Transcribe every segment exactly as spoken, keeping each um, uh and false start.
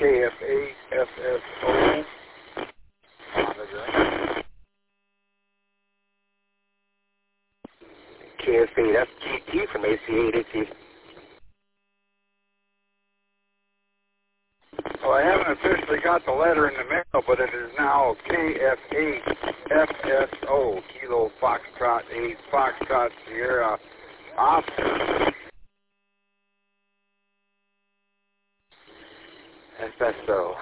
K F A F S O monitor. K F eight F G T from A C eight A T. Well, I haven't officially got the letter in the mail, but it is now K F eight F S O, Kilo Foxtrot eight, Foxtrot Sierra Oscar. F S O.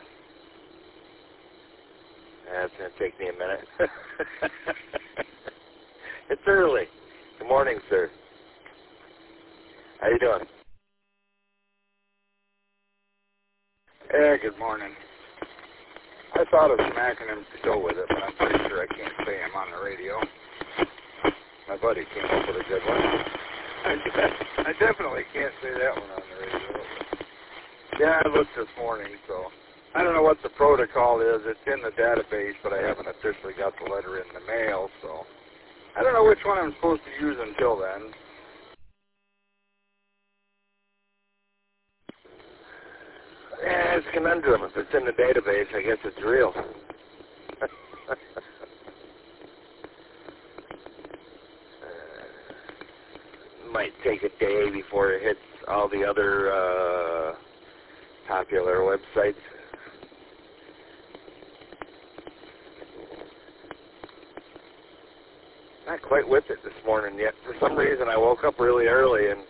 That's going to take me a minute. It's early. Good morning, sir. How you doing? Yeah, good morning. I thought of some acronyms to go with it, but I'm pretty sure I can't say them on the radio. My buddy came up with a good one. I, I definitely can't say that one on the radio. Yeah, I looked this morning, so I don't know what the protocol is. It's in the database, but I haven't officially got the letter in the mail, so I don't know which one I'm supposed to use until then. Yeah, it's a conundrum. If it's in the database, I guess it's real. uh, might take a day before it hits all the other uh, popular websites. Not quite with it this morning yet. For some reason, I woke up really early and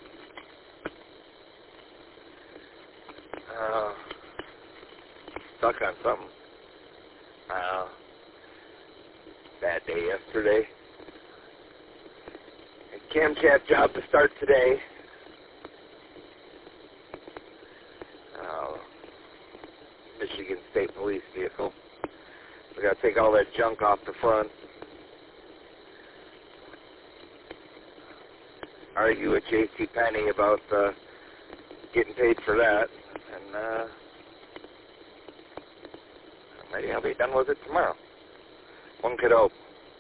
uh, stuck on something. Uh, bad day yesterday. A CamCat job to start today. Uh, Michigan State Police vehicle. We got to take all that junk off the front. Argue with J C Penney about uh, getting paid for that, and uh, maybe I'll be done with it tomorrow. One could hope.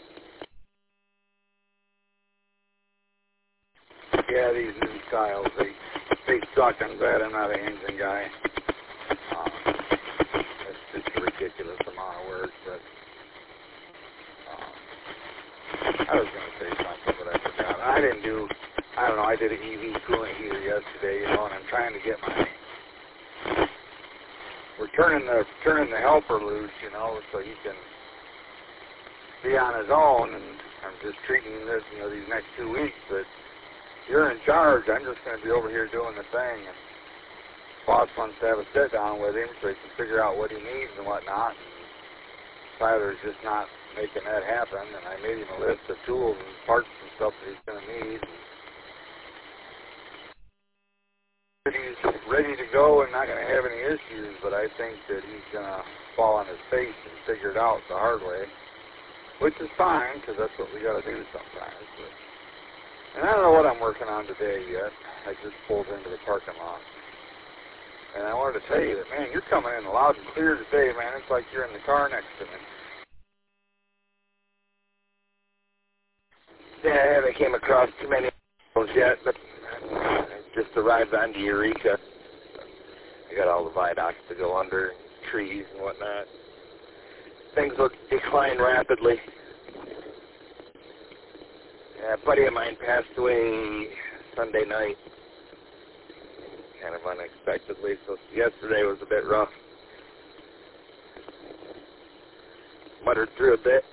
Yeah, these new styles, they they suck. I'm glad I'm not an engine guy. Um, it's just a ridiculous amount of work, but um, I was going to say something, but I forgot. I didn't do, I don't know, I did an E V coolant heater yesterday, you know, and I'm trying to get my, we're turning the, turning the helper loose, you know, so he can be on his own, and I'm just treating this, you know, these next two weeks, but you're in charge. I'm just going to be over here doing the thing, and boss wants to have a sit down with him so he can figure out what he needs and whatnot. And Tyler's just not making that happen, and I made him a list of tools and parts and stuff that he's going to need. He's ready to go and not going to have any issues, but I think that he's going to fall on his face and figure it out the hard way, which is fine because that's what we got to do sometimes. But, and I don't know what I'm working on today yet. I just pulled into the parking lot. And I wanted to tell you that, man, you're coming in loud and clear today, man. It's like you're in the car next to me. Yeah, I haven't came across too many yet, but I just arrived onto Eureka. I got all the viaducts to go under, trees and whatnot. Things will decline rapidly. Yeah, a buddy of mine passed away Sunday night, kind of unexpectedly, so yesterday was a bit rough. Muttered through a bit.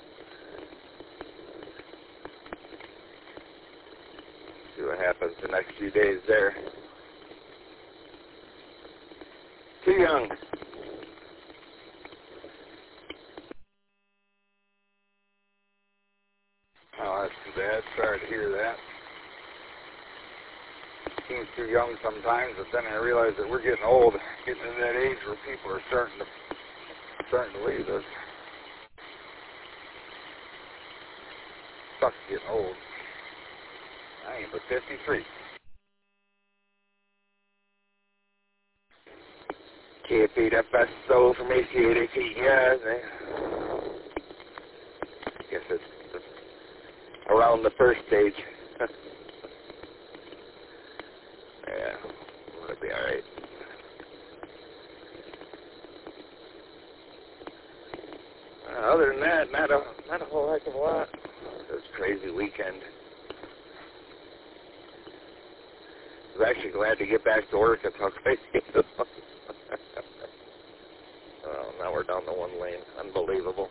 See what happens the next few days there. Too young. Oh, that's too bad. Sorry to hear that. Seems too young sometimes, but then I realize that we're getting old, getting to that age where people are starting to starting to leave us. Sucks getting old. I ain't but fifty-three. K F eight F S O from A C eight A T. Yeah, they, I guess it's around the first stage. Yeah, it'll be all right. other than that, not a not a whole heck of a lot. It was a crazy weekend. I was actually glad to get back to work. That's how crazy it was. Oh, now we're down the one lane. Unbelievable.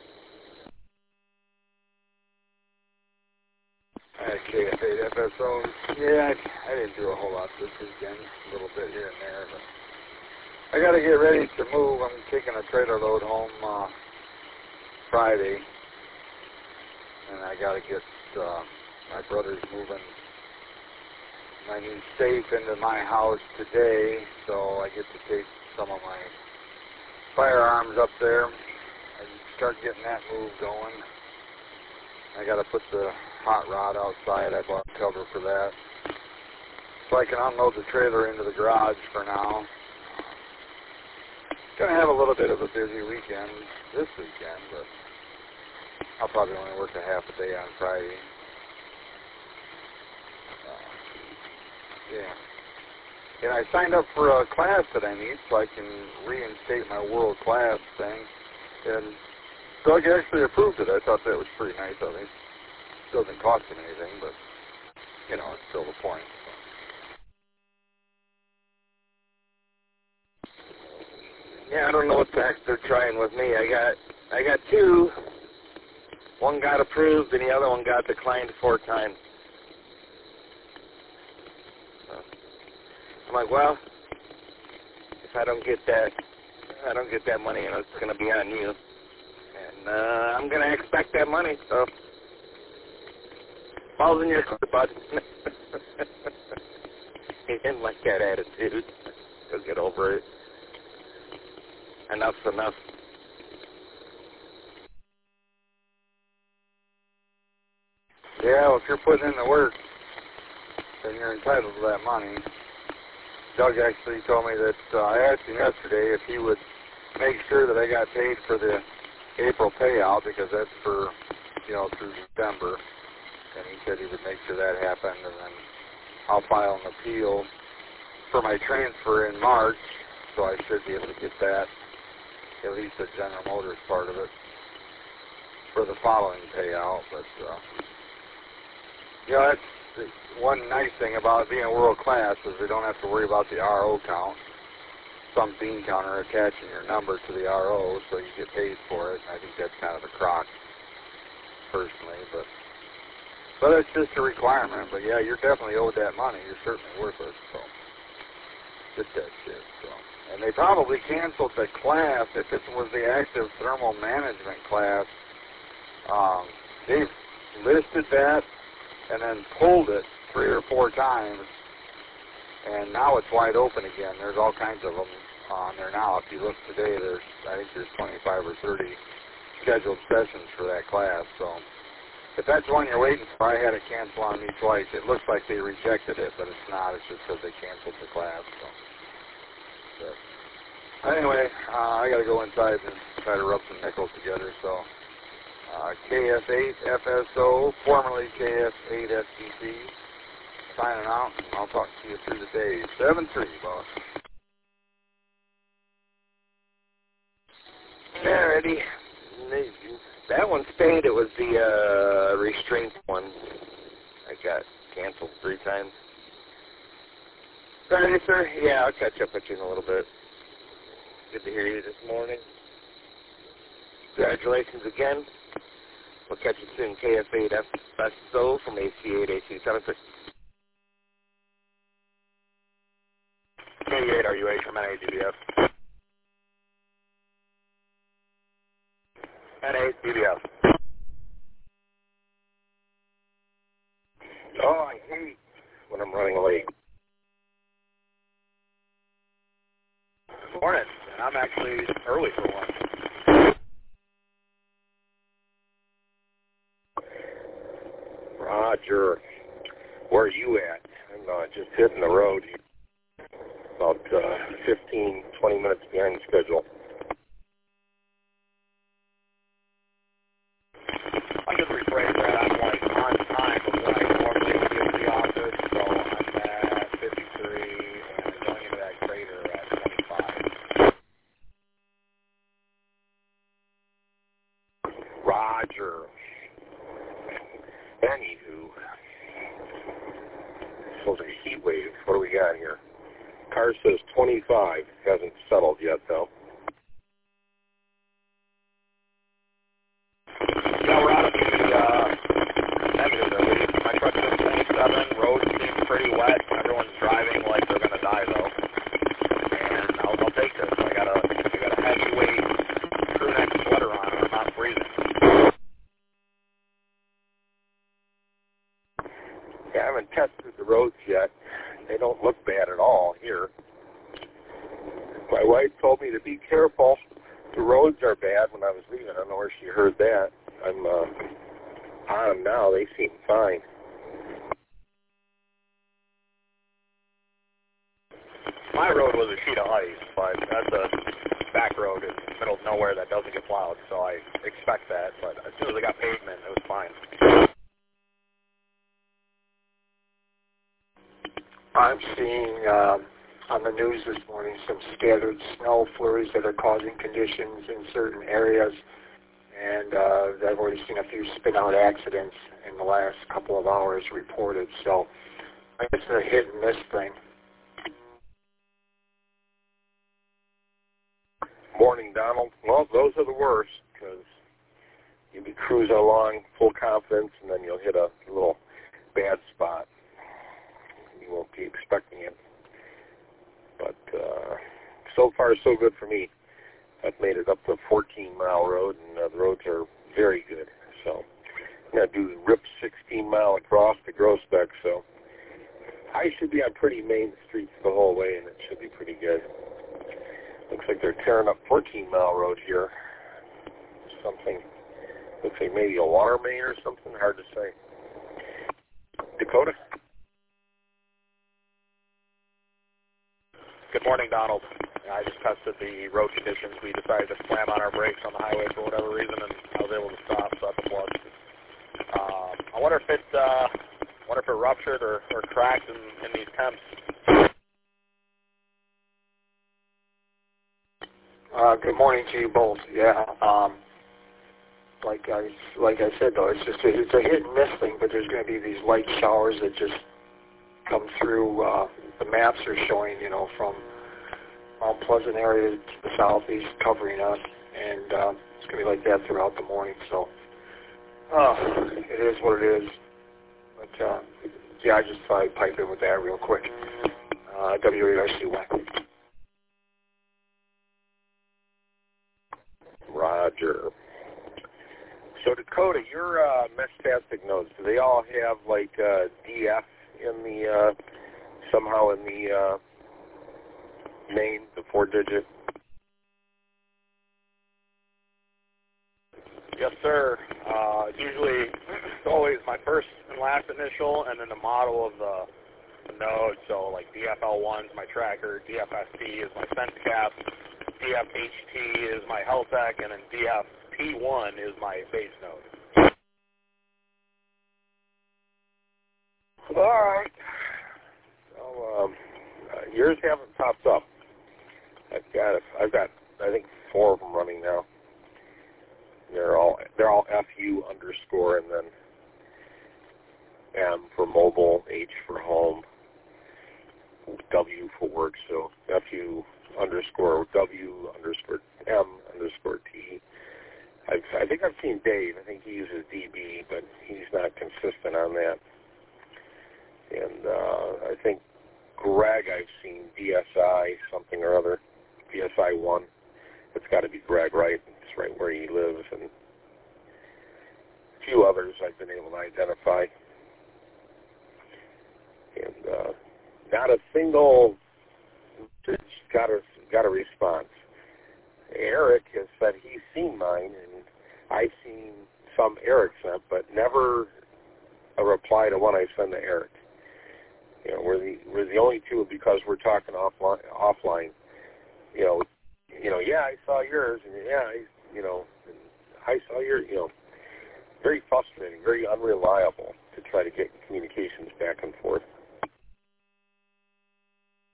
K F eight F S O. Yeah, I, I didn't do a whole lot this weekend. A little bit here and there, but I got to get ready to move. I'm taking a trailer load home uh, Friday, and I got to get uh, my brother's moving my new safe into my house today, so I get to take some of my firearms up there and start getting that move going. I got to put the hot rod outside. I bought cover for that, so I can unload the trailer into the garage for now. Gonna have a little bit of a busy weekend this weekend, but I'll probably only work a half a day on Friday. Yeah. And I signed up for a class that I need so I can reinstate my world class thing. And Doug actually approved it. I thought that was pretty nice of him. It doesn't cost him anything, but, you know, it's still the point. Yeah, I don't know what the heck they're trying with me. I got I got two. One got approved and the other one got declined four times. I'm like, well, if I don't get that, if I don't get that money, you know, it's going to be on you. And uh, I'm going to expect that money, so ball's in your court, bud. He didn't like that attitude. He'll get over it. Enough's enough. Yeah, well, if you're putting in the work, then you're entitled to that money. Doug actually told me that uh, I asked him yesterday if he would make sure that I got paid for the April payout, because that's for, you know, through December. And he said he would make sure that happened, and then I'll file an appeal for my transfer in March, so I should be able to get that, at least the General Motors part of it, for the following payout. But, uh, you know, that's the one nice thing about being world class is we don't have to worry about the R O count. Some bean counter attaching your number to the R O, so you get paid for it. And I think that's kind of a crock, personally, but but it's just a requirement. But yeah, you're definitely owed that money. You're certainly worth it. So get that shit. So, and they probably canceled the class if it was the active thermal management class. Um, they've listed that and then pulled it three or four times, and now it's wide open again. There's all kinds of them on there now. If you look today, there's I think there's twenty-five or thirty scheduled sessions for that class. So if that's one you're waiting for, I had it cancel on me twice. It looks like they rejected it, but it's not. It's just because they canceled the class. So, but anyway, uh, I got to go inside and try to rub some nickels together. So. Uh, K F eight F S O, formerly K F eight S T C, signing out. I'll talk to you through the day. seven three, boss. Alrighty. That one stayed. It was the uh, restraint one. I got canceled three times. Sorry, sir. Yeah, I'll catch up with you in a little bit. Good to hear you this morning. Congratulations again. We'll catch you soon. K F eight F S O from A C eight A two seven six. K eight R U H from N eight D B S. N eight D B S. Oh, I hate when I'm running late. Morning. I'm actually early for one. Roger. Where are you at? I'm uh, just hitting the road. About uh, fifteen, twenty minutes behind the schedule. I just rephrase that. I'm like on time of when I normally get to the office, so I'm at fifty-three and going into that crater at twenty-five. Roger. Anywho, supposed to be a heat wave. What do we got here? Car says twenty-five. Hasn't settled yet, though. Yeah, we're out of the uh, negative at least. My truck says twenty-seven. Roads seem pretty wet. Everyone's driving like they're going to die, though. And I'll, I'll take this. I got a, I got a heavyweight crew neck sweater on, and I'm not freezing. Yeah, I haven't tested the roads yet. They don't look bad at all here. My wife told me to be careful. The roads are bad when I was leaving. I don't know where she heard that. I'm uh, on them now. They seem fine. My road was a sheet of ice, but that's a back road in the middle of nowhere that doesn't get plowed, so I expect that. But as soon as I got pavement, it was fine. I'm seeing um, on the news this morning some scattered snow flurries that are causing conditions in certain areas, and uh, I've already seen a few spin-out accidents in the last couple of hours reported, so I guess it's a hit and miss thing. Morning, Donald. Well, those are the worst because you'll be cruising along full confidence, and then you'll hit a little bad spot. You won't be expecting it. But uh, so far, so good for me. I've made it up to a fourteen mile road, and uh, the roads are very good. So I'm going to do the rip sixteen mile across to Groesbeck, so I should be on pretty main streets the whole way, and it should be pretty good. Looks like they're tearing up fourteen mile road here. Something, looks like maybe a water main or something, hard to say. Dakota? Good morning, Donald. I just tested the road conditions. We decided to slam on our brakes on the highway for whatever reason, and I was able to stop, so that's a plus. Um, I wonder if it, uh, wonder if it ruptured or, or cracked in, in these temps. Uh, good morning to you both. Yeah, um, like I like I said though, it's just a, it's a hit and miss thing. But there's going to be these light showers that just come through. Uh, the maps are showing, you know, from Mount Pleasant area to the southeast, covering us, and uh, it's going to be like that throughout the morning. So, uh, it is what it is. But uh, yeah, I just thought I'd pipe in with that real quick. Uh, W A R C one. Roger. So Dakota, your uh, mesh-tastic nodes, do they all have like uh, D F in the uh, somehow in the uh, name, the four-digit? Yes, sir. Uh, it's usually it's always my first and last initial, and then the model of the, the node. So like D F L one is my tracker, D F S T is my sense cap, D F H T is my health tech, and then D F P one is my base node. All right. So um, uh, yours haven't popped up. I've got I've got I think four of them running now. They're all they're all F U underscore and then M for mobile, H for home, W for work. So F U underscore W underscore M underscore T. I've, I think I've seen Dave. I think he uses D B, but he's not consistent on that. And uh, I think Greg, I've seen D S I something or other, D S I one. It's got to be Greg, right? It's right where he lives, and a few others I've been able to identify. And uh, not a single got a got a response. Eric has said he's seen mine, and I've seen some Eric sent, but never a reply to one I send to Eric. You know, we're the we're the only two because we're talking offline. Offline, you know, you know, yeah, I saw yours, and yeah, I, you know, and I saw your, you know, very frustrating, very unreliable to try to get communications back and forth.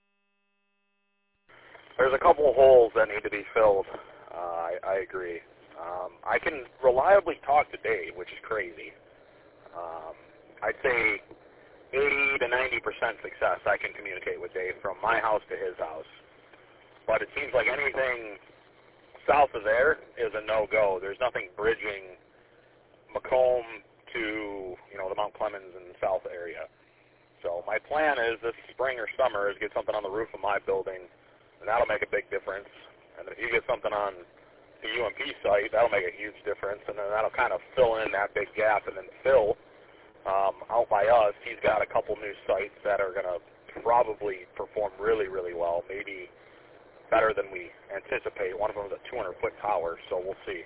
There's a couple of holes that need to be filled. Uh, I, I agree. Um, I can reliably talk to Dave, which is crazy. Um, I'd say eighty to ninety percent success I can communicate with Dave from my house to his house. But it seems like anything south of there is a no-go. There's nothing bridging Macomb to, you know, the Mount Clemens and south area. So my plan is this spring or summer is get something on the roof of my building, and that'll make a big difference. And if you get something on the U M P site, that'll make a huge difference, and then that'll kind of fill in that big gap. And then Phil, um, out by us, he's got a couple new sites that are going to probably perform really, really well, maybe better than we anticipate. One of them is a two hundred foot tower, so we'll see.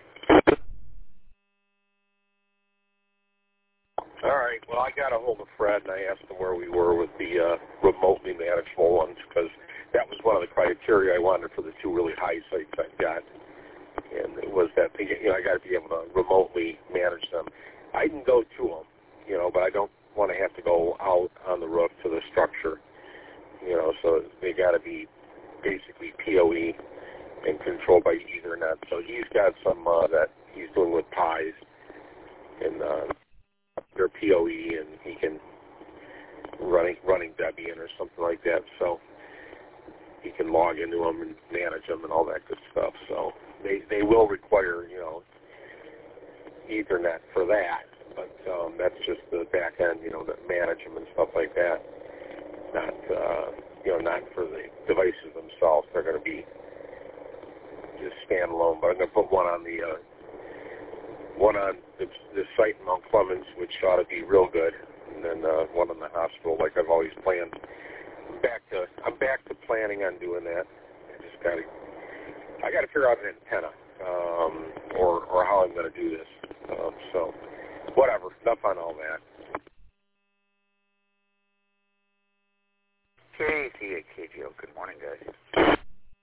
All right. Well, I got a hold of Fred, and I asked him where we were with the uh, remotely manageable ones, because that was one of the criteria I wanted for the two really high sites I've got. And it was that, you know, I got to be able to remotely manage them. I can go to them, you know, but I don't want to have to go out on the roof to the structure, you know, so they got to be basically P O E and controlled by Ethernet. So he's got some uh, that he's doing with pies, and uh, they're P O E, and he can running running Debian or something like that. So he can log into them and manage them and all that good stuff. So they they will require, you know, Ethernet for that, but um, that's just the back end, you know, that manage them and stuff like that. Not uh, you know, not for the devices themselves. They're going to be just standalone. But I'm going to put one on the uh, one on the, the site in Mount Clemens, which ought to be real good, and then uh, one in the hospital, like I've always planned. I'm back to I'm back to planning on doing that. I just got to I got to figure out an antenna, um, or or how I'm going to do this. Um, so whatever. Enough on all that. K T A K G O. Good morning, guys.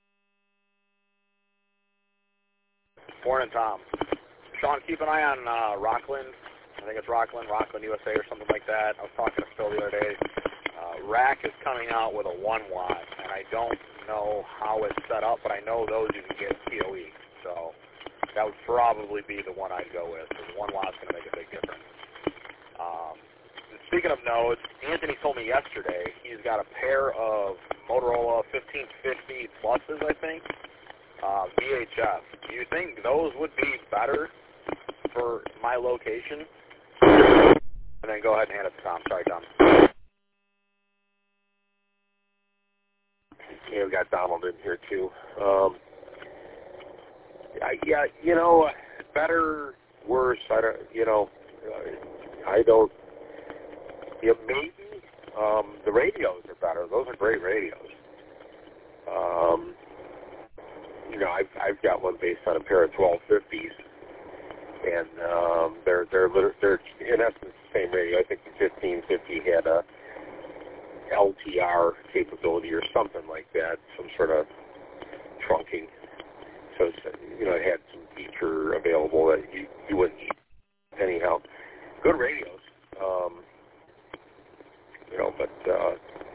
Morning, Tom. Sean, keep an eye on uh, Rockland. I think it's Rockland, Rockland U S A or something like that. I was talking to Phil the other day. Uh, Rack is coming out with a one watt, and I don't know how it's set up, but I know those you can get P O E. So that would probably be the one I'd go with, because one watt's going to make a big difference. Um, Speaking of nodes, Anthony told me yesterday he's got a pair of Motorola fifteen fifty pluses, I think, uh, V H F. Do you think those would be better for my location? And then go ahead and hand it to Tom. Sorry, Tom. Yeah, we got Donald in here too. Um, I, yeah, you know, better, worse. I don't. You know, I don't. Yeah, maybe um, the radios are better. Those are great radios. Um, you know, I've I've got one based on a pair of twelve fifties, and um, they're they're they're in essence the same radio. I think the fifteen fifty had a L T R capability or something like that, some sort of trunking. So it's, you know, it had some feature available that you you wouldn't need anyhow. Good radios. Um, You know, but uh,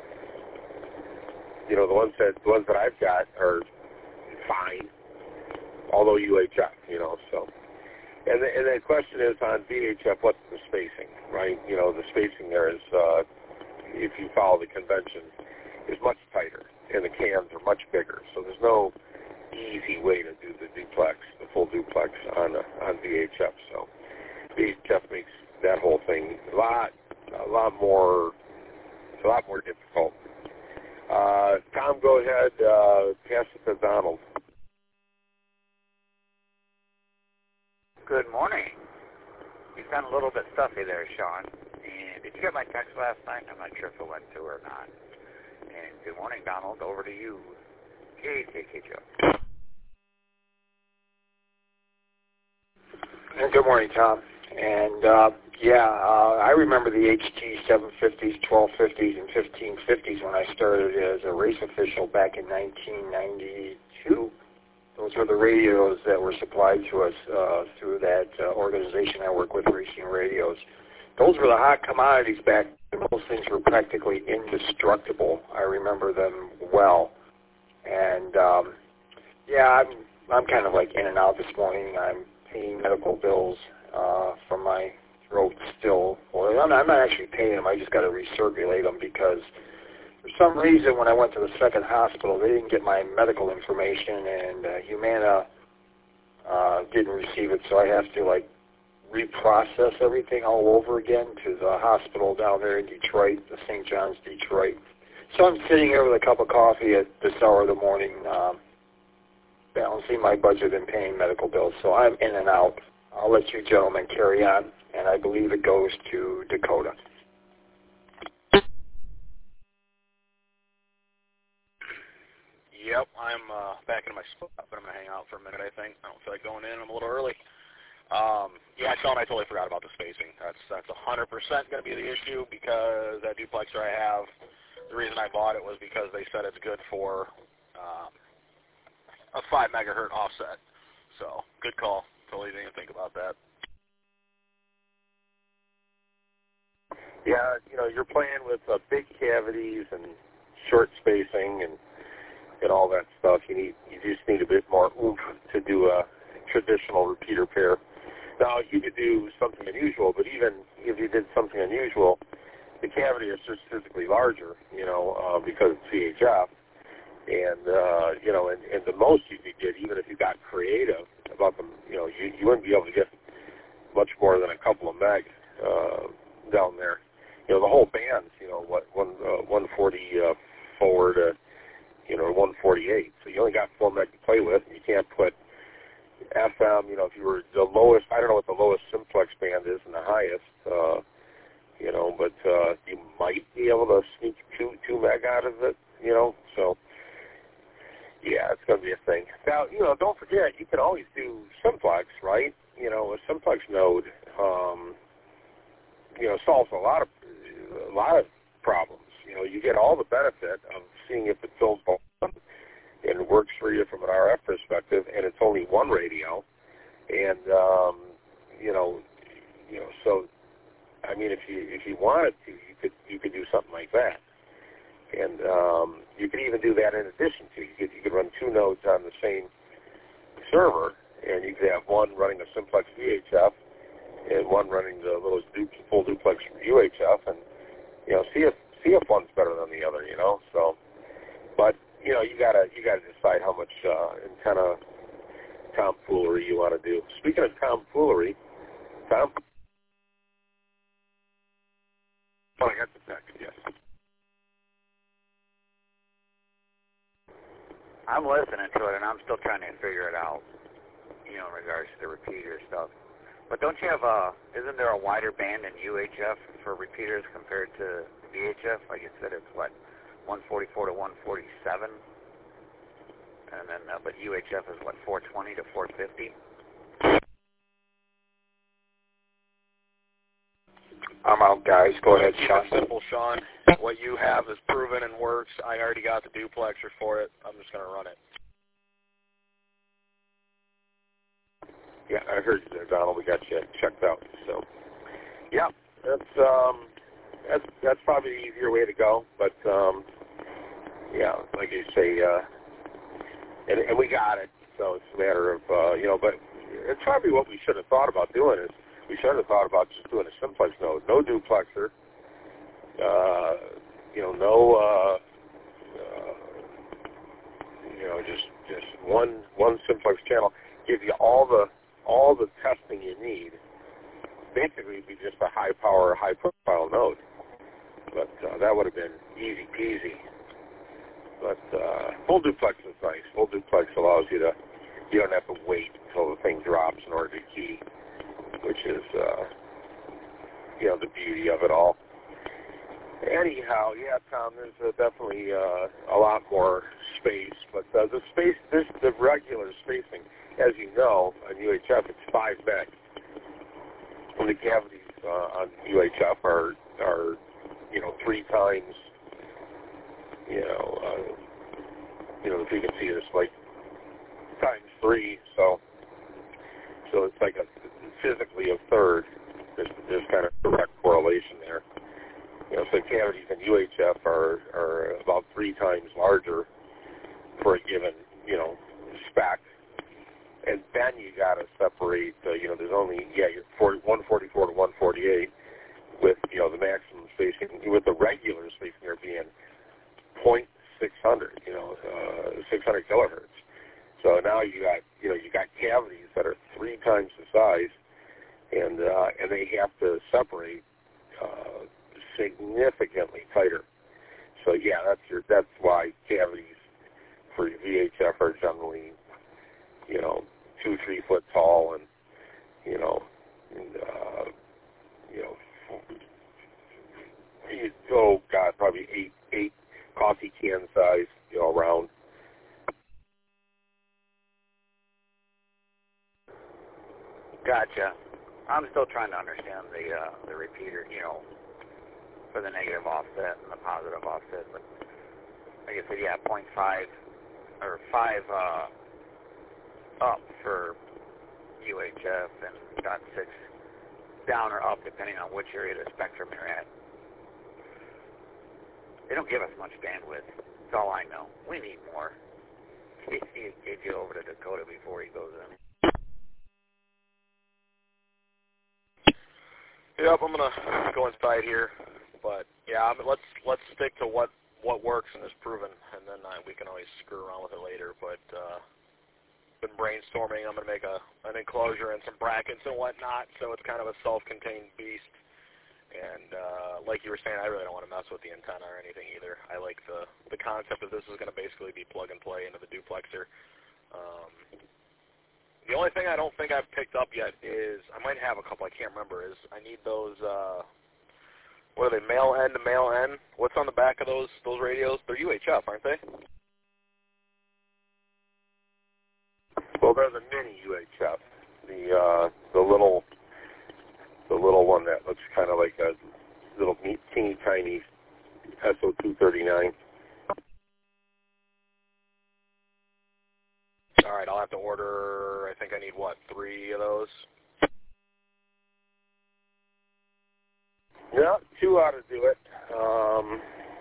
you know the ones that the ones that I've got are fine, although U H F. You know, so and the, and the question is on V H F, what's the spacing, right? You know, the spacing there is, uh, if you follow the convention, is much tighter, and the cans are much bigger. So there's no easy way to do the duplex, the full duplex on uh, on V H F. So V H F makes that whole thing a lot a lot more. A lot more difficult. Uh, Tom, go ahead. Uh, pass it to Donald. Good morning. You sound a little bit stuffy there, Sean. And did you get my text last night? I'm not sure if it went through or not. And good morning, Donald. Over to you. K T K Joe. And good morning, Tom. And uh, yeah, uh, I remember the H T seven fifties, twelve fifties, and fifteen fifties when I started as a race official back in nineteen ninety-two. Those were the radios that were supplied to us uh, through that uh, organization I work with, Racing Radios. Those were the hot commodities back then. Those things were practically indestructible. I remember them well. And um, yeah, I'm I'm kind of like in and out this morning. I'm paying medical bills uh, for my throat still. Well, I'm not, I'm not actually paying them. I just got to recirculate them because for some reason when I went to the second hospital, they didn't get my medical information, and uh, Humana uh, didn't receive it, so I have to, like, reprocess everything all over again to the hospital down there in Detroit, the Saint John's, Detroit. So I'm sitting here with a cup of coffee at this hour of the morning, um, balancing my budget and paying medical bills. So I'm in and out. I'll let you gentlemen carry on, and I believe it goes to Dakota. Yep, I'm uh, back in my spot, but I'm going to hang out for a minute, I think. I don't feel like going in. I'm a little early. Um, yeah, Sean, I totally forgot about the spacing. That's that's one hundred percent going to be the issue because that duplexer I have, the reason I bought it was because they said it's good for um, a five megahertz offset. So, good call. Totally didn't even think about that. Yeah, you know, you're playing with uh, big cavities and short spacing and and all that stuff. You need you just need a bit more oomph to do a traditional repeater pair. Now, you could do something unusual, but even if you did something unusual, the cavity is just physically larger, you know, uh, because it's C H F. And, uh, you know, and, and the most you could get, even if you got creative about them, you know, you, you wouldn't be able to get much more than a couple of meg uh, down there. You know, the whole band's, you know, what, one, uh, one forty uh, forward, uh, you know, one forty-eight. So you only got four meg to play with, and you can't put F M, you know, if you were the lowest, I don't know what the lowest simplex band is and the highest, uh, you know, but uh, you might be able to sneak two, two meg out of it, you know, so, yeah, it's going to be a thing. Now, you know, don't forget, you can always do simplex, right? You know, a simplex node, um, you know, solves a lot of, a lot of problems. You know, you get all the benefit of seeing if it fills both and it works for you from an R F perspective, and it's only one radio, and um, you know, you know, so I mean, if you if you wanted to, you could you could do something like that, and um, you could even do that in addition to you could you could run two nodes on the same server, and you could have one running a simplex V H F and one running the little du- full duplex U H F, and you know, see if see if one's better than the other, you know, so, but. You know, you gotta you gotta decide how much uh, antenna tomfoolery you want to do. Speaking of tomfoolery, Tom. Oh, I got the text. Yes. I'm listening to it, and I'm still trying to figure it out. You know, in regards to the repeater stuff. But don't you have a? Isn't there a wider band in U H F for repeaters compared to V H F? Like you said, it's what? one forty-four to one forty-seven, and then uh, but U H F is what, four twenty to four fifty. I'm out, guys. Go ahead, Keep Sean. it simple, Sean. What you have is proven and works. I already got the duplexer for it. I'm just going to run it. Yeah, I heard you there, Donald. We got you checked out. So, yeah, that's um, that's that's probably the easier way to go. But um, yeah, like you say, uh, and, and we got it. So it's a matter of uh, you know. But it's probably what we should have thought about doing is we should have thought about just doing a simplex node, no duplexer. Uh, you know, no. Uh, uh, you know, just just one one simplex channel. Give you all the all the testing you need. Basically, it'd be just a high power, high profile node. But uh, that would have been easy peasy. But uh, full duplex is nice. Full duplex allows you to, you don't have to wait until the thing drops in order to key, which is, uh, you know, the beauty of it all. Anyhow, yeah, Tom, there's uh, definitely uh, a lot more space, but uh, the space, this the regular spacing, as you know, on U H F, it's five meg. And the cavities uh, on U H F are, are, you know, three times, you know, uh, you know, if you can see this, like, times three, so, so it's like a, physically a third. There's, there's kind of direct correlation there. You know, so cavities in U H F are, are about three times larger for a given, you know, spec. And then you got to separate separate. Uh, you know, there's only yeah, you're forty, one forty-four to one forty-eight, with you know the maximum spacing, with the regular spacing there being point six hundred, you know, uh, six hundred kilohertz. So now you got you know you got cavities that are three times the size, and uh, and they have to separate uh, significantly tighter. So yeah, that's your that's why cavities for V H F are generally you know two three foot tall, and you know and, uh, you know oh god probably eight eight coffee can size you know around. Gotcha. I'm still trying to understand the uh, the repeater, you know, for the negative offset and the positive offset. But like I said, yeah, point five or five uh, up for U H F and dot six down or up, depending on which area of the spectrum you're at. They don't give us much bandwidth. That's all I know. We need more. He gave you over to Dakota before he goes in. Yep, I'm gonna go inside here, but yeah, I'm, let's let's stick to what what works and is proven, and then uh, we can always screw around with it later. But uh, been brainstorming. I'm gonna make a an enclosure and some brackets and whatnot, so it's kind of a self-contained beast. And uh, like you were saying, I really don't want to mess with the antenna or anything either. I like the the concept of this is gonna basically be plug and play into the duplexer. Um, The only thing I don't think I've picked up yet is, I might have a couple, I can't remember, is I need those, uh, what are they, male end to male end? What's on the back of those those radios? They're U H F, aren't they? Well, they're the mini U H F, the uh, the little the little one that looks kind of like a little teeny tiny S O two thirty-nine. All right, I'll have to order, I think I need, what, three of those? Yeah, two ought to do it. Um,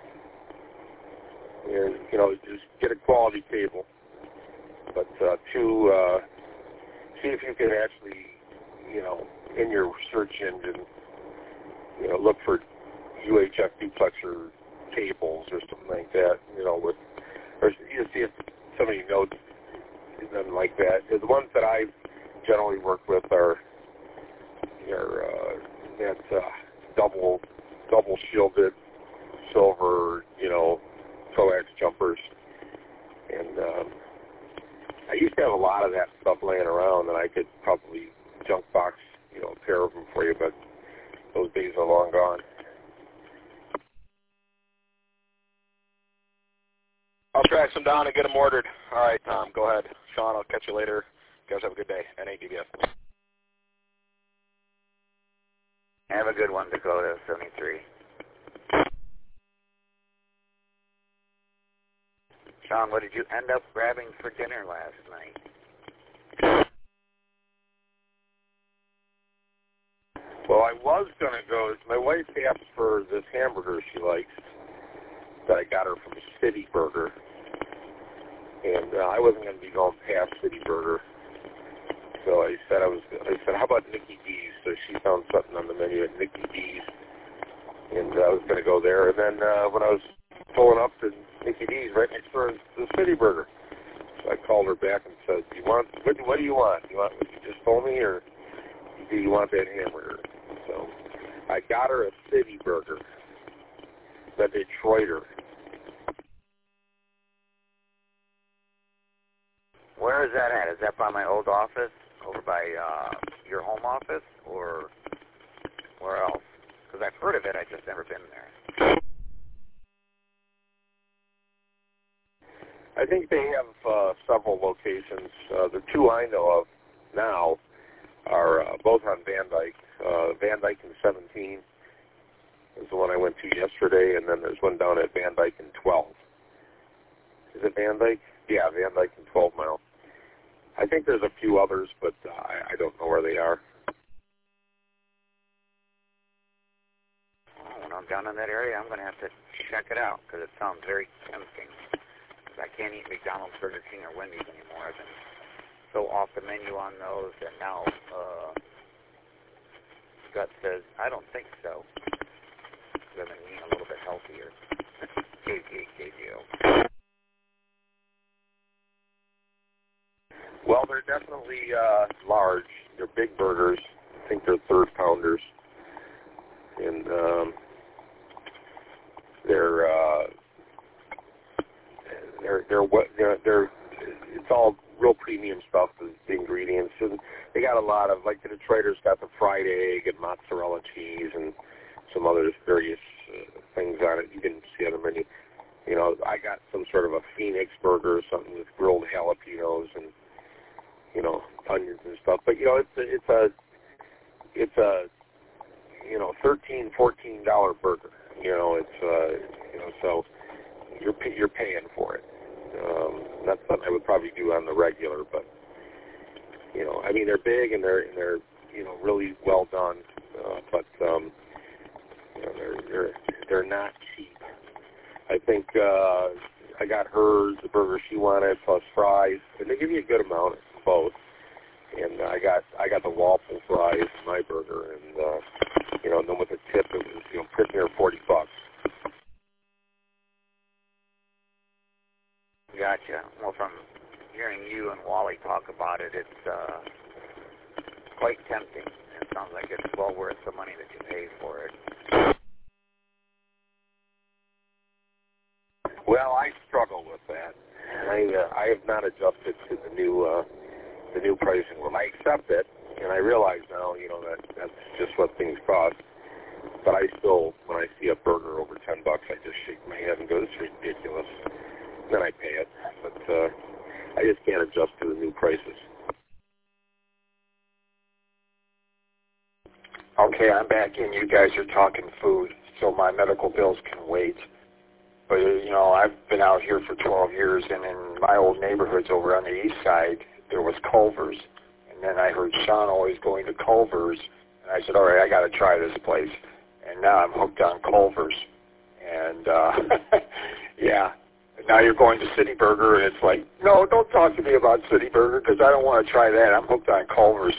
and, you know, just get a quality cable. But uh, two, uh, see if you can actually, you know, in your search engine, you know, look for U H F duplexer cables or something like that, you know, with, or you see if somebody knows them like that. The ones that I generally work with are, are uh, that uh, double, double shielded silver, you know, coax jumpers. And um, I used to have a lot of that stuff laying around, and I could probably junk box, you know, a pair of them for you, but those days are long gone. I'll track some down and get them ordered. All right, Tom, go ahead. Sean, I'll catch you later. You guys have a good day. N A D B F. Have a good one, Dakota seventy-three. Sean, what did you end up grabbing for dinner last night? Well, I was going to go. My wife asked for this hamburger she likes that I got her from City Burger. And uh, I wasn't going to be going past City Burger. So I said, I was. I said, how about Nikki D's? So she found something on the menu at Nikki D's. And uh, I was going to go there. And then uh, when I was pulling up to Nikki D's, right next door is the City Burger. So I called her back and said, "Do you want? What, what do you want? You want what you just told me, or do you want that hamburger?" So I got her a City Burger, the Detroiter. Where is that at? Is that by my old office, over by uh, your home office, or where else? Because I've heard of it, I've just never been there. I think they have uh, several locations. Uh, the two I know of now are uh, both on Van Dyke. Uh, Van Dyke and seventeen is the one I went to yesterday, and then there's one down at Van Dyke and twelve. Is it Van Dyke? Yeah, Van Dyke and twelve Mile. I think there's a few others, but uh, I, I don't know where they are. When I'm down in that area, I'm going to have to check it out, because it sounds very tempting. Because I can't eat McDonald's, Burger King, or Wendy's anymore. I've been so off the menu on those, and now uh, Gut says, I don't think so. Because I've been eating a little bit healthier. K J K J O. Well, they're definitely uh, large. They're big burgers. I think they're third pounders. And um, they're, uh, they're, they're, what, they're, they're, it's all real premium stuff, the, the ingredients. And they got a lot of, like the Detroiters got the fried egg and mozzarella cheese and some other various uh, things on it. You didn't see on the menu. You know, I got some sort of a Phoenix burger or something with grilled jalapenos and, you know, onions and stuff. But, you know, it's a, it's a, it's a, you know, thirteen, fourteen dollar burger. You know, it's, uh, you know, so you're you're paying for it. Um, that's something I would probably do on the regular, but you know, I mean, they're big and they're and they're you know really well done, uh, but um, you know, they're they're they're not cheap. I think uh, I got her the burger she wanted plus fries, and they give you a good amount of both. And I got I got the waffle fries in my burger, and uh, you know, and then with a tip, it was you know pretty near forty bucks. Gotcha. Well, from hearing you and Wally talk about it, it's uh, quite tempting. It sounds like it's well worth the money that you pay for it. Well, I struggle with that. I uh, I have not adjusted to the new uh, the new pricing. Well, I accept it, and I realize now, you know, that that's just what things cost. But I still, when I see a burger over ten bucks, I just shake my head and go, "This is ridiculous." Then I pay it, but uh, I just can't adjust to the new prices. Okay, I'm back in. You guys are talking food, so my medical bills can wait. But, you know, I've been out here for twelve years, and in my old neighborhoods over on the east side, there was Culver's. And then I heard Sean always going to Culver's, and I said, all right, I got to try this place. And now I'm hooked on Culver's. And, uh, yeah. Now you're going to City Burger, and it's like, no, don't talk to me about City Burger because I don't want to try that. I'm hooked on Culver's.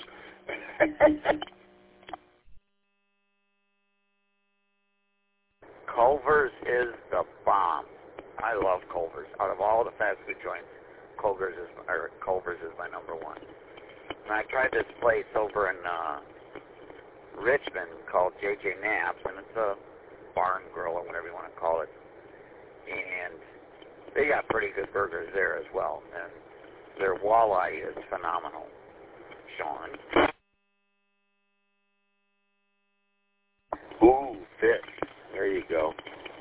Culver's is the bomb. I love Culver's. Out of all the fast food joints, Culver's is or Culver's is my number one. And I tried this place over in uh, Richmond called J J Knapp's, and it's a barn grill or whatever you want to call it. And they got pretty good burgers there as well, and their walleye is phenomenal, Sean. Ooh, fish. There you go.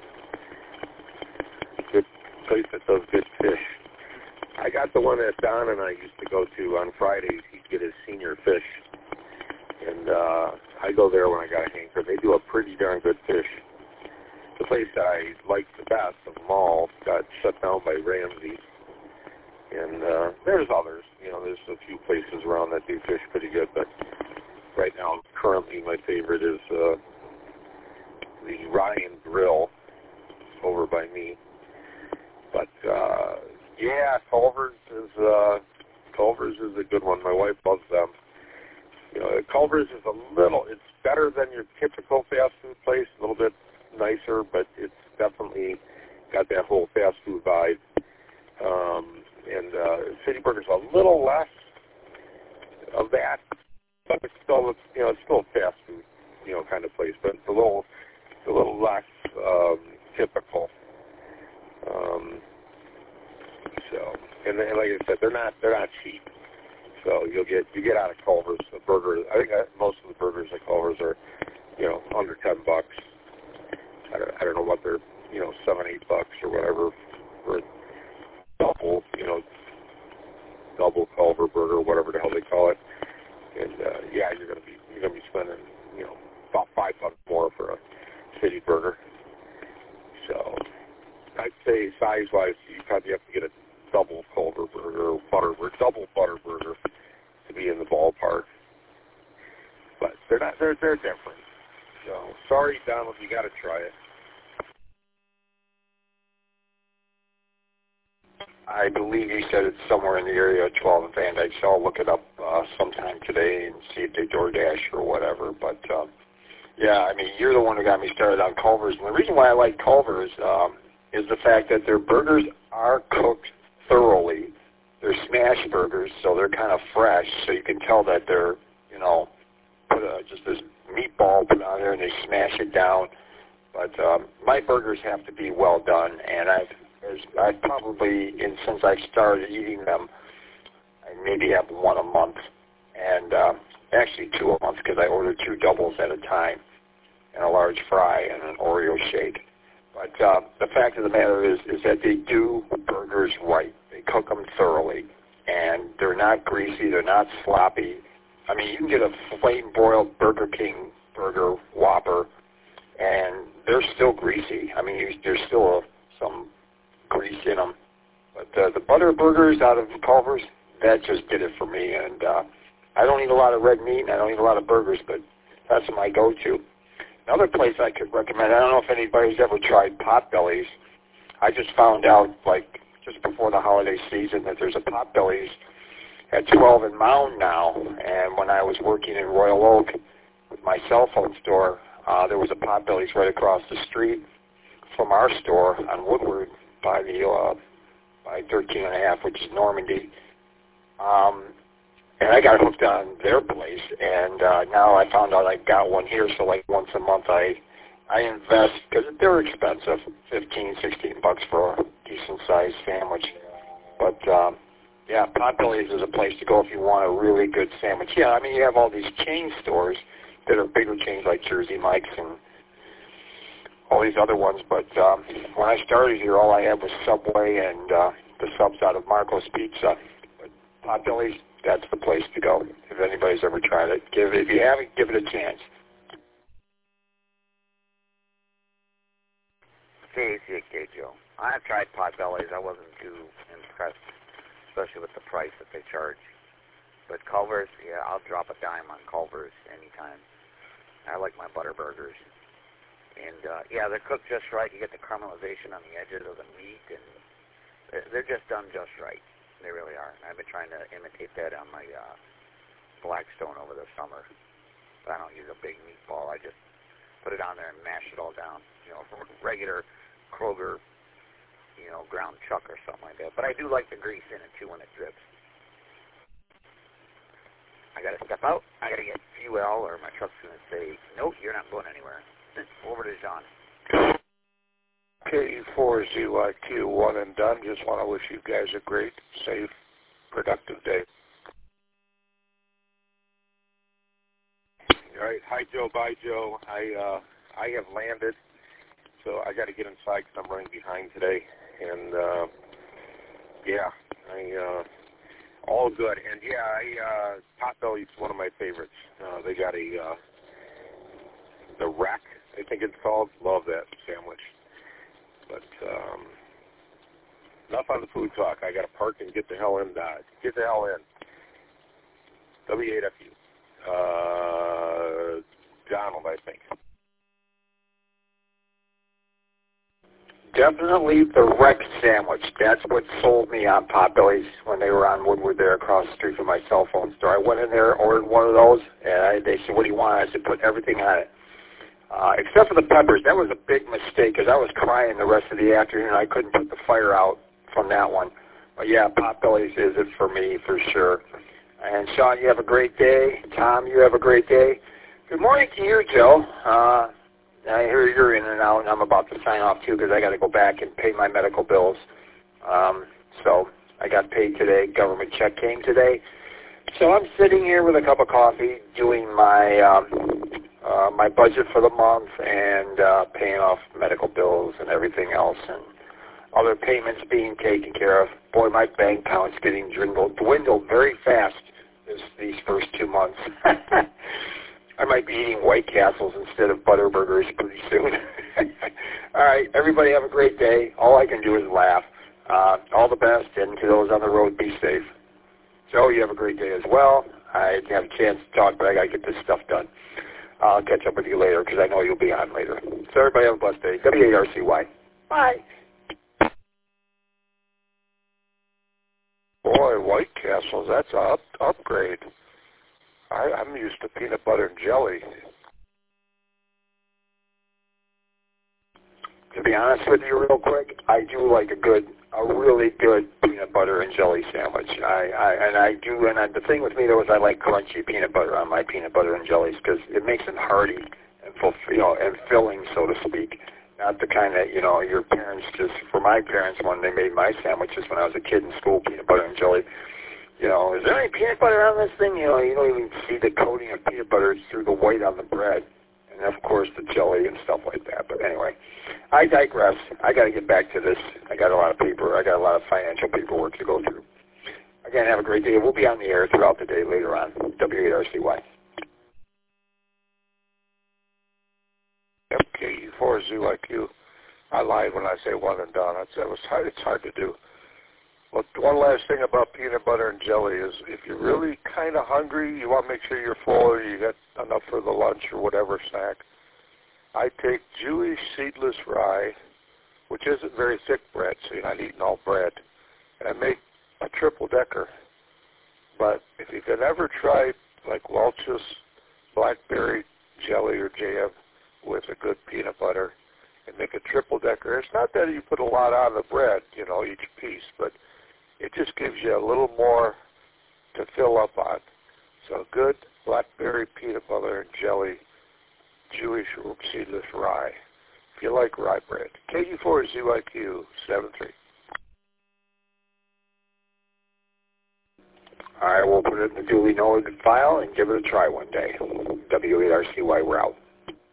Good place that does good fish. I got the one that Don and I used to go to on Fridays. He'd get his senior fish, and uh, I go there when I got a hanker. They do a pretty darn good fish. The place that I liked the best of them all got shut down by Ramsey. And uh, there's others. You know, there's a few places around that do fish pretty good. But right now, currently, my favorite is uh, the Ryan Grill over by me. But, uh, yeah, Culver's is, uh, Culver's is a good one. My wife loves them. You know, Culver's is a little, it's better than your typical fast food place, a little bit nicer, but it's definitely got that whole fast food vibe. Um, and uh, City Burger's a little less of that, but it's still, you know, it's still a fast food, you know, kind of place, but it's a little, it's a little less um, typical. Um, so, and, and like I said, they're not, they're not cheap. So you'll get, you get out of Culver's a burger. I think most of the burgers at Culver's are, you know, under ten bucks. I don't, I don't know what they're, you know, seven, eight bucks or whatever for a double, you know, double Culver burger, whatever the hell they call it. And uh, yeah, you're gonna be, you're gonna be spending, you know, about five bucks more for a City Burger. So I'd say size-wise, you probably have to get a double Culver burger or butter, or double butter burger to be in the ballpark. But they're not, they're they're different. So sorry, Donald, you got to try it. I believe you said it's somewhere in the area of twelve and Van Dyke, so I'll look it up uh, sometime today and see if they DoorDash or whatever. But, um, yeah, I mean, you're the one who got me started on Culver's. And the reason why I like Culver's um, is the fact that their burgers are cooked thoroughly. They're smash burgers, so they're kind of fresh, so you can tell that they're, you know, put a, just this meatball put on there and they smash it down. But um, my burgers have to be well done, and I've I've probably, and since I started eating them, I maybe have one a month, and uh, actually two a month because I order two doubles at a time, and a large fry and an Oreo shake. But uh, the fact of the matter is, is that they do burgers right. They cook them thoroughly, and they're not greasy. They're not sloppy. I mean, you can get a flame-broiled Burger King burger Whopper, and they're still greasy. I mean, you, there's still a, some grease in them. But uh, the butter burgers out of Culver's, that just did it for me. And uh, I don't eat a lot of red meat, and I don't eat a lot of burgers, but that's my go-to. Another place I could recommend, I don't know if anybody's ever tried Potbelly's. I just found out, like, just before the holiday season that there's a Potbelly's at twelve and Mound now. And when I was working in Royal Oak with my cell phone store, uh, there was a Potbelly's right across the street from our store on Woodward by the uh, by thirteen and a half, which is Normandy. Um, and I got hooked on their place, and uh, now I found out I got one here. So like once a month, I I invest because they're expensive, fifteen, sixteen bucks for a decent sized sandwich. But um, yeah, Potbelly's is a place to go if you want a really good sandwich. Yeah, I mean you have all these chain stores that are bigger chains like Jersey Mike's and all these other ones, but um, when I started here, all I had was Subway and uh, the subs out of Marco's Pizza. But Potbelly's, that's the place to go. If anybody's ever tried it, give it. If you haven't, give it a chance. K A C K, Joe. I have tried Potbelly's. I wasn't too impressed, especially with the price that they charge. But Culver's, yeah, I'll drop a dime on Culver's anytime. I like my butter burgers. And, uh, yeah, they're cooked just right. You get the caramelization on the edges of the meat, and they're just done just right. They really are. I've been trying to imitate that on my uh, Blackstone over the summer. But I don't use a big meatball. I just put it on there and mash it all down, you know, for regular Kroger, you know, ground chuck or something like that. But I do like the grease in it, too, when it drips. I got to step out. I got to get fuel, or my truck's going to say, nope, you're not going anywhere. Over to John. K four Z Y Q, one and done. Just want to wish you guys a great, safe, productive day. All right. Hi, Joe. Bye, Joe. I uh, I have landed, so I got to get inside because I'm running behind today. And, uh, yeah, I uh, all good. And, yeah, I, uh, Potbelly's one of my favorites. Uh, they got a, uh, the rack, I think it's called. Love that sandwich. But um, enough on the food talk. I got to park and get the hell in. Uh, get the hell in. W eight F U. Uh, Donald, I think. Definitely the wreck sandwich. That's what sold me on Potbelly's when they were on Woodward there across the street from my cell phone store. I went in there, ordered one of those, and I, they said, what do you want? I said, put everything on it. Uh, except for the peppers. That was a big mistake because I was crying the rest of the afternoon. I couldn't put the fire out from that one. But, yeah, Potbelly's is it for me for sure. And, Sean, you have a great day. Tom, you have a great day. Good morning to you, Joe. Uh, I hear you're in and out, and I'm about to sign off, too, because I got to go back and pay my medical bills. Um, so I got paid today. Government check came today. So I'm sitting here with a cup of coffee doing my um, uh, my budget for the month and uh, paying off medical bills and everything else and other payments being taken care of. Boy, my bank account's getting dwindled, dwindled very fast this, these first two months. I might be eating White Castles instead of Butterburgers pretty soon. All right, everybody have a great day. All I can do is laugh. Uh, all the best, and to those on the road, be safe. Joe, you have a great day as well. I didn't have a chance to talk, but I got to get this stuff done. I'll catch up with you later because I know you'll be on later. So everybody have a blessed day. W A R C Y. Bye. Nestles. That's an up, upgrade. I, I'm used to peanut butter and jelly. To be honest with you real quick, I do like a good, a really good peanut butter and jelly sandwich. I, I and I do, and I, the thing with me though is I like crunchy peanut butter on my peanut butter and jellies because it makes it hearty and full, you know, and filling, so to speak. Not the kind that, you know, your parents just, for my parents, when they made my sandwiches when I was a kid in school, peanut butter and jelly, you know, is there any peanut butter on this thing? You know, you don't even see the coating of peanut butter through the white on the bread. And, of course, the jelly and stuff like that. But anyway, I digress. I got to get back to this. I got a lot of paper. I got a lot of financial paperwork to go through. Again, have a great day. We'll be on the air throughout the day later on, W eight R C Y. M K E four Z Y Q. I lied when I say one and done. It's, it was hard, it's hard to do. Well, one last thing about peanut butter and jelly is if you're really kind of hungry, you want to make sure you're full or you got enough for the lunch or whatever snack. I take Jewish seedless rye, which isn't very thick bread, so you're not eating all bread, and I make a triple decker. But if you can ever try like Welch's blackberry jelly or jam with a good peanut butter and make a triple decker, it's not that you put a lot on the bread, you know, each piece, but it just gives you a little more to fill up on. So good blackberry peanut butter and jelly, Jewish seedless rye. If you like rye bread. K U four Z Y Q seven three. All right, we'll put it in the duly noted file and give it a try one day. W eight R C Y, we're out.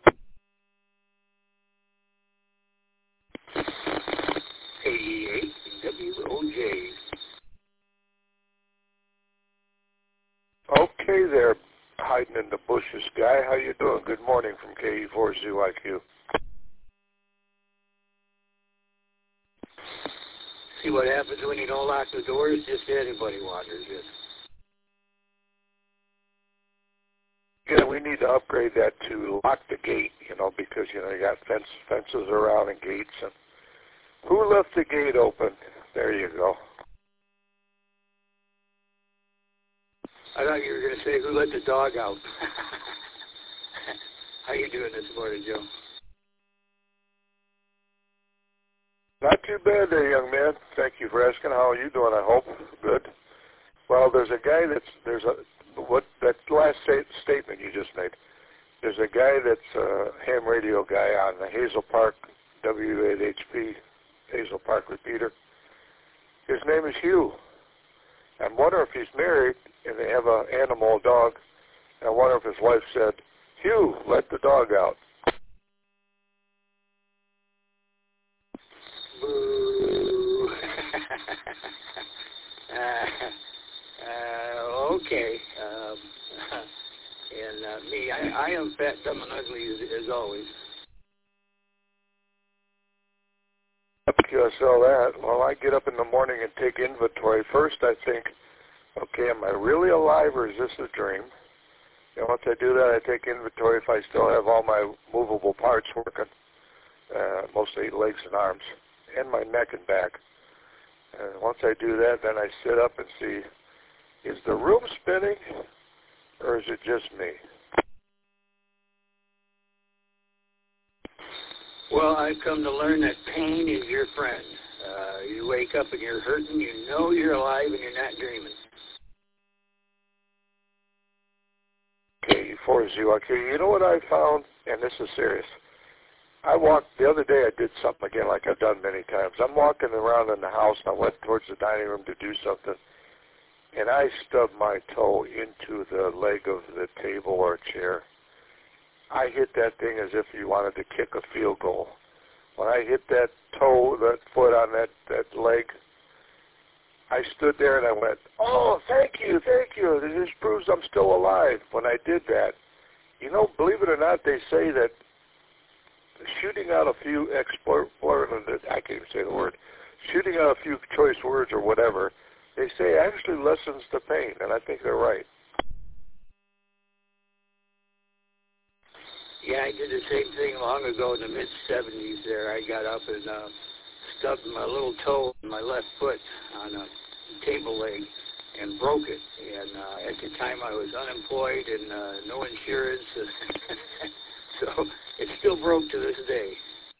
eighty-eight W O J. Okay there, hiding in the bushes guy. How you doing? Good morning from K E four Z Y Q. See what happens when you don't lock the doors? Just anybody wanders in. Yeah, we need to upgrade that to lock the gate, you know, because, you know, you got fence, fences around and gates. And who left the gate open? There you go. I thought you were going to say, who let the dog out? How you doing this morning, Joe? Not too bad there, young man. Thank you for asking. How are you doing, I hope? Good. Well, there's a guy that's, there's a, what, that last statement you just made, there's a guy that's a ham radio guy on the Hazel Park W eight H P, Hazel Park repeater. His name is Hugh. I wonder if he's married and they have an animal, a dog. I wonder if his wife said, Hugh, let the dog out. Boo. uh, uh, okay. Um, and uh, me, I, I am fat, dumb, and ugly as, as always. Q S L that. Well, I get up in the morning and take inventory. First, I think, okay, am I really alive or is this a dream? And once I do that, I take inventory if I still have all my movable parts working, uh, mostly legs and arms, and my neck and back. And once I do that, then I sit up and see, is the room spinning or is it just me? Well, I've come to learn that pain is your friend. Uh, you wake up and you're hurting, you know you're alive and you're not dreaming. K four Z Y Q. You know what I found, and this is serious. I walked, the other day I did something again like I've done many times. I'm walking around in the house and I went towards the dining room to do something, and I stubbed my toe into the leg of the table or chair. I hit that thing as if you wanted to kick a field goal. When I hit that toe, that foot on that, that leg, I stood there and I went, oh, thank you, thank you. This proves I'm still alive. When I did that, you know, believe it or not, they say that shooting out a few export, I can't even say the word, shooting out a few choice words or whatever, they say actually lessens the pain, and I think they're right. Yeah, I did the same thing long ago in the mid seventies there. I got up and uh, stubbed my little toe in my left foot on a table leg, and broke it. And uh, at the time I was unemployed and uh, no insurance, so it still broke to this day.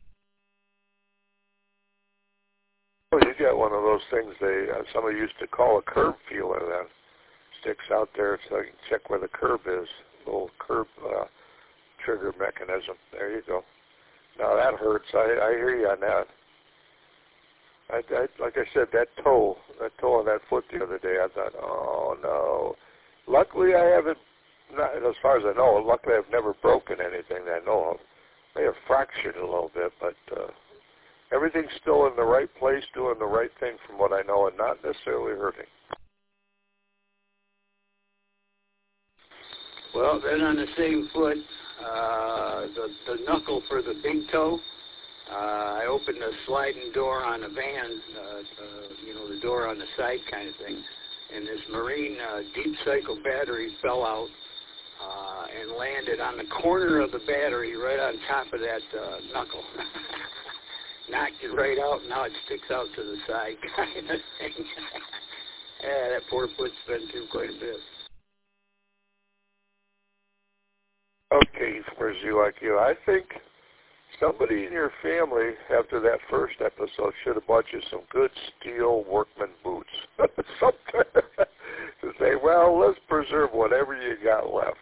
Well, you got one of those things they uh, somebody used to call a curb feeler that sticks out there so you can check where the curb is. Little curb uh, trigger mechanism. There you go. Now that hurts. I, I hear you on that. I, I, like I said, that toe, that toe on that foot the other day, I thought, oh no. Luckily, I haven't. Not as far as I know. Luckily, I've never broken anything that I know of. I may have fractured a little bit, but uh, everything's still in the right place, doing the right thing from what I know, and not necessarily hurting. Well, then on the same foot, uh, the, the knuckle for the big toe, uh, I opened a sliding door on a van, uh, uh, you know, the door on the side kind of thing, and this marine uh, deep cycle battery fell out uh, and landed on the corner of the battery right on top of that uh, knuckle. Knocked it right out, and now it sticks out to the side kind of thing. Yeah, that poor foot's been through quite a bit. Okay, for you like you, I think somebody in your family, after that first episode, should have bought you some good steel workman boots. Something to say, well, let's preserve whatever you got left.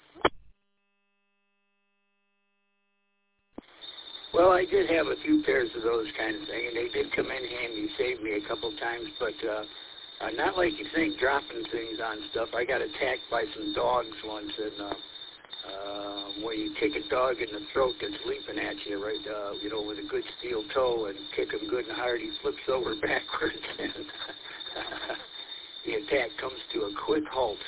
Well, I did have a few pairs of those kind of thing, and they did come in handy, saved me a couple times, but uh, uh, not like you think, dropping things on stuff. I got attacked by some dogs once, and uh, uh, where you kick a dog in the throat that's leaping at you, right, uh, you know, with a good steel toe, and kick him good and hard, he flips over backwards, and the attack comes to a quick halt.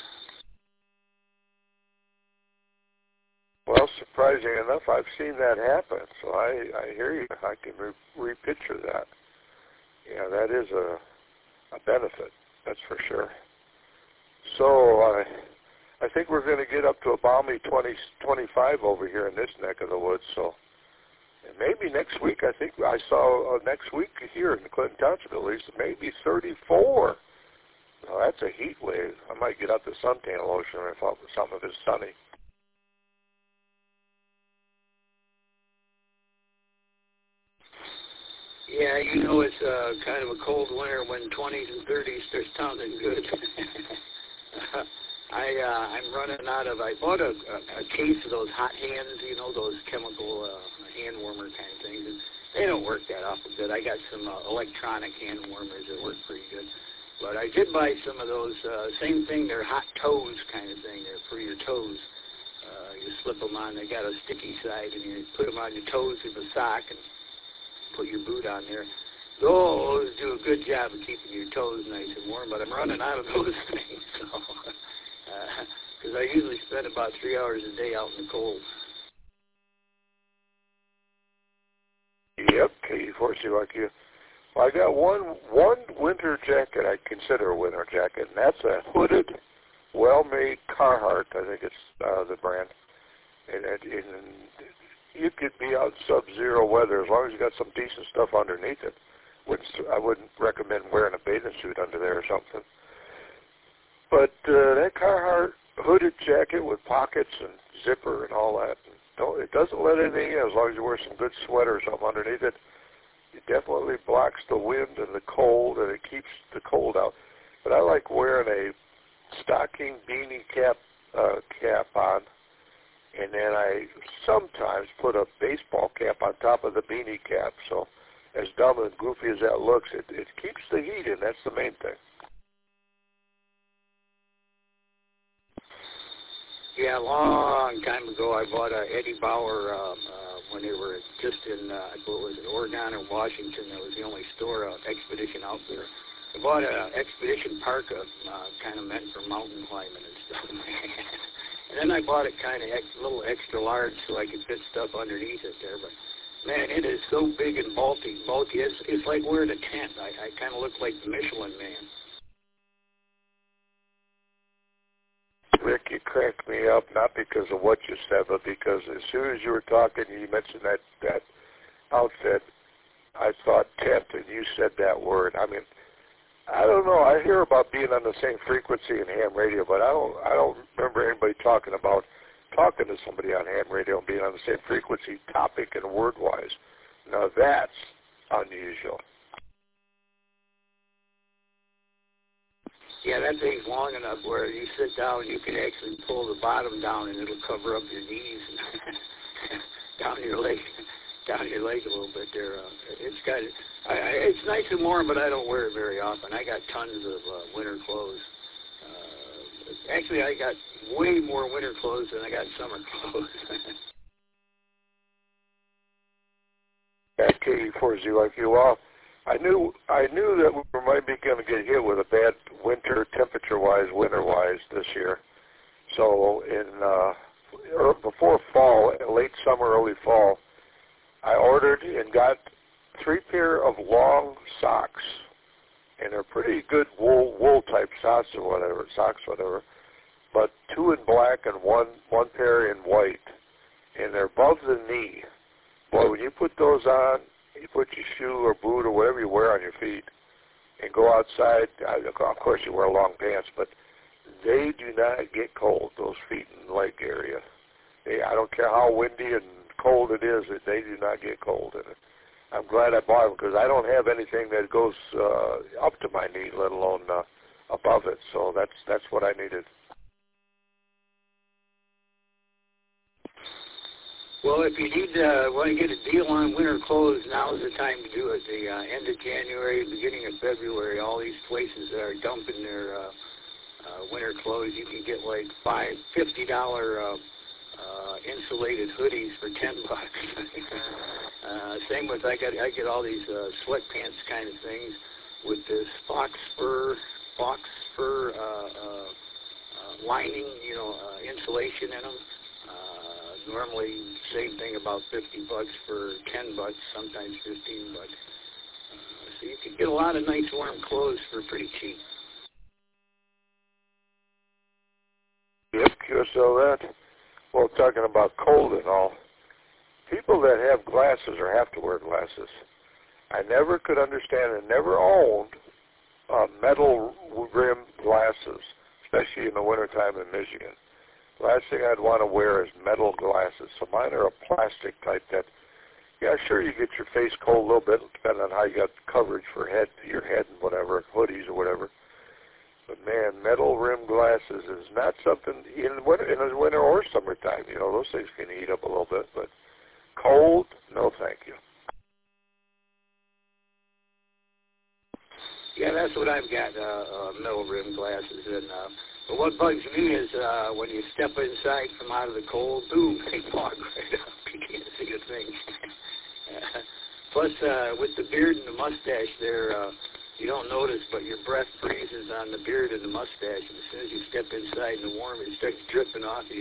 Well, surprising enough, I've seen that happen, so I, I hear you. I can re- repicture that. Yeah, that is a, a benefit, that's for sure. So I, I think we're going to get up to a balmy twenty, twenty-five over here in this neck of the woods, so and maybe next week, I think I saw uh, next week here in Clinton Township at least, maybe thirty-four. Well, that's a heat wave. I might get out the suntan lotion if some of it's sunny. Yeah, you know, it's uh, kind of a cold winter when twenties and thirties start sounding good. I, uh, I'm running out of, I bought a, a, a case of those hot hands, you know, those chemical uh, hand warmer kind of things. And they don't work that awful good. I got some uh, electronic hand warmers that work pretty good. But I did buy some of those, uh, same thing, they're hot toes kind of thing. They're for your toes. Uh, you slip them on, they got a sticky side, and you put them on your toes with a sock and put your boot on there. Those do a good job of keeping your toes nice and warm, but I'm running out of those things, so, because uh, I usually spend about three hours a day out in the cold. Yep, Katie Forsey, like you. Well, I got one one winter jacket I consider a winter jacket, and that's a hooded, well-made Carhartt. I think it's uh, the brand. And, and, and you could be out sub-zero weather as long as you got some decent stuff underneath it. Wouldn't, I wouldn't recommend wearing a bathing suit under there or something. But uh, that Carhartt hooded jacket with pockets and zipper and all that, and don't, it doesn't let anything in as long as you wear some good sweater or something underneath it. It definitely blocks the wind and the cold, and it keeps the cold out. But I like wearing a stocking beanie cap uh, cap on, and then I sometimes put a baseball cap on top of the beanie cap. So as dumb and goofy as that looks, it, it keeps the heat in. That's the main thing. Yeah, a long time ago, I bought a Eddie Bauer um, uh, when they were just in, uh, what was it, Oregon or Washington. That was the only store, uh, Expedition out there. I bought an Expedition parka, uh, kind of meant for mountain climbing and stuff. And then I bought it kind of a ex- little extra large so I could fit stuff underneath it there. But man, it is so big and bulky. Bulky. It's, it's like wearing a tent. I, I kind of look like the Michelin Man. Rick, you cracked me up, not because of what you said, but because as soon as you were talking, you mentioned that, that outfit, I thought tent, and you said that word. I mean, I don't know. I hear about being on the same frequency in ham radio, but I don't. I don't remember anybody talking about talking to somebody on ham radio and being on the same frequency, topic and word-wise. Now that's unusual. Yeah, that thing's long enough where you sit down, you can actually pull the bottom down, and it'll cover up your knees and down your leg, down your leg a little bit there. Uh, it's got, I, I, it's nice and warm, but I don't wear it very often. I got tons of uh, winter clothes. Uh, actually, I got way more winter clothes than I got summer clothes. At K E four Z like you all. I knew I knew that we might be going to get hit with a bad winter, temperature-wise, winter-wise this year. So in uh, er, before fall, late summer, early fall, I ordered and got three pair of long socks, and they're pretty good wool wool type socks or whatever, socks whatever. But two in black and one one pair in white, and they're above the knee. Boy, when you put those on, you put your shoe or boot or whatever you wear on your feet and go outside. Of course, you wear long pants, but they do not get cold, those feet and leg area. They, I don't care how windy and cold it is, they do not get cold in it. I'm glad I bought them because I don't have anything that goes uh, up to my knee, let alone uh, above it. So that's that's what I needed. Well, if you need uh, want to get a deal on winter clothes, now's the time to do it. The uh, end of January, beginning of February, all these places that are dumping their uh, uh, winter clothes, you can get like five, fifty dollar uh, uh, insulated hoodies for ten bucks. uh, same with I got I get all these uh, sweatpants kind of things with this fox fur, fox fur uh, uh, uh, lining, you know, uh, insulation in them. Normally, same thing, about fifty bucks for ten bucks, sometimes fifteen bucks. Uh, so you can get a lot of nice warm clothes for pretty cheap. Yep, Q S L that. Well, talking about cold and all, people that have glasses or have to wear glasses, I never could understand and never owned uh, metal rim glasses, especially in the wintertime in Michigan. Last thing I'd want to wear is metal glasses. So mine are a plastic type that, yeah, sure, you get your face cold a little bit, depending on how you got coverage for head, your head and whatever, hoodies or whatever. But man, metal rim glasses is not something in winter, in the winter or summertime. You know, those things can heat up a little bit, but cold, no, thank you. Yeah, that's what I've got, uh, uh, metal rim glasses, and uh, but what bugs me is uh, when you step inside from out of the cold, boom, they fog right up. You can't see a thing. uh, plus, uh, with the beard and the mustache there, uh, you don't notice, but your breath freezes on the beard and the mustache. And as soon as you step inside in the warm, it starts dripping off you.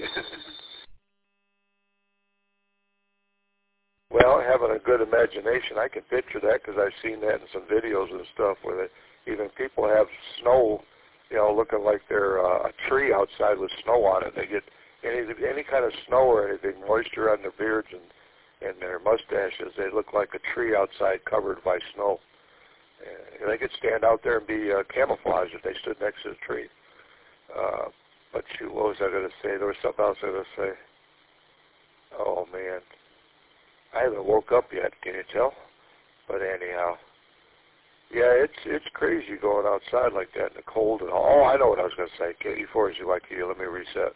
Well, having a good imagination, I can picture that because I've seen that in some videos and stuff where they, even people have snow, you know, looking like they're uh, a tree outside with snow on it. They get any any kind of snow or anything, moisture on their beards and, and their mustaches. They look like a tree outside covered by snow. And they could stand out there and be uh, camouflaged if they stood next to the tree. Uh, but shoot, what was I going to say? There was something else I was going to say. Oh, man. I haven't woke up yet, can you tell? But anyhow. Yeah, it's it's crazy going outside like that in the cold and all. Oh, I know what I was going to say. K E four Z like you. Let me reset.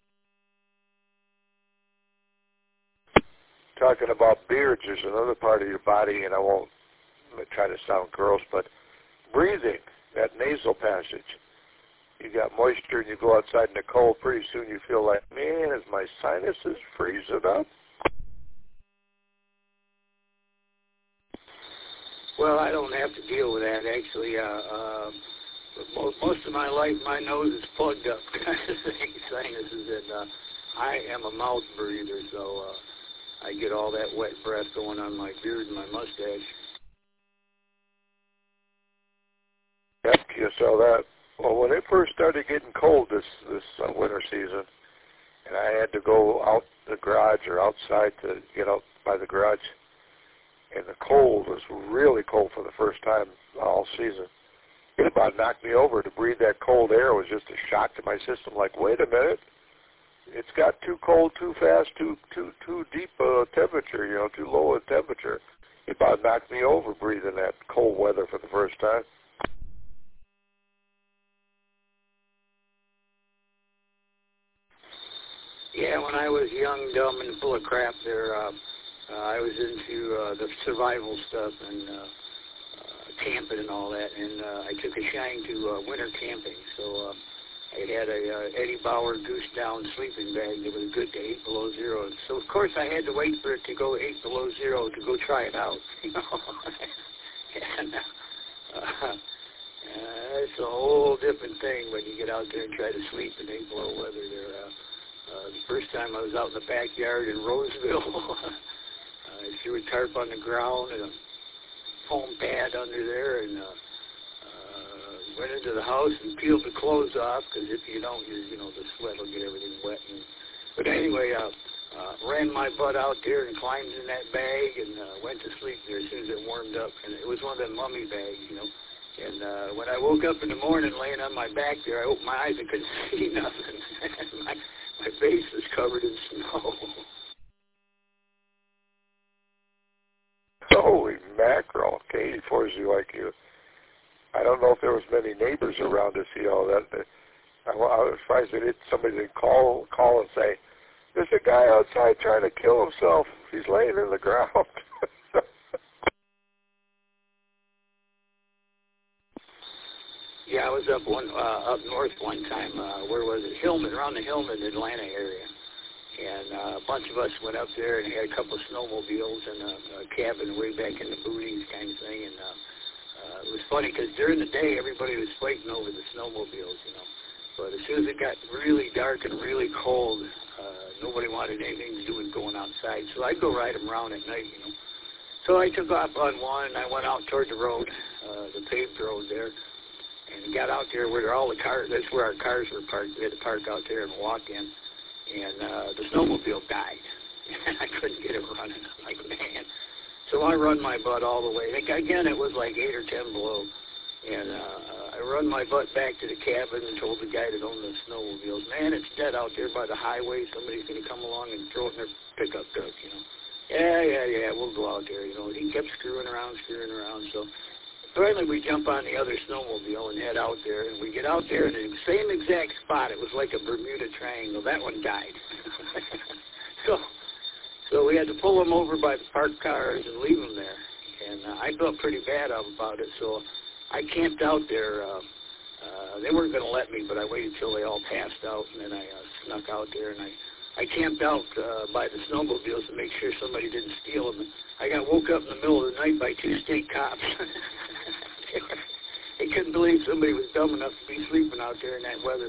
Talking about beards, there's another part of your body, and I won't try to sound gross, but breathing, that nasal passage. You got moisture and you go outside in the cold, pretty soon you feel like, man, is my sinuses freezing up? Well, I don't have to deal with that, actually. Uh, uh, most, most of my life, my nose is plugged up, sinuses, and uh, I am a mouth breather, so uh, I get all that wet breath going on my beard and my mustache. Yep, you saw that. Well, when it first started getting cold this, this uh, winter season, and I had to go out the garage or outside to get out by the garage, and the cold was really cold for the first time all season. It about knocked me over. To breathe that cold air was just a shock to my system. Like, wait a minute, it's got too cold, too fast, too too too deep a temperature. You know, too low a temperature. It about knocked me over breathing that cold weather for the first time. Yeah, when I was young, dumb, and full of crap, there, uh, uh, I was into uh, the survival stuff and uh, uh, camping and all that, and uh, I took a shine to uh, winter camping. So uh, I had a uh, Eddie Bauer Goose Down sleeping bag that was good to eight below zero. So of course I had to wait for it to go eight below zero to go try it out. You know, and uh, uh, it's a whole different thing when you get out there and try to sleep in eight below weather there. Uh, Uh, the first time I was out in the backyard in Roseville, I threw a tarp on the ground and a foam pad under there, and uh, uh, went into the house and peeled the clothes off, because if you don't, you, you know, the sweat will get everything wet. And, but anyway, uh, uh, ran my butt out there and climbed in that bag and uh, went to sleep there as soon as it warmed up. And it was one of them mummy bags, you know. And uh, when I woke up in the morning laying on my back there, I opened my eyes and couldn't see nothing. my, my face was covered in snow. Holy mackerel, Katie Forsey like you. I don't know if there was many neighbors around to see all that. I, I was surprised they did somebody to call call and say, "There's a guy outside trying to kill himself. He's laying in the ground." Yeah, I was up one uh, up north one time. Uh, where was it? Hillman, around the Hillman, Atlanta area. And uh, a bunch of us went up there and had a couple of snowmobiles and a, a cabin way back in the booties kind of thing. And uh, uh, it was funny because during the day everybody was fighting over the snowmobiles, you know. But as soon as it got really dark and really cold, uh, nobody wanted anything to do with going outside. So I'd go ride them around at night, you know. So I took off on one and I went out toward the road, uh, the paved road there. And got out there where all the cars, that's where our cars were parked. We had to park out there and walk in. And uh, the snowmobile died. And I couldn't get it running. I'm like, man. So I run my butt all the way. Like, again, it was like eight or ten below. And uh, I run my butt back to the cabin and told the guy that owned the snowmobiles, man, it's dead out there by the highway. Somebody's going to come along and throw it in their pickup truck, you know. Yeah, yeah, yeah, we'll go out there, you know. He kept screwing around, screwing around. So finally, we jump on the other snowmobile and head out there, and we get out there in the same exact spot. It was like a Bermuda Triangle. That one died. so so we had to pull them over by the parked cars and leave them there. And uh, I felt pretty bad about it, so I camped out there. Uh, uh, they weren't going to let me, but I waited till they all passed out, and then I uh, snuck out there, and I, I camped out uh, by the snowmobiles to make sure somebody didn't steal them. I got woke up in the middle of the night by two state cops. they, were, they couldn't believe somebody was dumb enough to be sleeping out there in that weather.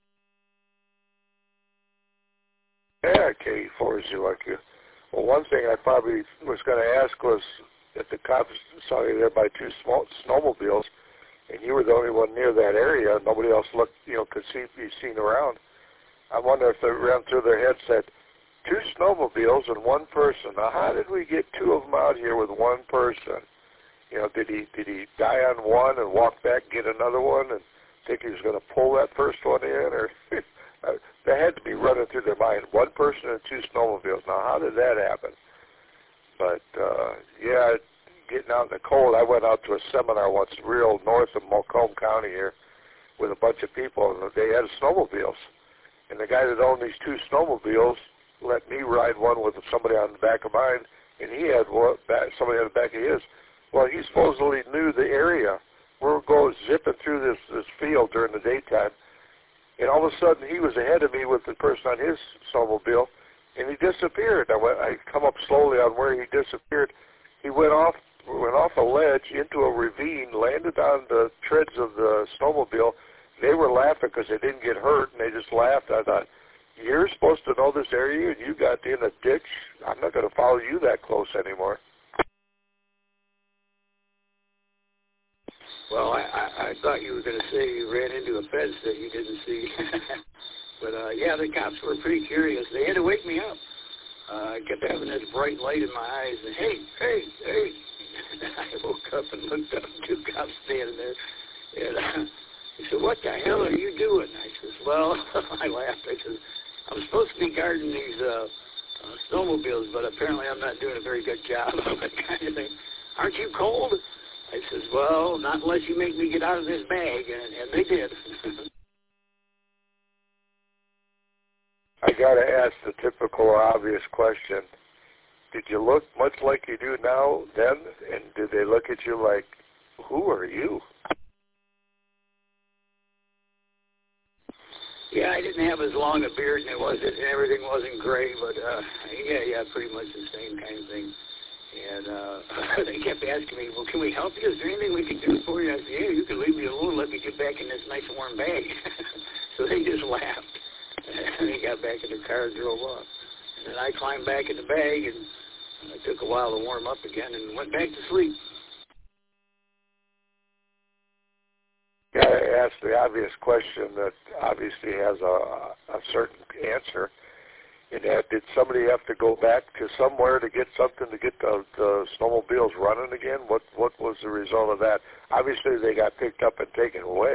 Yeah, Katie Forsey like you. Well, one thing I probably was going to ask was if the cops saw you there by two small snowmobiles, and you were the only one near that area, nobody else looked, you know, could see be seen around. I wonder if they ran through their heads said, two snowmobiles and one person. Now, how did we get two of them out here with one person? You know, did he did he die on one and walk back and get another one and think he was going to pull that first one in? Or that had to be running through their mind. One person and two snowmobiles. Now, how did that happen? But, uh, yeah, getting out in the cold, I went out to a seminar once real north of Macomb County here with a bunch of people, and they had snowmobiles. And the guy that owned these two snowmobiles let me ride one with somebody on the back of mine, and he had one back, somebody on the back of his. Well, he supposedly knew the area. We're going zipping through this, this field during the daytime, and all of a sudden he was ahead of me with the person on his snowmobile, and he disappeared. I went, I come up slowly on where he disappeared. He went off, went off a ledge into a ravine, landed on the treads of the snowmobile. They were laughing because they didn't get hurt, and they just laughed. I thought, you're supposed to know this area, and you got in a ditch. I'm not going to follow you that close anymore. Well, I, I, I thought you were going to say you ran into a fence that you didn't see. But, uh, yeah, the cops were pretty curious. They had to wake me up. Uh, I kept having this bright light in my eyes, and hey, hey, hey. I woke up and looked up, two cops standing there. And uh, he said, what the hell are you doing? I says, well, I laughed. I said, I'm supposed to be guarding these uh, uh, snowmobiles, but apparently I'm not doing a very good job of it, kind of thing. Aren't you cold? I says, well, not unless you make me get out of this bag, and, and they did. I got to ask the typical or obvious question. Did you look much like you do now then, and did they look at you like, who are you? Yeah, I didn't have as long a beard, and it wasn't, everything wasn't gray, but uh, yeah, yeah, pretty much the same kind of thing. And uh, they kept asking me, well, can we help you? Is there anything we can do for you? I said, yeah, you can leave me alone, let me get back in this nice warm bag. So they just laughed. And they got back in the car and drove off. And then I climbed back in the bag, and it took a while to warm up again, and went back to sleep. Got to ask the obvious question that obviously has a, a certain answer. And that, did somebody have to go back to somewhere to get something to get the, the snowmobiles running again? What what was the result of that? Obviously, they got picked up and taken away.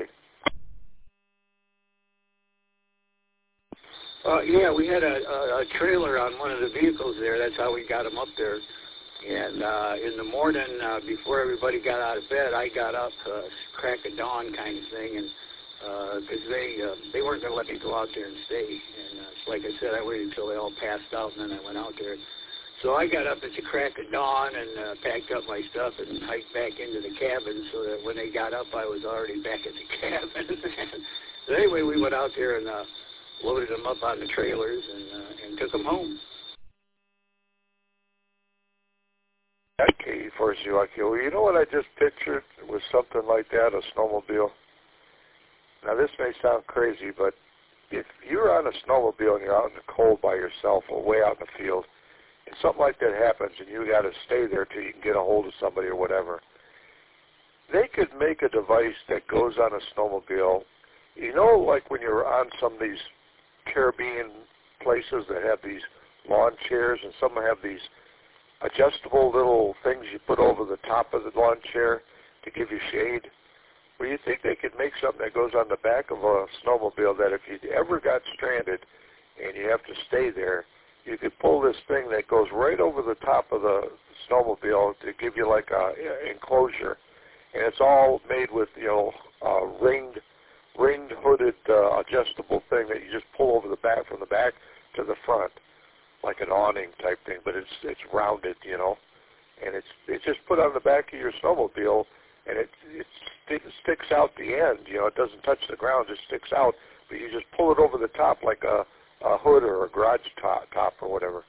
Uh, yeah, we had a, a, a trailer on one of the vehicles there. That's how we got them up there. And uh, in the morning, uh, before everybody got out of bed, I got up, uh, crack of dawn kind of thing, and because uh, they uh, they weren't going to let me go out there and stay. And uh, so like I said, I waited until they all passed out, and then I went out there. So I got up at the crack of dawn and uh, packed up my stuff and hiked back into the cabin so that when they got up, I was already back at the cabin. So anyway, we went out there and uh, loaded them up on the trailers and uh, and took them home. Okay, for you, like you. You know what I just pictured was something like that, a snowmobile. Now this may sound crazy, but if you're on a snowmobile and you're out in the cold by yourself or way out in the field, and something like that happens and you got to stay there till you can get a hold of somebody or whatever, they could make a device that goes on a snowmobile. You know, like when you're on some of these Caribbean places that have these lawn chairs, and some have these adjustable little things you put over the top of the lawn chair to give you shade. Well, you think they could make something that goes on the back of a snowmobile that if you ever got stranded and you have to stay there, you could pull this thing that goes right over the top of the snowmobile to give you like a enclosure, and it's all made with, you know, uh, ringed, ringed hooded uh, adjustable thing that you just pull over the back from the back to the front, like an awning type thing, but it's it's rounded, you know, and it's it's just put on the back of your snowmobile, and it it st- sticks out the end, you know, it doesn't touch the ground, it sticks out, but you just pull it over the top like a, a hood or a garage top, top or whatever.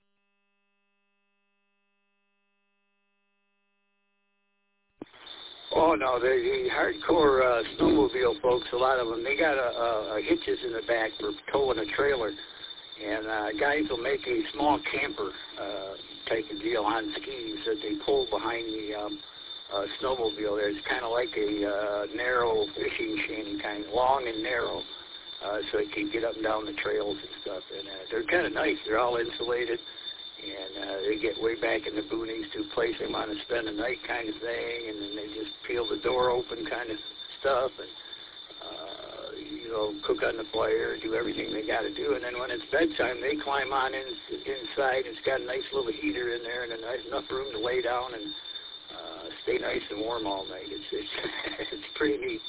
Oh, no, the, the hardcore uh, snowmobile folks, a lot of them, they got a, a, a hitches in the back for towing a trailer. And uh, guys will make a small camper uh, type of deal on skis that they pull behind the um, uh, snowmobile there. It's kind of like a uh, narrow fishing shanty, kind of long and narrow, uh, so you can get up and down the trails and stuff. And uh, they're kind of nice. They're all insulated, and uh, they get way back in the boonies to a place they want to spend the night kind of thing, and then they just peel the door open kind of stuff. And Uh, you know, cook on the fire, do everything they got to do, and then when it's bedtime, they climb on in, inside. It's got a nice little heater in there and a nice enough room to lay down and uh, stay nice and warm all night. It's it's, it's pretty neat.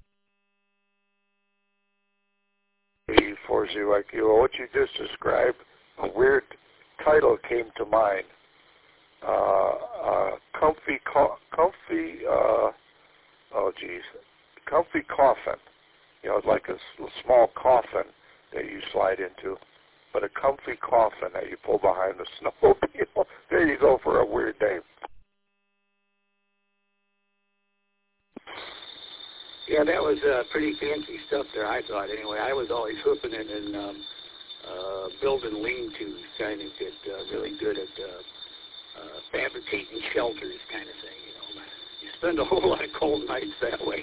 Hey, Forzy, like you, what you just described, a weird title came to mind. Uh, uh, comfy, co- comfy. Uh, oh, geez. Comfy coffin, you know, like a small coffin that you slide into, but a comfy coffin that you pull behind the snowmobile. There you go for a weird name. Yeah, that was uh, pretty fancy stuff there, I thought. Anyway, I was always hooping it and um, uh, building lean-tos, kind of get uh, really good at uh, uh, fabricating shelters kind of thing, you know. You spend a whole lot of cold nights that way.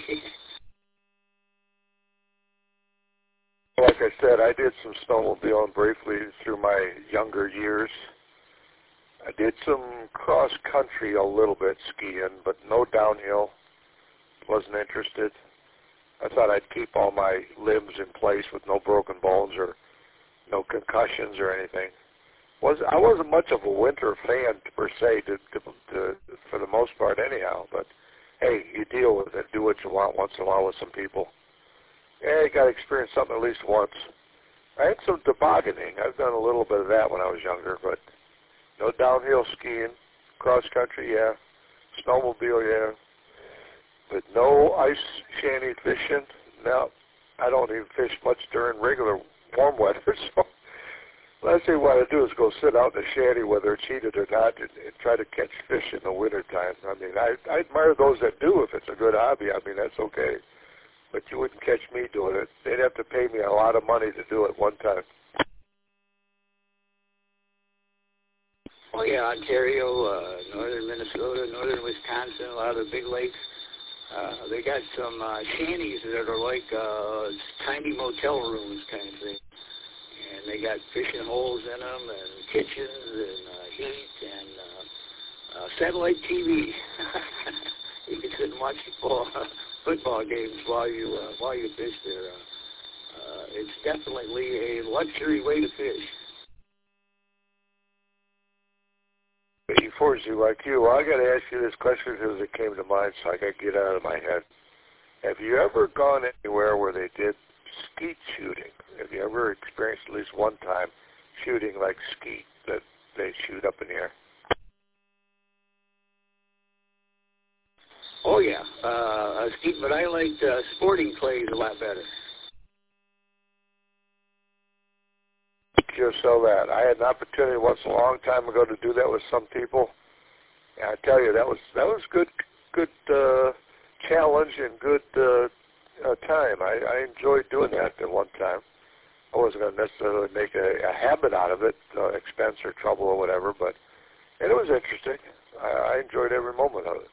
Like I said, I did some snowmobiling briefly through my younger years. I did some cross-country a little bit skiing, but no downhill. wasn't interested. I thought I'd keep all my limbs in place with no broken bones or no concussions or anything. Was I wasn't much of a winter fan per se, to, to, to, for the most part, anyhow. But hey, you deal with it. Do what you want once in a while with some people. Yeah, you got to experience something at least once. I had some tobogganing. I've done a little bit of that when I was younger, but no downhill skiing, cross country, yeah, snowmobile, yeah, but no ice shanty fishing. No, I don't even fish much during regular warm weather. So last thing what I do is go sit out in the shanty, whether it's heated or not, and, and try to catch fish in the wintertime. I mean, I, I admire those that do if it's a good hobby. I mean, that's okay. But you wouldn't catch me doing it. They'd have to pay me a lot of money to do it one time. Oh, yeah, Ontario, uh, northern Minnesota, northern Wisconsin, a lot of the big lakes. Uh, they got some uh, shanties that are like uh, tiny motel rooms kind of thing. And they got fishing holes in them and kitchens and uh, heat and uh, uh, satellite T V. You can sit and watch football, football games while you uh, while you fish there. Uh, uh, it's definitely a luxury way to fish. Before you like you, well, I got to ask you this question because it came to mind, so I got to get it out of my head. Have you ever gone anywhere where they did skeet shooting? Have you ever experienced at least one time shooting like skeet that they shoot up in the air? Oh yeah, uh, skeet, but I liked uh, sporting clays a lot better. Just so that I had an opportunity once a long time ago to do that with some people, and I tell you that was that was good, good uh, challenge and good uh, uh, time. I, I enjoyed doing that at one time. I wasn't going to necessarily make a, a habit out of it, uh, expense or trouble or whatever, but and it was interesting. I, I enjoyed every moment of it.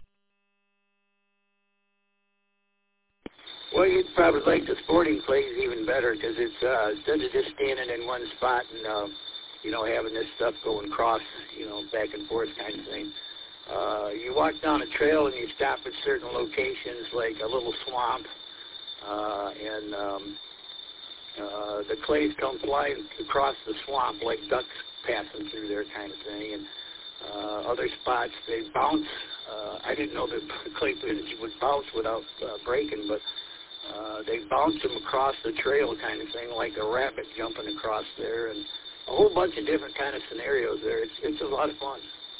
Well, you'd probably like the sporting clays even better because it's uh, instead of just standing in one spot and uh, you know having this stuff going across, you know, back and forth kind of thing. Uh, you walk down a trail and you stop at certain locations like a little swamp, uh, and um, uh, the clays come flying across the swamp like ducks passing through there kind of thing. And uh, other spots they bounce. Uh, I didn't know that clay would bounce without uh, breaking, but Uh, they bounce them across the trail kind of thing, like a rabbit jumping across there, and a whole bunch of different kind of scenarios there. It's, it's a lot of fun.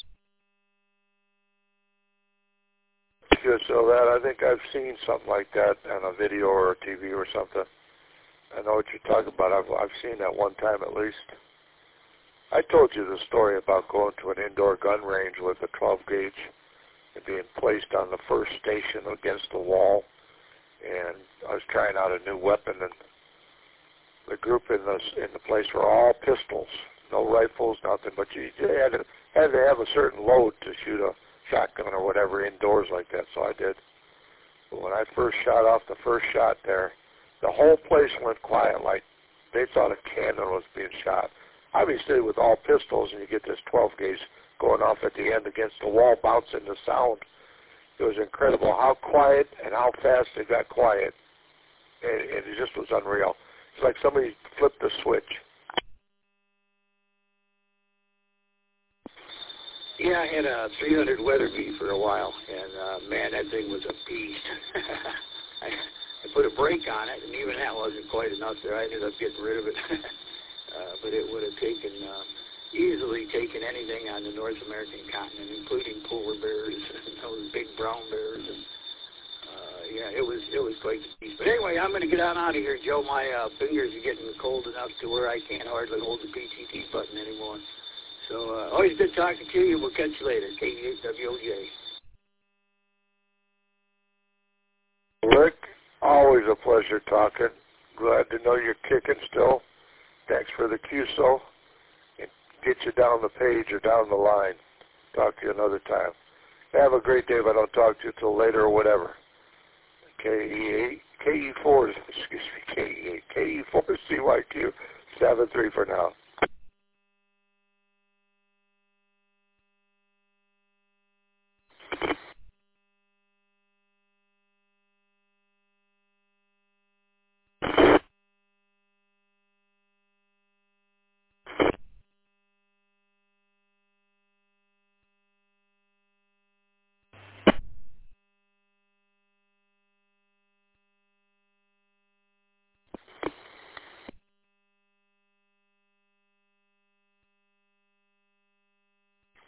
Just so that I think I've seen something like that on a video or a T V or something. I know what you're talking about. I've, I've seen that one time at least. I told you the story about going to an indoor gun range with a twelve gauge and being placed on the first station against the wall. And I was trying out a new weapon, and the group in the in the place were all pistols, no rifles, nothing. But you had to had to have a certain load to shoot a shotgun or whatever indoors like that. So I did. But when I first shot off the first shot there, the whole place went quiet, like they thought a cannon was being shot. Obviously, with all pistols, and you get this twelve gauge going off at the end against the wall, bouncing the sound. It was incredible how quiet and how fast it got quiet. And, and it just was unreal. It's like somebody flipped the switch. Yeah, I had a three hundred Weatherby for a while, and uh, man, that thing was a beast. I, I put a brake on it, and even that wasn't quite enough there. I ended up getting rid of it. uh, but it would have taken... Uh, easily taken anything on the North American continent, including polar bears and those big brown bears. And, uh, yeah, it was it was quite the beast. But anyway, I'm going to get on out of here, Joe. My uh, fingers are getting cold enough to where I can't hardly hold the P T T button anymore. So uh, always good talking to you. We'll catch you later. K E eight W O J. Rick, always a pleasure talking. Glad to know you're kicking still. Thanks for the Q S O. Get you down the page or down the line. Talk to you another time. Have a great day if I don't talk to you till later or whatever. K E eight, K E four, excuse me, K E eight, K E four C Y Q seven three for now.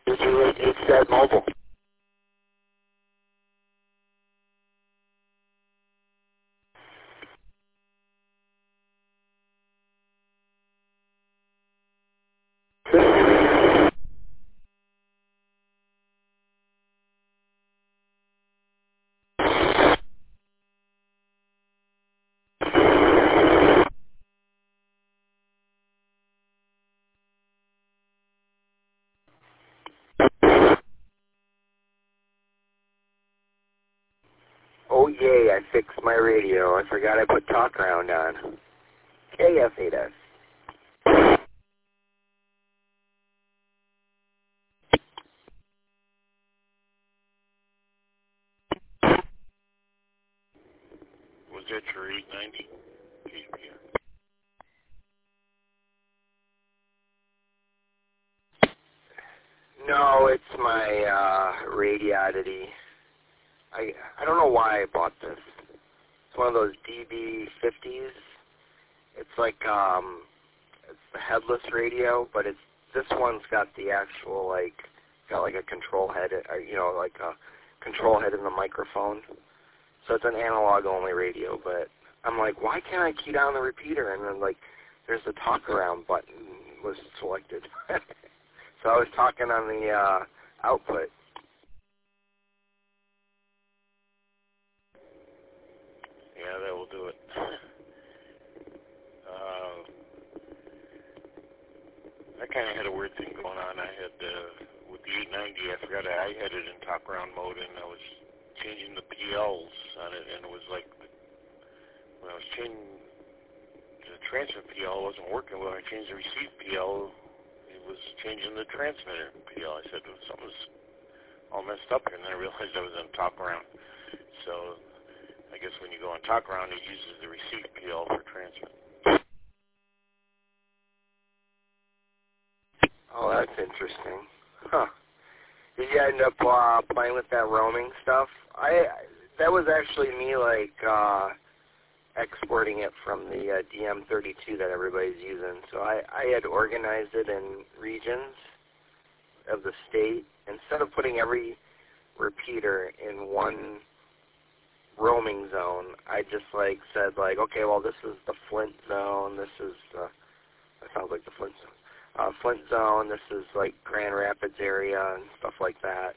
two two eight eight said mobile. Oh yay, I fixed my radio. I forgot I put talk around on. K F eight S. Was that your eight ninety? No, it's my uh, Radiodity. I I don't know why I bought this. It's one of those D B fifties. It's like um, it's the headless radio, but it's this one's got the actual like got like a control head, or, you know, like a control head in the microphone. So it's an analog only radio. But I'm like, why can't I key down the repeater? And then like, there's the talk around button was selected. So I was talking on the uh, output. Yeah, that will do it. uh, I kind of had a weird thing going on. I had, uh, with the eight ninety, I forgot I had it in talk around mode, and I was changing the P Ls on it, and it was like, when I was changing the transmit P L, it wasn't working. When I changed the receive P L, it was changing the transmitter P L. I said, well, something's all messed up here, and then I realized I was on talk around. So I guess when you go on talk around, it uses the receive P L for transmit. Oh, that's interesting. Huh. Did you end up uh, playing with that roaming stuff? I that was actually me like uh, exporting it from the uh, D M thirty-two that everybody's using. So I, I had organized it in regions of the state. Instead of putting every repeater in one roaming zone, I just like said like, okay, well this is the Flint zone, this is the, that sounds like the Flint zone. Uh, Flint zone, this is like Grand Rapids area and stuff like that.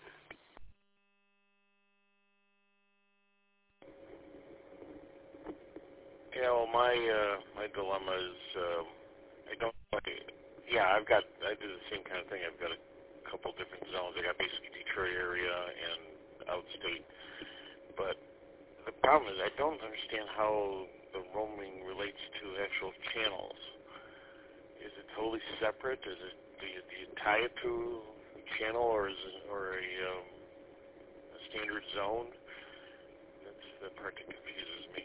Yeah, well, my uh, my dilemma is uh, I don't. I, yeah, I've got. I do the same kind of thing. I've got a couple different zones. I got basically Detroit area and outstate. But the problem is I don't understand how the roaming relates to actual channels. Is it totally separate? Is it do you, do you tie it to a channel, or is it or a, um, a standard zone? That's the part that confuses me.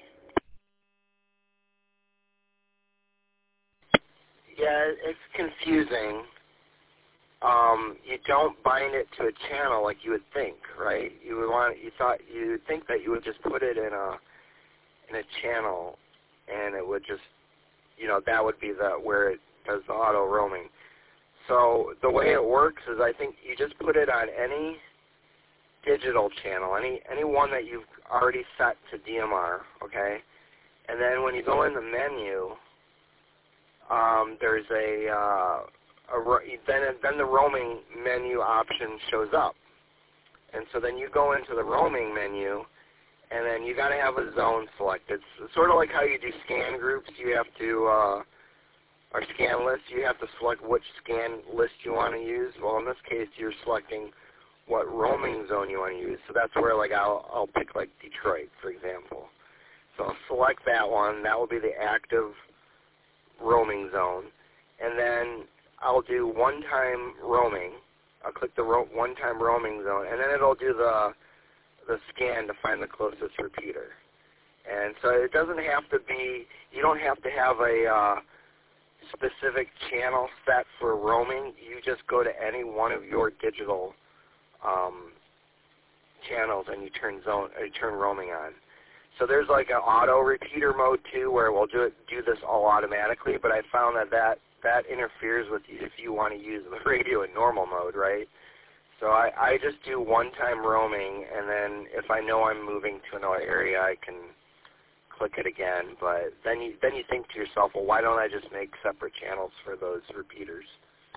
Yeah, it's confusing. Um, you don't bind it to a channel like you would think, right? You would want, you thought, you would think that you would just put it in a in a channel, and it would just, you know, that would be the where it does the auto roaming. So the way it works is, I think you just put it on any digital channel, any any one that you've already set to D M R, okay? And then when you go in the menu, Um, there's a, uh, a then then the roaming menu option shows up, and so then you go into the roaming menu, and then you got to have a zone selected. It's sort of like how you do scan groups. You have to, uh, or scan lists. You have to select which scan list you want to use. Well, in this case, you're selecting what roaming zone you want to use. So that's where, like, I'll I'll pick like Detroit, for example. So I'll select that one. That will be the active roaming zone, and then I'll do one-time roaming. I'll click the ro one-time roaming zone, and then it'll do the the scan to find the closest repeater. And so it doesn't have to be, you don't have to have a uh, specific channel set for roaming. You just go to any one of your digital um, channels and you turn zone, or you turn roaming on. So there's like an auto repeater mode too, where we'll do it, do this all automatically. But I found that that that interferes with you if you want to use the radio in normal mode, right? So I, I just do one-time roaming, and then if I know I'm moving to another area, I can click it again. But then you then you think to yourself, well, why don't I just make separate channels for those repeaters?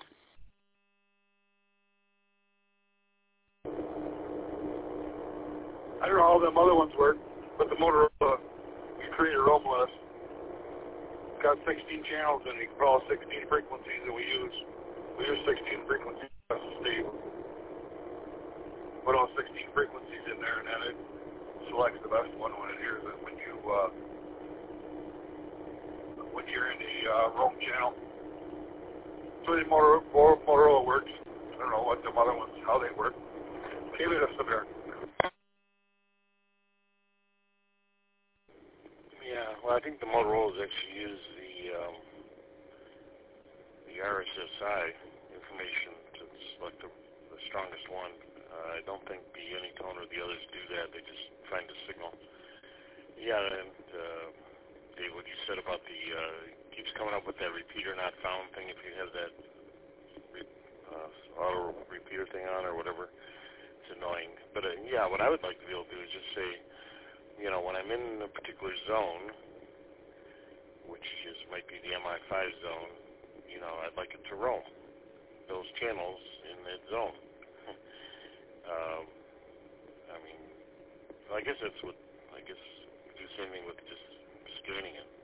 I don't know how them other ones work, but the Motorola, you create a roam list. It's got sixteen channels and you can call sixteen frequencies that we use. We use sixteen frequencies as a state. Put all sixteen frequencies in there, and then it selects the best one when it hears it. When you uh, when you're in the uh, roam channel, so the Motorola, Motorola works. I don't know what the other ones, how they work. Maybe that's the bear. Yeah, well, I think the Motorola's actually use the um, the R S S I information to select the, the strongest one. Uh, I don't think the Anytone or the others do that. They just find a signal. Yeah, and uh, Dave, what you said about the uh, keeps coming up with that repeater not found thing if you have that re, uh, auto repeater thing on or whatever. It's annoying. But uh, yeah, what I would like to be able to do is just say, you know, when I'm in a particular zone, which is might be the M I five zone, you know, I'd like it to roam those channels in that zone. um, I mean, I guess that's what, I guess do the same thing with just scanning it.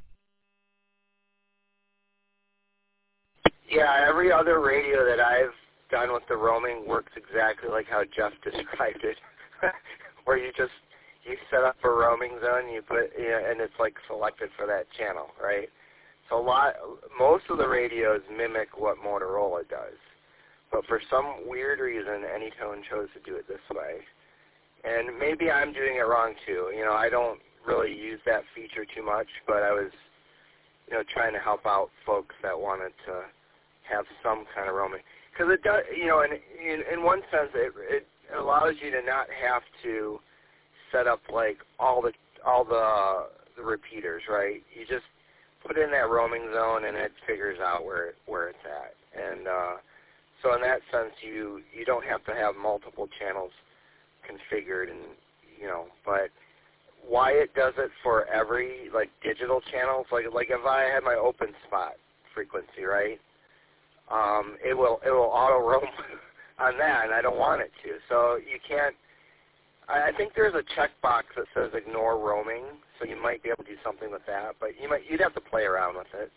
Yeah, every other radio that I've done with the roaming works exactly like how Jeff described it, where you just you set up a roaming zone, you put, you know, and it's like selected for that channel, right? So a lot, most of the radios mimic what Motorola does, but for some weird reason, Anytone chose to do it this way, and maybe I'm doing it wrong too. You know, I don't really use that feature too much, but I was, you know, trying to help out folks that wanted to have some kind of roaming, because it does, you know, in in, in one sense, it it allows you to not have to set up like all the all the the repeaters, right? You just put in that roaming zone and it figures out where where it's at. And uh, so in that sense, you you don't have to have multiple channels configured, and you know. But why it does it for every like digital channels, like like if I had my open spot frequency, right? Um, it will it will auto roam on that, and I don't want it to. So you can't. I think there's a checkbox that says ignore roaming, so you might be able to do something with that, but you might, you'd have to play around with it.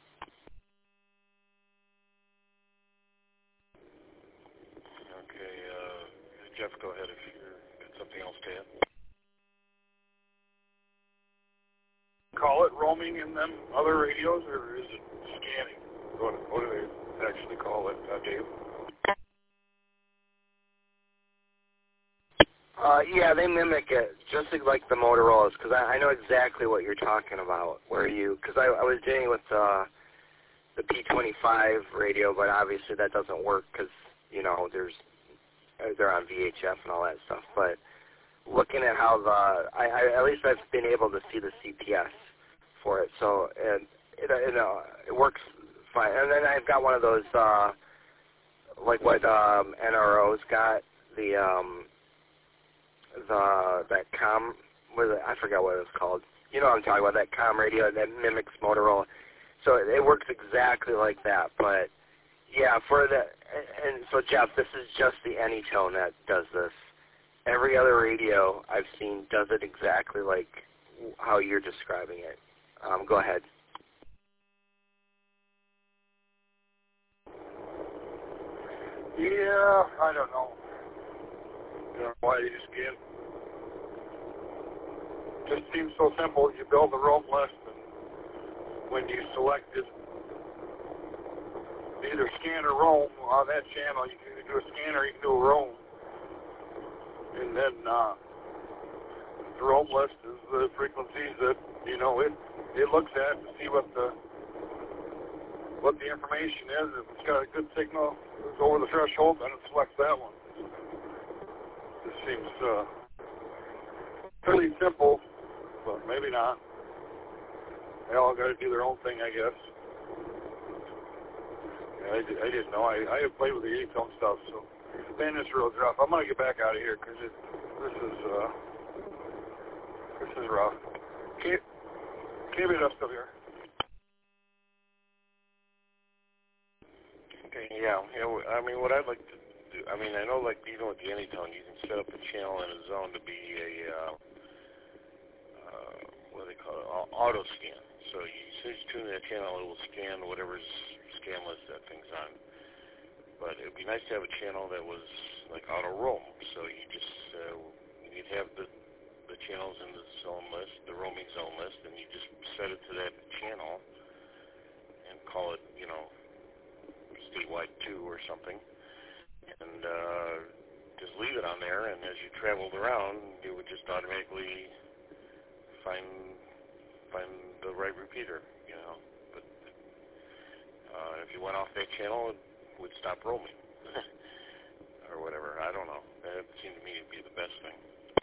Okay, uh, Jeff, go ahead if you've got something else to add. Call it roaming in them other radios, or is it scanning? What, what do they actually call it, uh, Dave? Uh, yeah, they mimic it, just like the Motorola's, because I, I know exactly what you're talking about, where you, because I, I was dealing with uh, the P twenty-five radio, but obviously that doesn't work because, you know, there's, they're on V H F and all that stuff, but looking at how the, I, I at least I've been able to see the C P S for it, so and it, it, uh, it works fine. And then I've got one of those, uh, like what um, N R O's got, the, um, the that com, what is it? I forgot what it was called. You know what I'm talking about, that com radio that mimics Motorola. So it, it works exactly like that. But yeah, for the and so Jeff, this is just the Anytone that does this. Every other radio I've seen does it exactly like how you're describing it. Um, go ahead. Yeah, I don't know. You know why you just can't. Just seems so simple. You build the roam list, and when you select it, either scan or roam on that channel, you can either do a scan or you can do a roam. And then uh, the roam list is the frequencies that, you know, it it looks at to see what the what the information is. If it's got a good signal, it's over the threshold, then it selects that one. This seems uh, fairly simple, but maybe not. They all got to do their own thing, I guess. Yeah, I, did, I didn't know. I, I have played with the Anytone stuff, so Man, this road's rough. I'm gonna get back out of here because this is uh, this is rough. Keep keep it up still here. Okay, yeah, yeah. I mean, what I'd like to do, I mean, I know, like even with the Anytone, you can set up a channel in a zone to be a uh, uh, what do they call it, auto scan. So you, as soon as you tune in that channel, it will scan whatever's scan list that thing's on. But it would be nice to have a channel that was like auto roam. So you just uh, you'd have the the channels in the zone list, the roaming zone list, and you just set it to that channel and call it, you know, statewide two or something, and uh, just leave it on there. And as you traveled around, it would just automatically find find the right repeater, you know. But uh, if you went off that channel, it would stop roaming or whatever. I don't know. That seemed to me to be the best thing.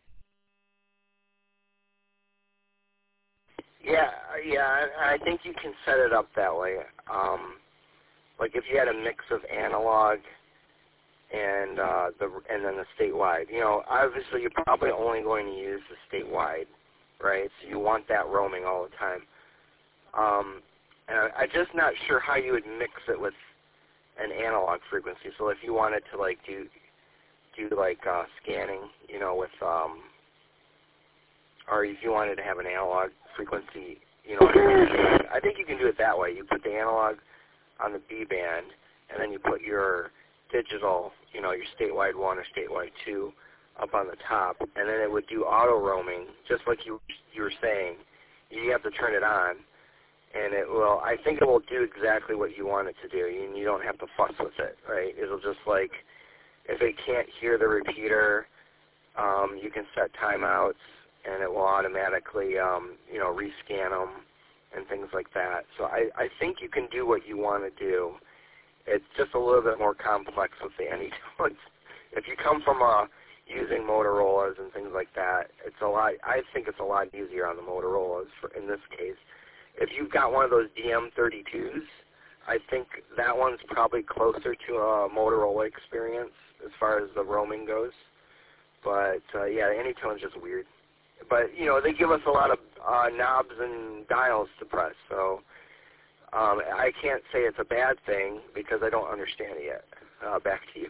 Yeah, yeah, I I think you can set it up that way. Um, like if you had a mix of analog and uh, the and then the statewide. You know, obviously you're probably only going to use the statewide, right? So you want that roaming all the time. Um, and I, I'm just not sure how you would mix it with an analog frequency. So if you wanted to like do do like uh, scanning, you know, with um, or if you wanted to have an analog frequency, you know, I think you can do it that way. You put the analog on the B band, and then you put your digital, you know, your statewide one or statewide two up on the top, and then it would do auto roaming, just like you you were saying. You have to turn it on, and it will, I think it will do exactly what you want it to do, and you don't have to fuss with it, right? It'll just like, if it can't hear the repeater, um, you can set timeouts, and it will automatically, um, you know, rescan them and things like that. So I, I think you can do what you want to do. It's just a little bit more complex with the Anytones. If you come from uh, using Motorola's and things like that, it's a lot. I think it's a lot easier on the Motorola's for, in this case. If you've got one of those D M thirty-twos, I think that one's probably closer to a Motorola experience as far as the roaming goes. But uh, yeah, the Anytone's just weird. But, you know, they give us a lot of uh, knobs and dials to press, so um, I can't say it's a bad thing because I don't understand it yet. Uh, back to you.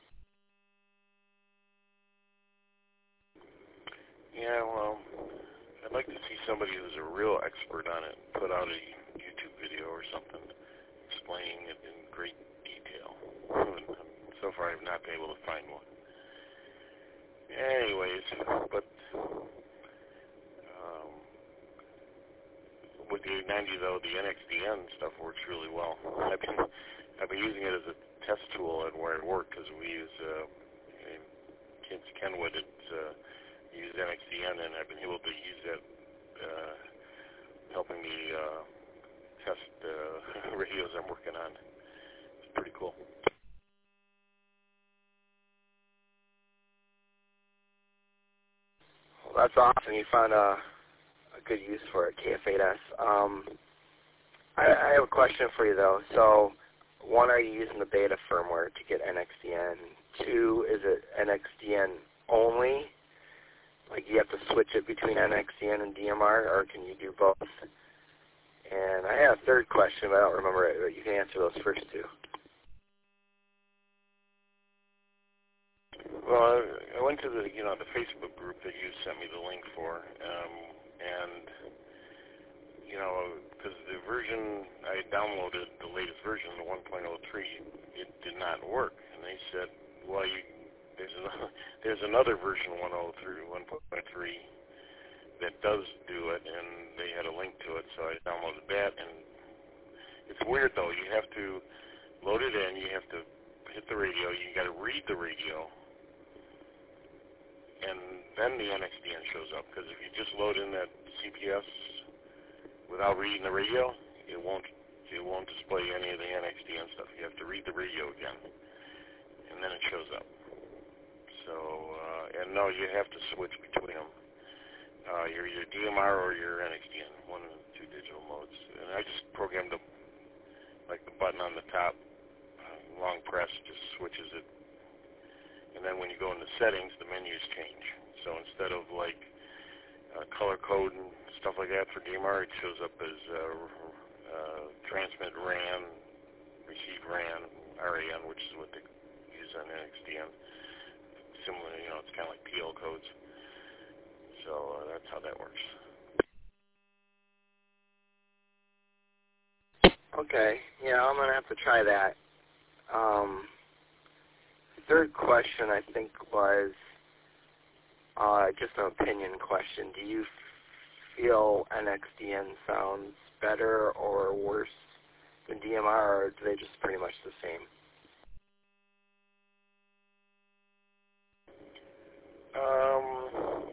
Yeah, well, I'd like to see somebody who's a real expert on it put out a YouTube video or something explaining it in great detail. So far, I've not been able to find one. Anyways, but um, with the eight ninety though, the N X D N stuff works really well. I've been I've been using it as a test tool at where I work because we use uh, kids Kenwood at uh, use N X D N, and I've been able to use that uh, helping me uh, test uh, radios I'm working on. It's pretty cool. Well, that's awesome. You found a, a good use for it, K F eight S. Um, I, I have a question for you, though. So, one, are you using the beta firmware to get N X D N? Two, is it N X D N only? Like, you have to switch it between N X D N and D M R, or can you do both? And I have a third question, but I don't remember it, but you can answer those first two. Well, I went to the, you know, the Facebook group that you sent me the link for, um, and, you know, because the version I downloaded, the latest version, the one point oh three, it did not work. And they said, well, you, there's, another, there's another version one point oh three that does do it, and they had a link to it, so I downloaded that. And it's weird, though. You have to load it in. You have to hit the radio. You got to read the radio. And then the N X D N shows up, because if you just load in that C P S without reading the radio, it won't it won't display any of the N X D N stuff. You have to read the radio again, and then it shows up. So, uh, and no, you have to switch between them. Uh, you're either D M R or your N X D N, one of the two digital modes. And I just programmed the, like the button on the top, uh, long press just switches it and then when you go into settings, the menus change. So instead of like uh, color code and stuff like that for D M R, it shows up as uh, uh, transmit R A N, receive R A N, R A N, which is what they use on N X D N. Similar, you know, it's kind of like P L codes. So uh, that's how that works. Okay, yeah, I'm going to have to try that. Um, third question, I think, was uh, just an opinion question. Do you feel N X D N sounds better or worse than D M R, or do they just pretty much the same? Um,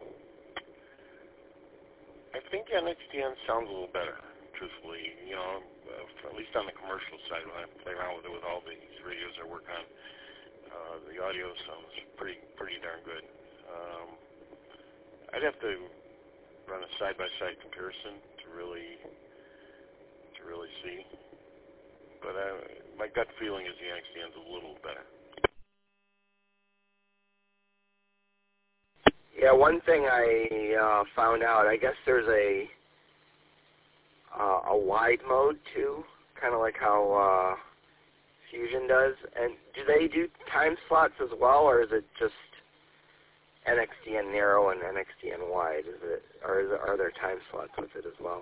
I think N X D N sounds a little better, truthfully. You know, uh, at least on the commercial side, when I play around with it with all these radios I work on, uh, the audio sounds pretty pretty darn good. Um, I'd have to run a side-by-side comparison to really to really see. But I, my gut feeling is the N X D N's a little better. Yeah, one thing I uh, found out, I guess there's a uh, a wide mode too, kind of like how uh, Fusion does. And do they do time slots as well, or is it just N X D N narrow and N X D N wide? Is it, or is it, are there time slots with it as well?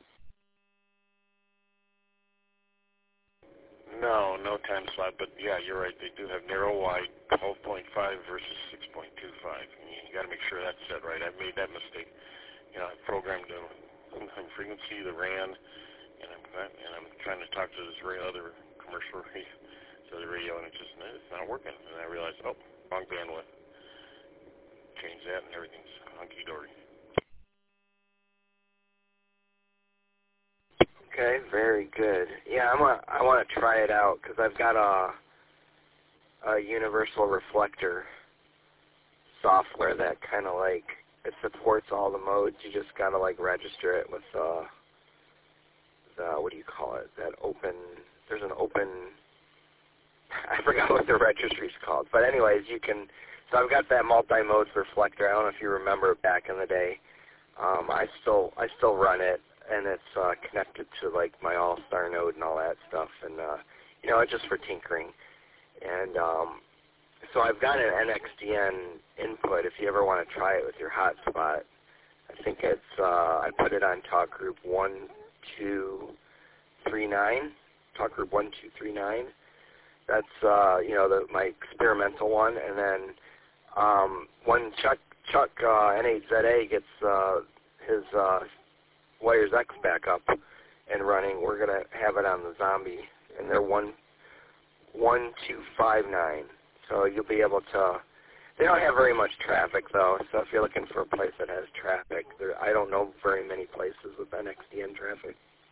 No, no time slot, but yeah, you're right. They do have narrow wide, twelve point five versus six point two five. And you got to make sure that's set right. I've made that mistake. You know, I programmed the frequency, the R A N, and I'm and I'm trying to talk to this other commercial radio, so the radio, and it's just it's not working. And I realized, oh, wrong bandwidth. Change that, and everything's hunky dory. Okay, very good. Yeah, I'm a, I want to try it out because I've got a a universal reflector software that kind of like it supports all the modes. You just gotta like register it with uh the what do you call it? That open. There's an open. I forgot what the registry's called, but anyways, you can. So I've got that multi-mode reflector. I don't know if you remember back in the day. Um, I still I still run it. And it's uh, connected to like my All-Star node and all that stuff, and uh, you know, it's just for tinkering. And um, so I've got an N X D N input. If you ever want to try it with your hotspot, I think it's uh, I put it on talk group one two three nine. Talk group one two three nine. That's uh, you know the, my experimental one, and then um, when Chuck Chuck uh, N eight Z A gets uh, his uh, Wires X back up and running, we're going to have it on the Zombie, and they're one one two five nine. So you'll be able to, they don't have very much traffic though, so if you're looking for a place that has traffic, there, I don't know very many places with N X D N traffic.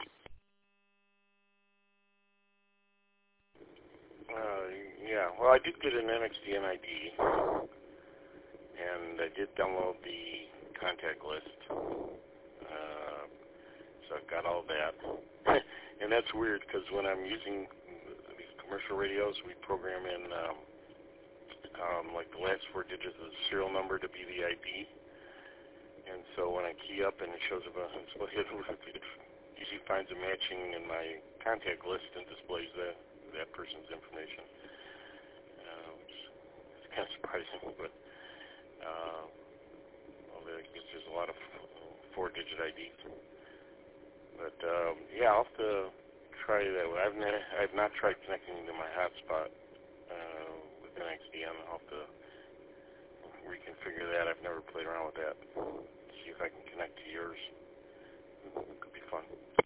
Uh, yeah, well, I did get an N X D N I D, and I did download the contact list. Uh, so I've got all that. And that's weird because when I'm using these commercial radios, we program in um, um, like the last four digits of the serial number to be the I D. And so when I key up and it shows up, a, it usually finds a matching in my contact list and displays that, that person's information, uh, which is kind of surprising, but uh, well, I guess there's a lot of four-digit I Ds. But um, yeah, I'll have to try that. I've not, I've not tried connecting to my hotspot uh, with N X D N. I'll have to reconfigure that. I've never played around with that. See if I can connect to yours. It could be fun.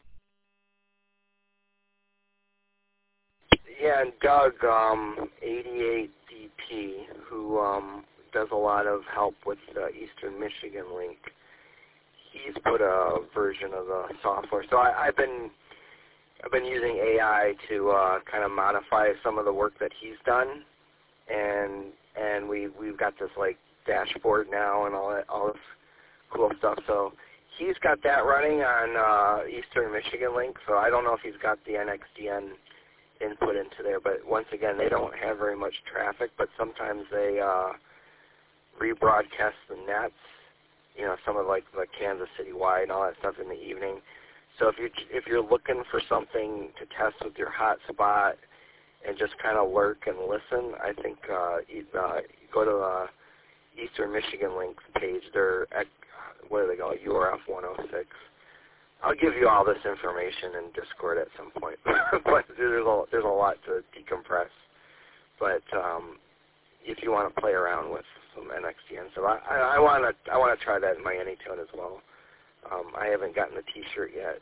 Yeah, and Doug, um, eighty-eight D P, who um, does a lot of help with the Eastern Michigan link, he's put a version of the software. So I, I've been I've been using A I to uh, kind of modify some of the work that he's done, and and we we've got this like dashboard now and all that all this cool stuff. So he's got that running on uh, Eastern Michigan link. So I don't know if he's got the N X D N input into there. But once again, they don't have very much traffic, but sometimes they uh, rebroadcast the nets, you know, some of like the Kansas City wide and all that stuff in the evening. So if you if you're looking for something to test with your hot spot and just kind of lurk and listen, I think uh, you, uh, go to the Eastern Michigan Links page. They're at, what do they call it, U R F one oh six. I'll give you all this information in Discord at some point, but there's a, there's a lot to decompress. But um, if you want to play around with some N X T N stuff, I want to I want to try that in my Anytone as well. Um, I haven't gotten the T-shirt yet.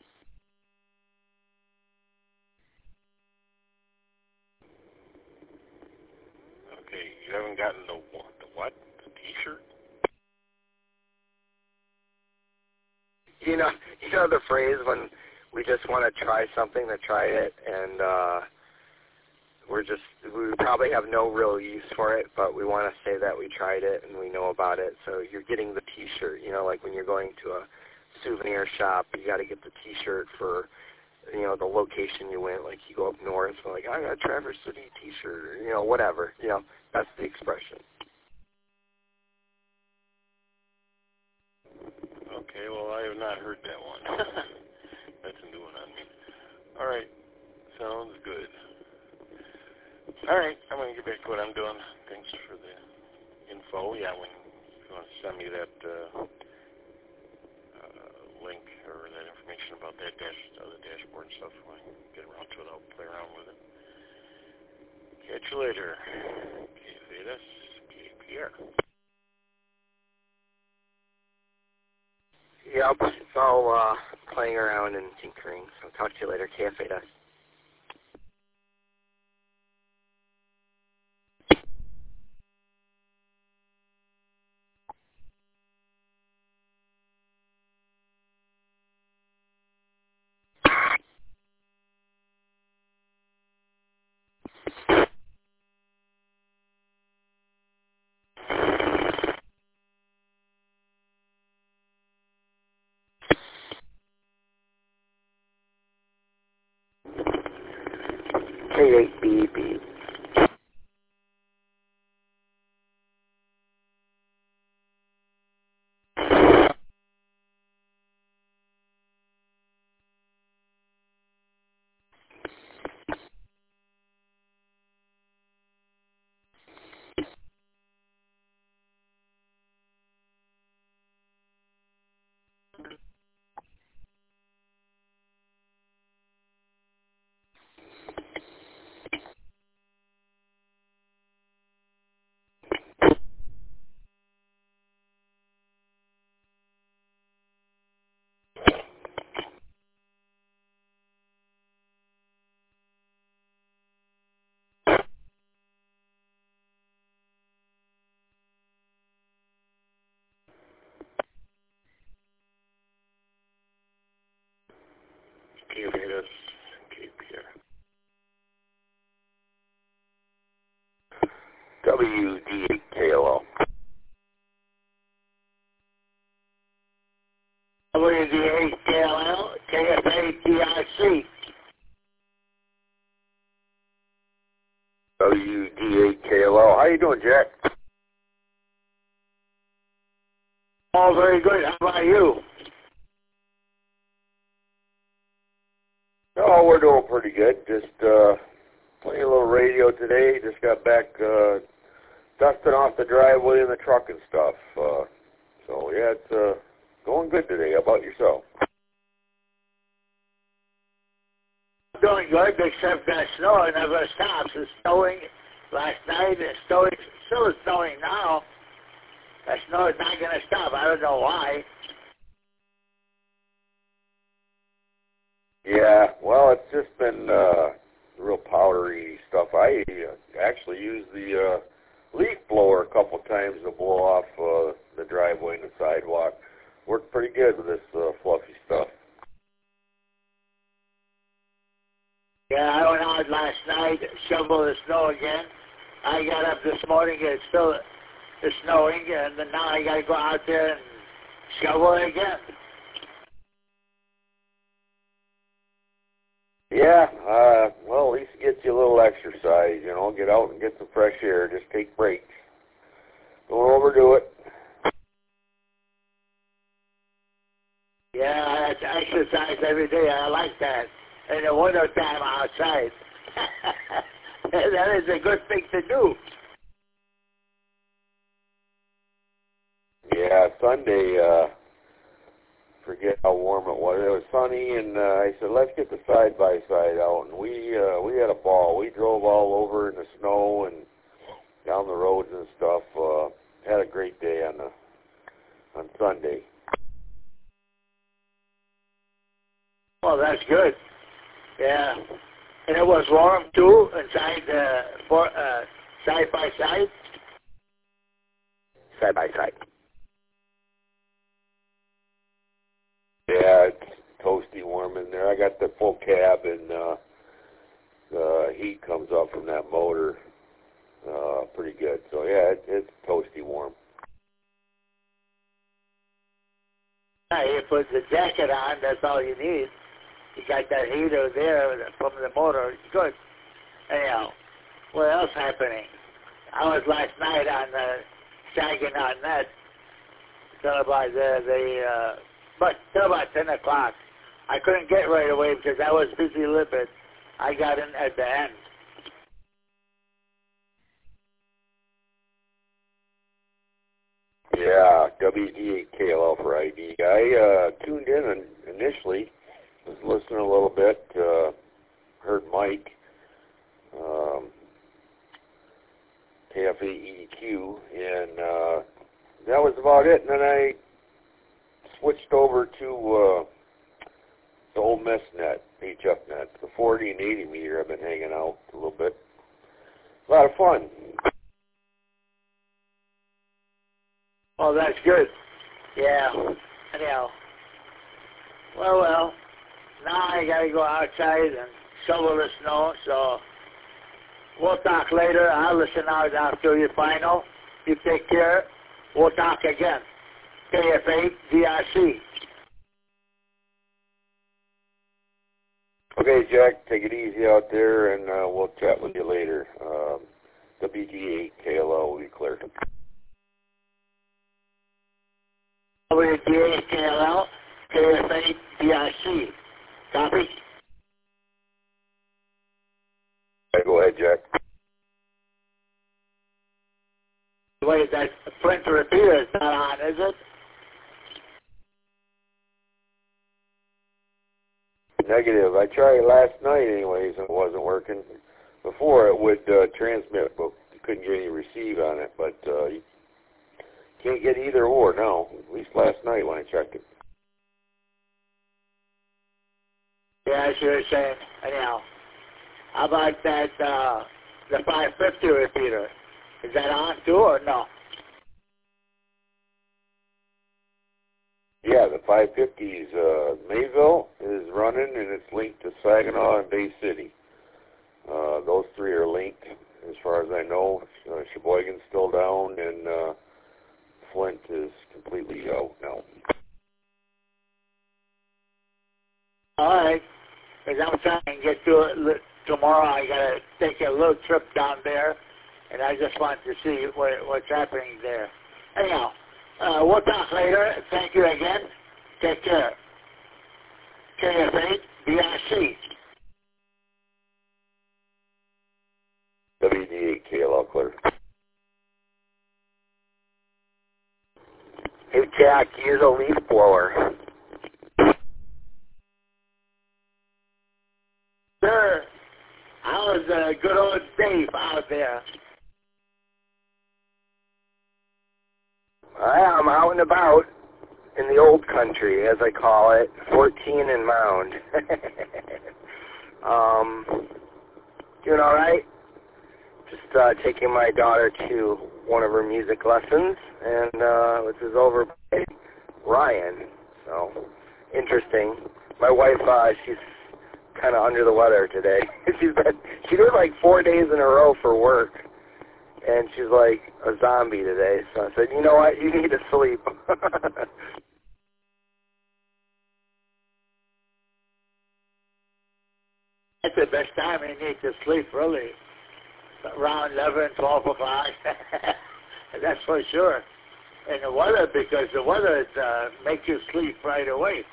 Okay, you haven't gotten the what? The what? The T-shirt? You know, you know the phrase when we just want to try something to try it, and uh, we're just we probably have no real use for it, but we want to say that we tried it and we know about it. So you're getting the T-shirt. You know, like when you're going to a souvenir shop, you got to get the T-shirt for, you know, the location you went. Like you go up north, so like I got a Traverse City T-shirt, or, you know, whatever. You know, that's the expression. Okay, well, I have not heard that one. That's a new one on me. All right, sounds good. All right, I'm going to get back to what I'm doing. Thanks for the info. Yeah, when if you want to send me that uh, uh, link or that information about that dash, uh, the dashboard and stuff, when I get around to it, I'll play around with it. Catch you later. K Vedas, K P R. Yep, it's all uh, playing around and tinkering. So talk to you later. K F eight S. K eight B B. K Vedas, K P R. W D eight K L L. W D eight K L L, K F A T I C. W D eight K L L. How you doing, Jack? Oh, very good. How about you? Oh, we're doing pretty good. Just uh, playing a little radio today. Just got back uh, dusting off the driveway and the truck and stuff. Uh, so, yeah, it's uh, going good today. How about yourself? Doing good, except that snow never stops. It's snowing last night. It's snowing. Still it's snowing now. That snow is not going to stop. I don't know why. Yeah, well, it's just been uh, real powdery stuff. I uh, actually used the uh, leaf blower a couple times to blow off uh, the driveway and the sidewalk. Worked pretty good with this uh, fluffy stuff. Yeah, I went out last night, shoveled the snow again. I got up this morning and it's still it's snowing, and then now I got to go out there and shovel it again. Yeah, uh, well, at least little exercise, you know, get out and get some fresh air. Just take breaks. Don't overdo it. Yeah, I exercise every day. I like that. In the winter time outside. That is a good thing to do. Yeah, Sunday, uh, forget how warm it was. It was sunny, and uh, I said, let's get the side-by-side out. And we uh, we had a ball. We drove all over in the snow and down the roads and stuff. Uh, had a great day on the on Sunday. Well, that's good. Yeah. And it was warm, too, inside the, for, uh, side-by-side? Side-by-side. Yeah, it's toasty warm in there. I got the full cab, and uh, the heat comes up from that motor uh, pretty good. So, yeah, it, it's toasty warm. Yeah, you put the jacket on, that's all you need. You got that heater there from the motor. It's good. Anyhow, what else happening? I was last night on the sagging on that till about the, the uh, but till about ten o'clock. I couldn't get right away because I was busy living. I got in at the end. Yeah, W D eight K L L for I D. I uh, tuned in and initially, was listening a little bit, uh, heard Mike, um, K F A E Q, and uh, that was about it. And then I switched over to uh, the Ole Miss net, H F net, the forty and eighty meter. I've been hanging out a little bit. A lot of fun. Oh, that's good. Yeah. Anyhow. Well, well. Now I got to go outside and shovel the snow, so we'll talk later. I'll listen out after your final. You take care. We'll talk again. K F A D R C. Okay, Jack, take it easy out there, and uh, we'll chat with you later. Um, W D eight K L L will be clear. W D eight K L L, K F A D R C. Copy? Okay, go ahead, Jack. Wait, that print repeater is not on, is it? Negative. I tried last night anyways, and it wasn't working. Before it would uh, transmit, but you couldn't get any receive on it. But uh, you can't get either or now, at least last night when I checked it. Yeah, as you were saying. Anyhow, how about that, uh, the five fifty repeater? Is that on too or no? Yeah, the five fifty's uh, Mayville is running, and it's linked to Saginaw and Bay City. Uh, those three are linked, as far as I know. Uh, Sheboygan's still down, and uh, Flint is completely out now. All right. Because I'm trying to get to it tomorrow. I got to take a little trip down there, and I just want to see what, what's happening there. Anyhow, uh, we'll talk later. Thank you again. Take care. K F A D R C. W D eight K L L clear. Hey, Jack, use a leaf blower. Sir, how's uh, good old Dave out there? I'm out and about in the old country, as I call it, fourteen and Mound. um, doing all right. Just uh, taking my daughter to one of her music lessons, and uh, this is over by Ryan. So, interesting. My wife, uh, she's kind of under the weather today. she's been, she did like four days in a row for work, and she's like a zombie today. So I said, you know what, you need to sleep. That's a best time you need to sleep, really. Around eleven, twelve o'clock. That's for sure. And the weather, because the weather uh, makes you sleep right away.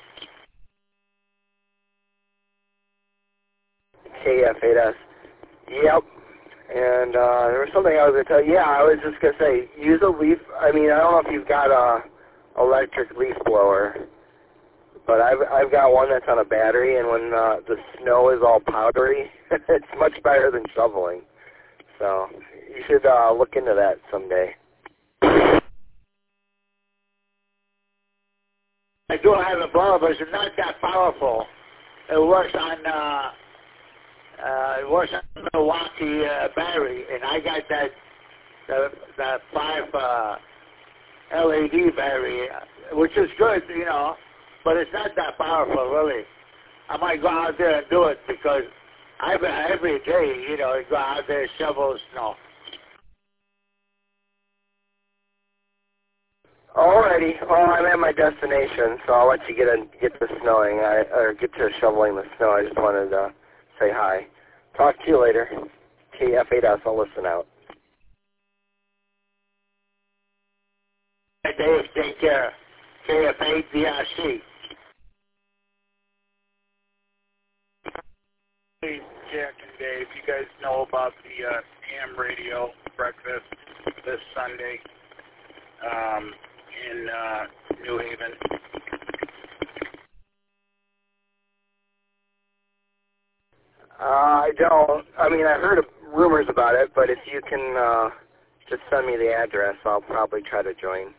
K F eight S. Yep. And uh, there was something I was going to tell you. Yeah, I was just going to say, use a leaf. I mean, I don't know if you've got a electric leaf blower, but I've, I've got one that's on a battery, and when uh, the snow is all powdery, it's much better than shoveling. So you should uh, look into that someday. I do have a blower, but it's not that powerful. It works on uh, uh, it works on Milwaukee uh, battery, and I got that the, the five uh, L E D battery, which is good, you know, but it's not that powerful, really. I might go out there and do it because I every day, you know, go out there and shovel snow. Alrighty, well, I'm at my destination, so I'll let you get in, get to snowing, I, or get to shoveling the snow. I just wanted to say hi. Talk to you later. K F eight S, I'll listen out. Hey, Dave, take care. K F eight D R C. Hey, Jack and Dave, you guys know about the uh, ham radio breakfast this Sunday um, in uh, New Haven? Uh, I don't. I mean, I heard of rumors about it, but if you can uh, just send me the address, I'll probably try to join.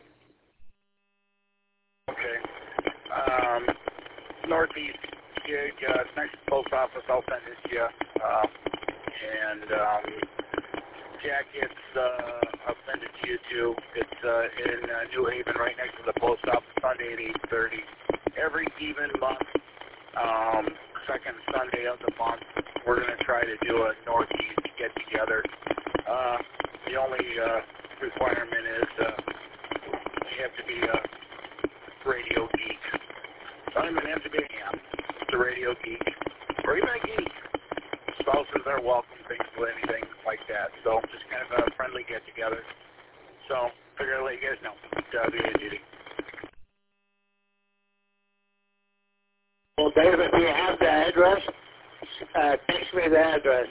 Okay. Um, Northeast gig, uh, next to the post office, I'll send it to you. Uh, and um, Jack, it's, uh, I'll send it to you too. It's uh, in uh, New Haven, right next to the post office, Sunday at eight thirty. Every even month, um, second Sunday of the month, we're going to try to do a Northeast get-together. Uh, the only uh, requirement is uh, you have to be a radio geek. Don't even have to be a ham. It's a radio geek. Or even a geek. Spouses are welcome, things with anything like that. So just kind of a friendly get-together. So figure I'll let you guys know. W A G D. Well, Dave, if you have the address, uh, text me the address.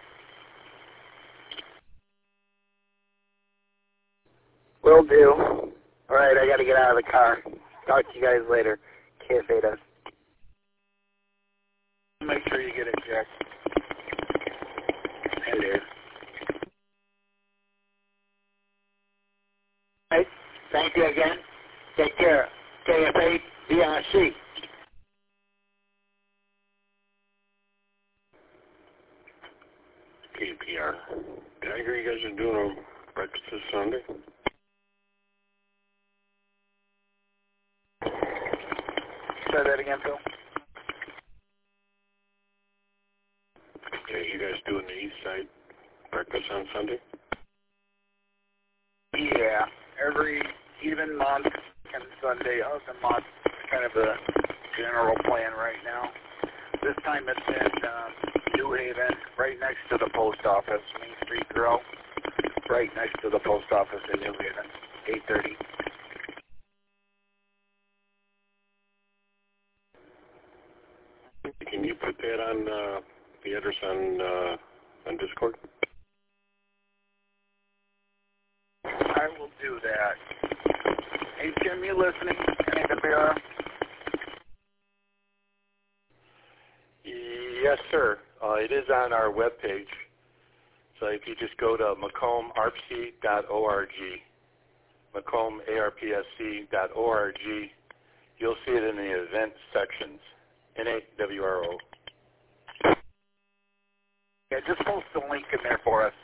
Will do. All right, I got to get out of the car. Talk to you guys later. K F eight S. Make sure you get it, Jack. And Dave. Right. Thank you again. Take care. K F eight D R C. K P R. Did I hear you guys are doing a breakfast this Sunday? Say that again, Phil. Yeah, you guys doing the East Side breakfast on Sunday? Yeah, every even month and Sunday of the month, kind of the general plan right now. This time it's in um, New Haven, right next to the post office, Main Street Grill, right next to the post office in New Haven, eight thirty. Can you put that on uh, the address on uh, on Discord? I will do that. Hey, Jim, you listening? Any of the beer? Yes, sir. Uh, it is on our webpage. So if you just go to macomb A R P S C dot org, macomb A R P S C dot org, you'll see it in the events sections. N A W R O. Yeah, just post the link in there for us.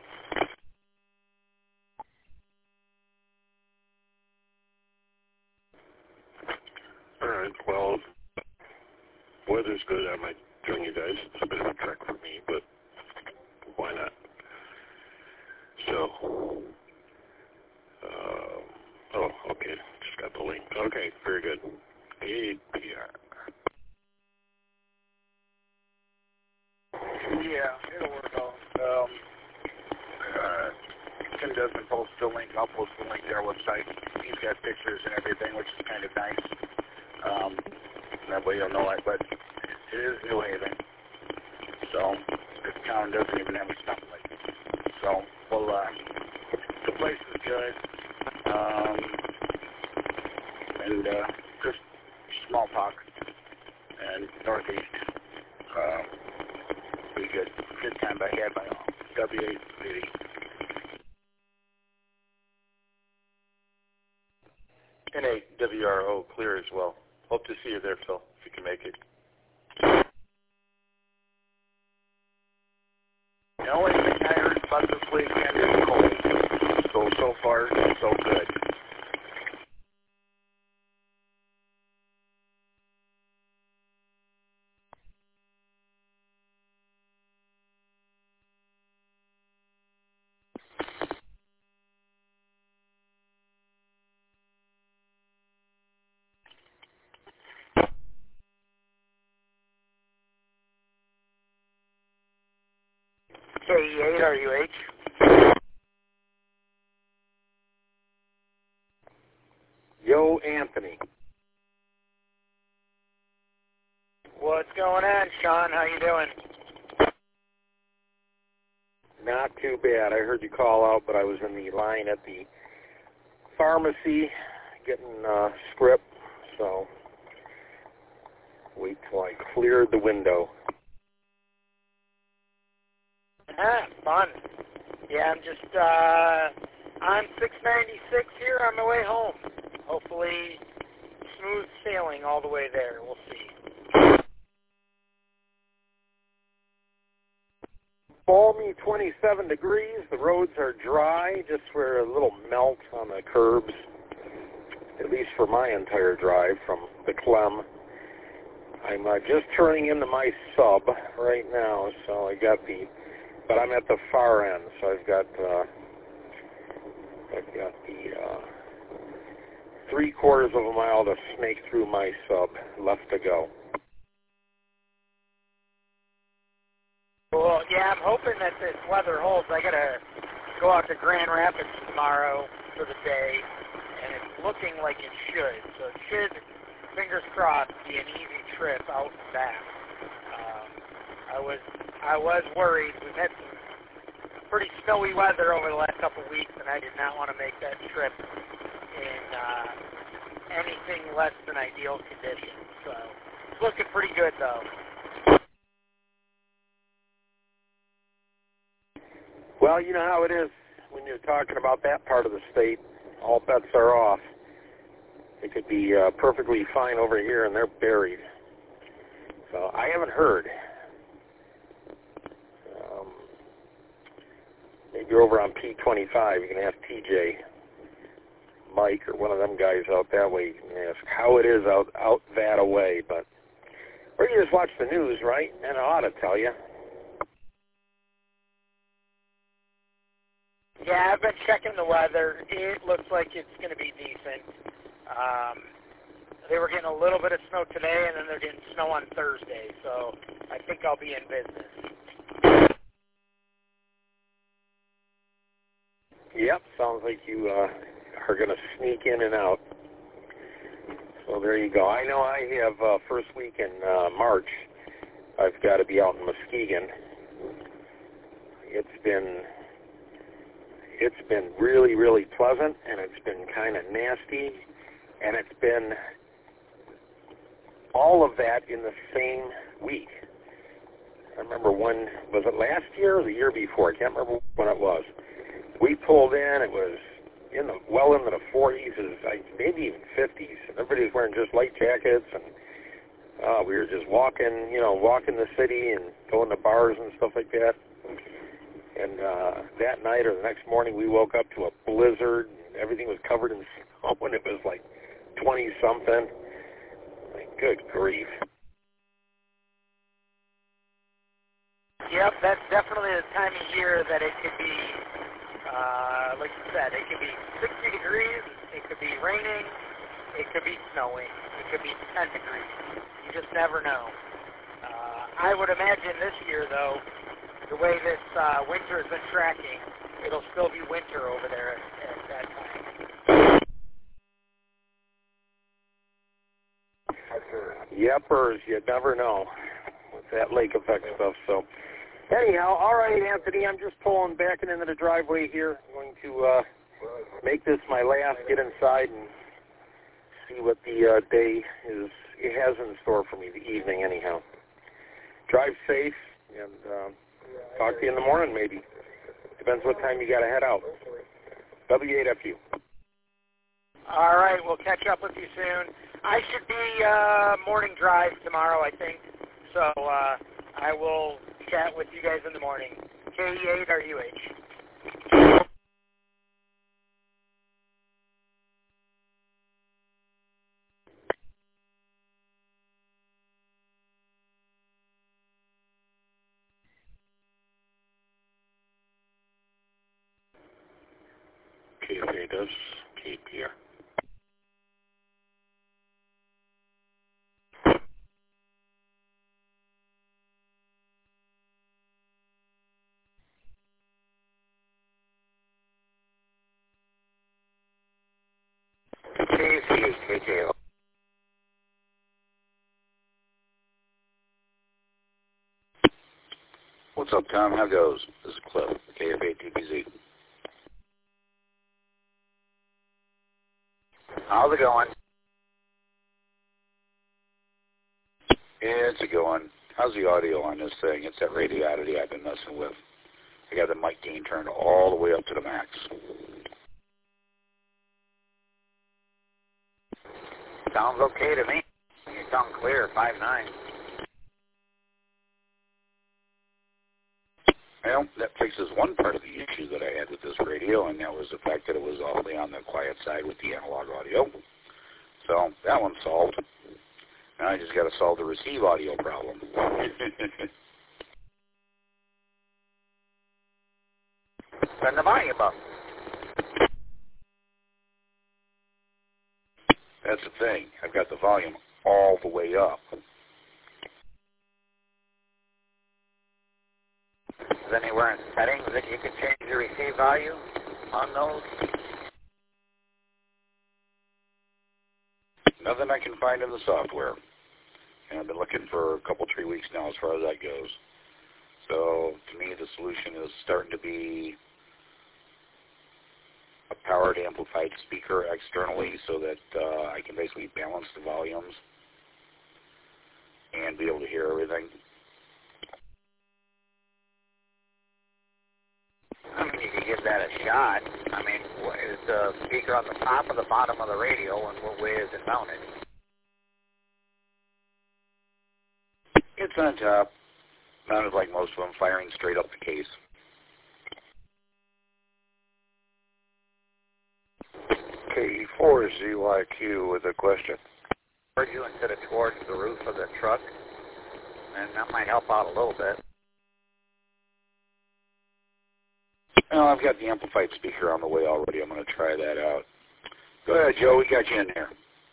All right, well, weather's good. I might join you guys. It's a bit of a trek for me, but why not? So, uh, oh, okay. Just got the link. Okay, very good. A P R. Yeah, it'll work out. Um, uh, Tim doesn't post the link. I'll post the link to our website. He's got pictures and everything, which is kind of nice. Um, that way you'll know it, but it is New Haven. So, this town doesn't even have a stoplight. So, well, uh, the place is good. Um, and, uh, just smallpox and northeast. Uh, pretty good. Good time I had by all. W eight eighty. N A W R O clear as well. Hope to see you there, Phil, if you can make it. The only thing I heard about this weekend is cold. So, so far, so good. K E eight R U H. Yo, Anthony. What's going on, Sean? How you doing? Not too bad. I heard you call out, but I was in the line at the pharmacy getting a script, so wait till I cleared the window. Ah, fun. Yeah, I'm just uh, on six ninety-six here on my way home. Hopefully, smooth sailing all the way there. We'll see. Balmy twenty-seven degrees. The roads are dry, just for a little melt on the curbs, at least for my entire drive from the Clem. I'm uh, just turning into my sub right now, so I got the, but I'm at the far end, so I've got, uh, I've got the uh, three quarters of a mile to snake through my sub left to go. Well, yeah, I'm hoping that this weather holds. I gotta go out to Grand Rapids tomorrow for the day, and it's looking like it should. So it should, fingers crossed, be an easy trip out and back. Um, I was I was worried. We've had some pretty snowy weather over the last couple of weeks, and I did not want to make that trip in uh, anything less than ideal conditions. So it's looking pretty good, though. Well, you know how it is when you're talking about that part of the state. All bets are off. It could be uh, perfectly fine over here, and they're buried. So I haven't heard. Um, maybe you're over on P twenty-five. You can ask T J, Mike, or one of them guys out that way. You can ask how it is out out that away. But or you just watch the news, right? And it ought to tell you. Yeah, I've been checking the weather. It looks like it's going to be decent. Um, they were getting a little bit of snow today, and then they're getting snow on Thursday, so I think I'll be in business. Yep, sounds like you uh, are going to sneak in and out. So there you go. I know I have uh, first week in uh, March. I've got to be out in Muskegon. It's been... It's been really, really pleasant, and it's been kind of nasty, and it's been all of that in the same week. I remember when, was it last year or the year before? I can't remember when it was. We pulled in, it was in the well into the forties, like maybe even fifties. Everybody was wearing just light jackets, and uh, we were just walking, you know, walking the city and going to bars and stuff like that. And uh, that night or the next morning, we woke up to a blizzard. And everything was covered in snow, and it was like twenty-something. Like, good grief. Yep, that's definitely the time of year that it could be, uh, like you said, it could be sixty degrees, it could be raining, it could be snowing, it could be ten degrees. You just never know. Uh, I would imagine this year, though, the way this uh, winter has been tracking, it'll still be winter over there at, at that time. Yepers, you never know with that lake effect stuff. So anyhow, all right, Anthony, I'm just pulling back into the driveway here. I'm going to uh, make this my last, get inside and see what the uh, day is it has in store for me, the evening anyhow. Drive safe, and uh, talk to you in the morning maybe. Depends what time you got to head out. W eight F U. All right, we'll catch up with you soon. I should be uh, morning drive tomorrow, I think. So uh, I will chat with you guys in the morning. K E eight or U H? K F A does K P R. K C H K K O. What's up, Tom? How goes? This is Cliff, K F A T P Z. How's it going? It's a going. How's the audio on this thing? It's that radioactivity I've been messing with. I got the mic gain turned all the way up to the max. Sounds okay to me. You sound clear, five nine. Well, that fixes one part of the issue that I had with this radio, and that was the fact that it was awfully on the quiet side with the analog audio. So that one's solved. Now I just got to solve the receive audio problem. Turn the volume up. That's the thing. I've got the volume all the way up. Is there anywhere in settings that you can change the receive value on those? Nothing I can find in the software. And I've been looking for a couple, three weeks now as far as that goes. So to me, the solution is starting to be a powered amplified speaker externally so that uh, I can basically balance the volumes and be able to hear everything. I mean, you can give that a shot. I mean, is the speaker on the top or the bottom of the radio, and what way is it mounted? It's on top, mounted like most of them, firing straight up the case. K four Z Y Q with a question. Towards you instead of towards the roof of the truck, and that might help out a little bit. Well, I've got the amplified speaker on the way already. I'm going to try that out. Go ahead, Joe. We got you in there.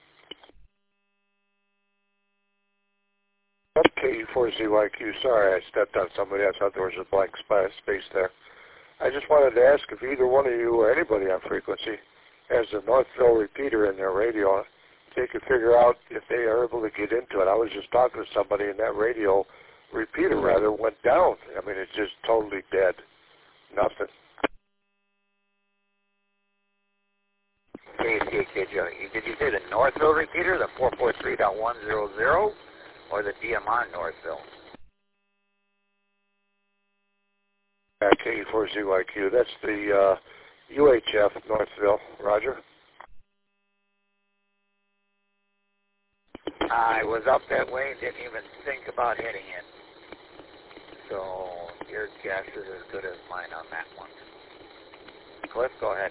K four Z Y Q. Sorry, I stepped on somebody. I thought there was a blank space there. I just wanted to ask if either one of you or anybody on frequency has a Northville repeater in their radio. They could figure out if they are able to get into it. I was just talking to somebody, and that radio repeater, rather, went down. I mean, it's just totally dead. Nothing. K C K, Joe. Did you say the Northville repeater, the four four three dot one zero zero, or the D M on Northville? Uh, K four Z Y Q. That's the uh, U H F Northville. Roger. I was up that way and didn't even think about hitting it. So your guess is as good as mine on that one. Cliff, go ahead.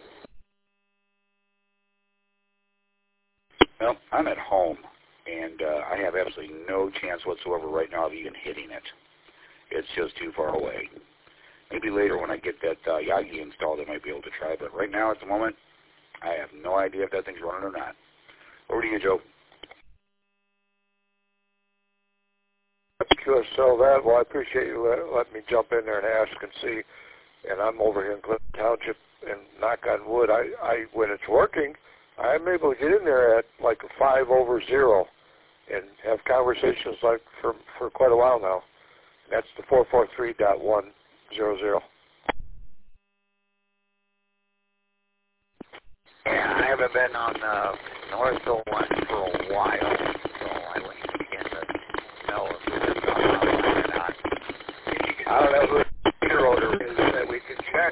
Well, I'm at home, and uh, I have absolutely no chance whatsoever right now of even hitting it. It's just too far away. Maybe later when I get that uh, Yagi installed, I might be able to try. But right now, at the moment, I have no idea if that thing's running or not. Over to you, Joe. Q S L that. Well, I appreciate you let, letting me jump in there and ask and see. And I'm over here in Clinton Township, and knock on wood, I, I when it's working, I'm able to get in there at like a five over zero and have conversations like for for quite a while now. That's the four four three dot one zero zero. Yeah, I haven't been on the Northville one for a while, so I wouldn't begin to know if it was on online or not. I don't know who the meter order is that we can check.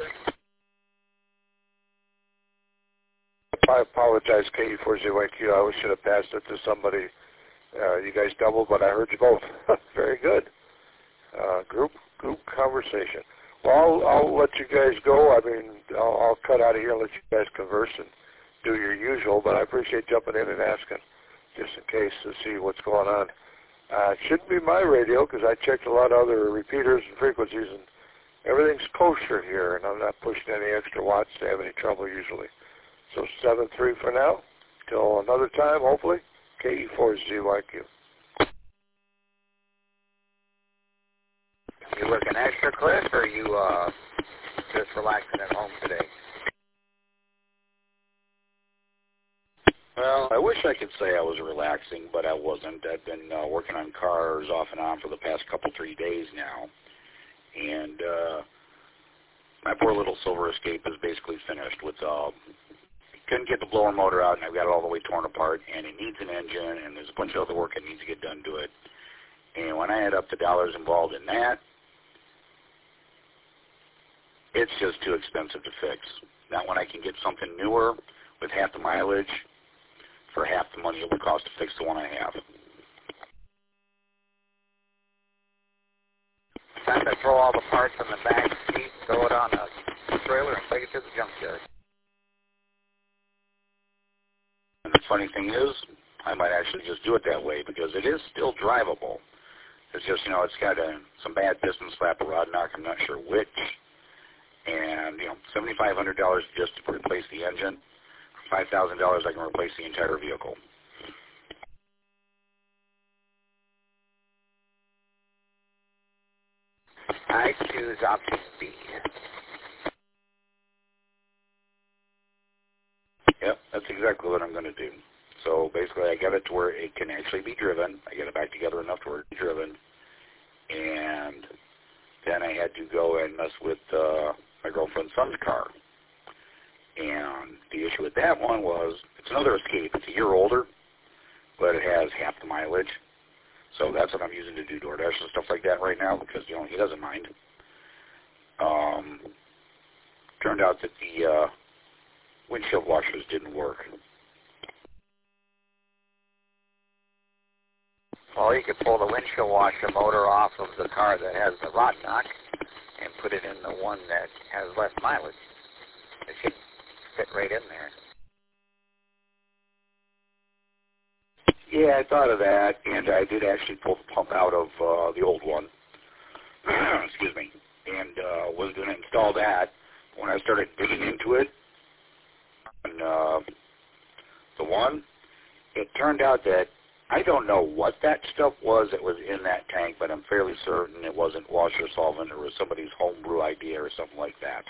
I apologize, K E four Z Y Q. I should have passed it to somebody. Uh, you guys doubled, but I heard you both. Very good. Uh, group group conversation. Well, I'll, I'll let you guys go. I mean, I'll, I'll cut out of here and let you guys converse and do your usual, but I appreciate jumping in and asking just in case to see what's going on. Uh, it shouldn't be my radio because I checked a lot of other repeaters and frequencies, and everything's kosher here, and I'm not pushing any extra watts to have any trouble usually. So seven three for now. Till another time, hopefully. K E four Z Y Q. You working extra, Cliff, or are you uh, just relaxing at home today? Well, I wish I could say I was relaxing, but I wasn't. I've been uh, working on cars off and on for the past couple, three days now. And uh, my poor little Silver Escape is basically finished with, uh, couldn't get the blower motor out, and I've got it all the way torn apart, and it needs an engine, and there's a bunch of other work that needs to get done to it. And when I add up the dollars involved in that, it's just too expensive to fix. Now, when I can get something newer with half the mileage for half the money it would cost to fix the one I have. Time to throw all the parts in the back seat, throw it on a trailer, and take it to the junkyard. And the funny thing is, I might actually just do it that way because it is still drivable. It's just, you know, it's got a, some bad piston slap, a rod knock, I'm not sure which. And, you know, seven thousand five hundred dollars just to replace the engine. For five thousand dollars I can replace the entire vehicle. I choose option B. Yep, that's exactly what I'm going to do. So basically I got it to where it can actually be driven. I got it back together enough to where it can be driven. And then I had to go and mess with uh, my girlfriend's son's car. And the issue with that one was, it's another Escape. It's a year older, but it has half the mileage. So that's what I'm using to do DoorDash and stuff like that right now because, you know, he doesn't mind. Um, turned out that the uh, windshield washers didn't work. Well, you could pull the windshield washer motor off of the car that has the rod knock and put it in the one that has less mileage. It should fit right in there. Yeah, I thought of that, and I did actually pull the pump out of uh, the old one. Excuse me. And uh, was going to install that. When I started digging into it, and uh, the one, it turned out that I don't know what that stuff was that was in that tank, but I'm fairly certain it wasn't washer solvent. It was somebody's homebrew idea or something like that.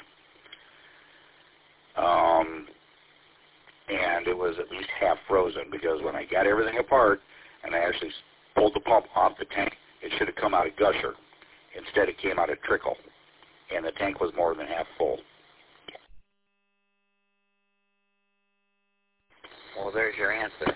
Um, and it was at least half frozen because when I got everything apart and I actually pulled the pump off the tank, it should have come out a gusher. Instead, it came out a trickle, and the tank was more than half full. Well, there's your answer.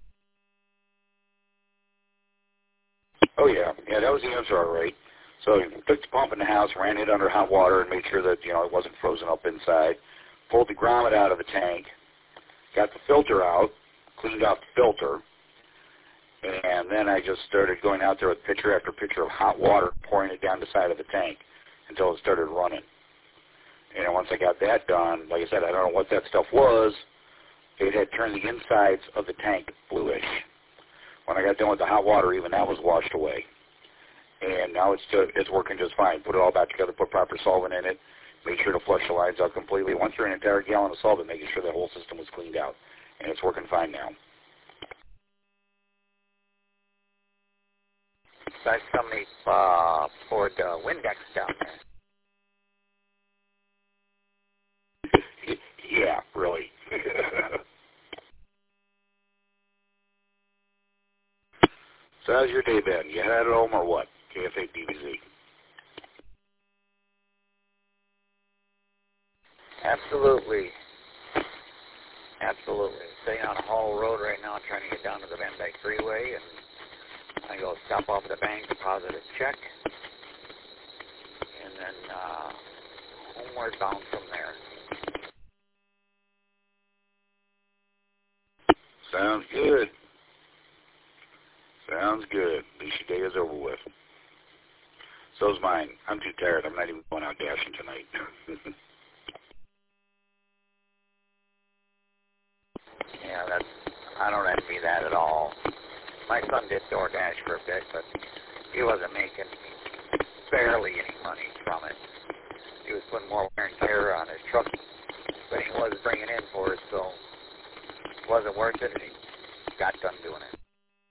Oh, yeah. Yeah, that was the answer, all right. So I took the pump in the house, ran it under hot water, and made sure that, you know, it wasn't frozen up inside. Pulled the grommet out of the tank, got the filter out, cleaned out the filter, and then I just started going out there with pitcher after pitcher of hot water, pouring it down the side of the tank until it started running. And once I got that done, like I said, I don't know what that stuff was. It had turned the insides of the tank bluish. When I got done with the hot water, even that was washed away. And now it's just, it's working just fine. Put it all back together, put proper solvent in it, made sure to flush the lines out completely. Once you're an entire gallon of solvent, making sure that whole system was cleaned out. And it's working fine now. I somebody uh, poured uh, Windex down there. Yeah, really. So how's your day been? You headed home or what? K F A D B Z. Absolutely. Absolutely. Staying on a Hall Road right now, trying to get down to the Van Dyke Freeway, and I go stop off at the bank, deposit a check, and then uh, homeward bound from there. Sounds good. Sounds good. At least your day is over with. So's mine. I'm too tired. I'm not even going out dashing tonight. Yeah, that's, I don't envy that at all. My son did DoorDash for a bit, but he wasn't making barely any money from it. He was putting more wear and tear on his truck, but he was bringing in for it, so it wasn't worth it, and he got done doing it.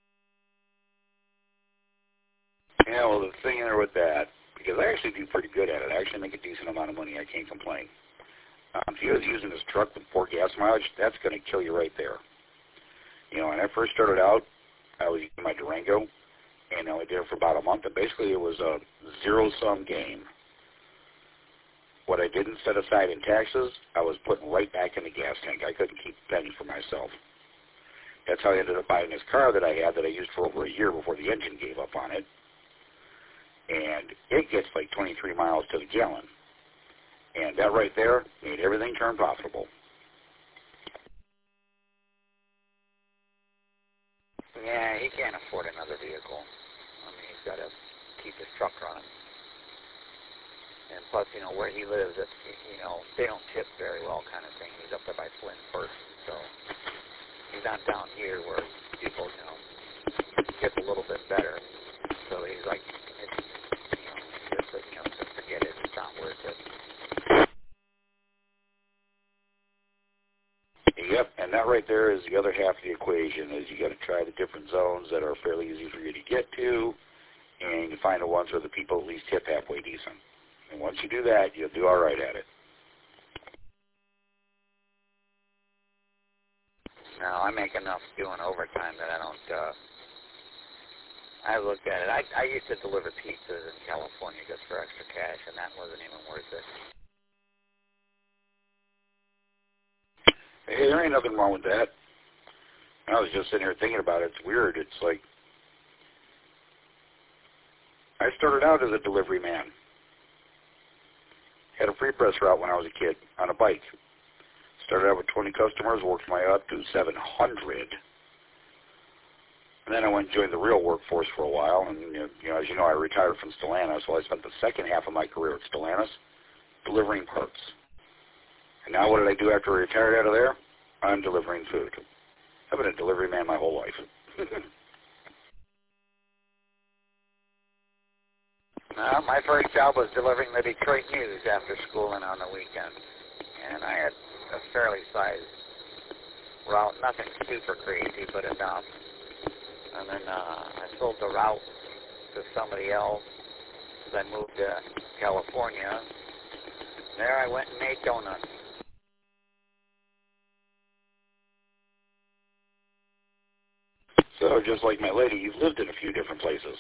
Yeah, well, the thing there with that, because I actually do pretty good at it. I actually make a decent amount of money. I can't complain. Um, if he was using his truck with poor gas mileage, that's going to kill you right there. You know, when I first started out, I was using my Durango, and I only did it for about a month, and basically it was a zero-sum game. What I didn't set aside in taxes, I was putting right back in the gas tank. I couldn't keep a penny for myself. That's how I ended up buying this car that I had that I used for over a year before the engine gave up on it. And it gets like twenty-three miles to the gallon. And that right there made everything turn profitable. Yeah, he can't afford another vehicle. I mean, he's got to keep his truck running. And plus, you know, where he lives, it's, you know, they don't tip very well kind of thing. He's up there by Flint first, so he's not down here where people, you know, tip a little bit better. So he's like, it's, you know, just, you know, just forget it. It's not worth it. Yep, and that right there is the other half of the equation, is you got to try the different zones that are fairly easy for you to get to, and you find the ones where the people at least tip halfway decent. And once you do that, you'll do all right at it. No, I make enough doing overtime that I don't, uh, I looked at it. I, I used to deliver pizzas in California just for extra cash, and that wasn't even worth it. Hey, there ain't nothing wrong with that. I was just sitting here thinking about it. It's weird. It's like, I started out as a delivery man. Had a free press route when I was a kid on a bike. Started out with twenty customers, worked my way up to seven hundred. And then I went and joined the real workforce for a while. And, you know, as you know, I retired from Stellantis, so I spent the second half of my career at Stellantis delivering parts. And now what did I do after I retired out of there? I'm delivering food. I've been a delivery man my whole life. Uh, my first job was delivering the Detroit News after school and on the weekend. And I had a fairly sized route, nothing super crazy, but enough. And then uh, I sold the route to somebody else as I moved to California. There I went and made donuts. So just like my lady, you've lived in a few different places.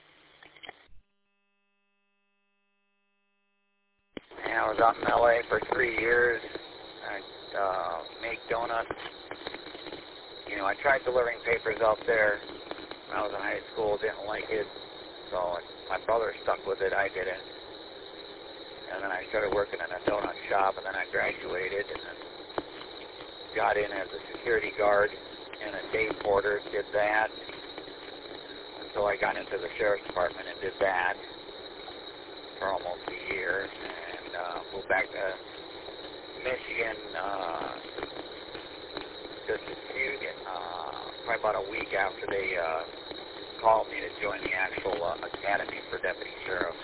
Yeah, I was out in L A for three years. I uh, made donuts. You know, I tried delivering papers out there when I was in high school, didn't like it. So my brother stuck with it, I didn't. And then I started working in a donut shop, and then I graduated, and then got in as a security guard and a day porter, did that until I got into the sheriff's department and did that for almost a year, and uh, moved back to Michigan uh, just a few, uh, probably about a week after they uh, called me to join the actual uh, academy for deputy sheriff.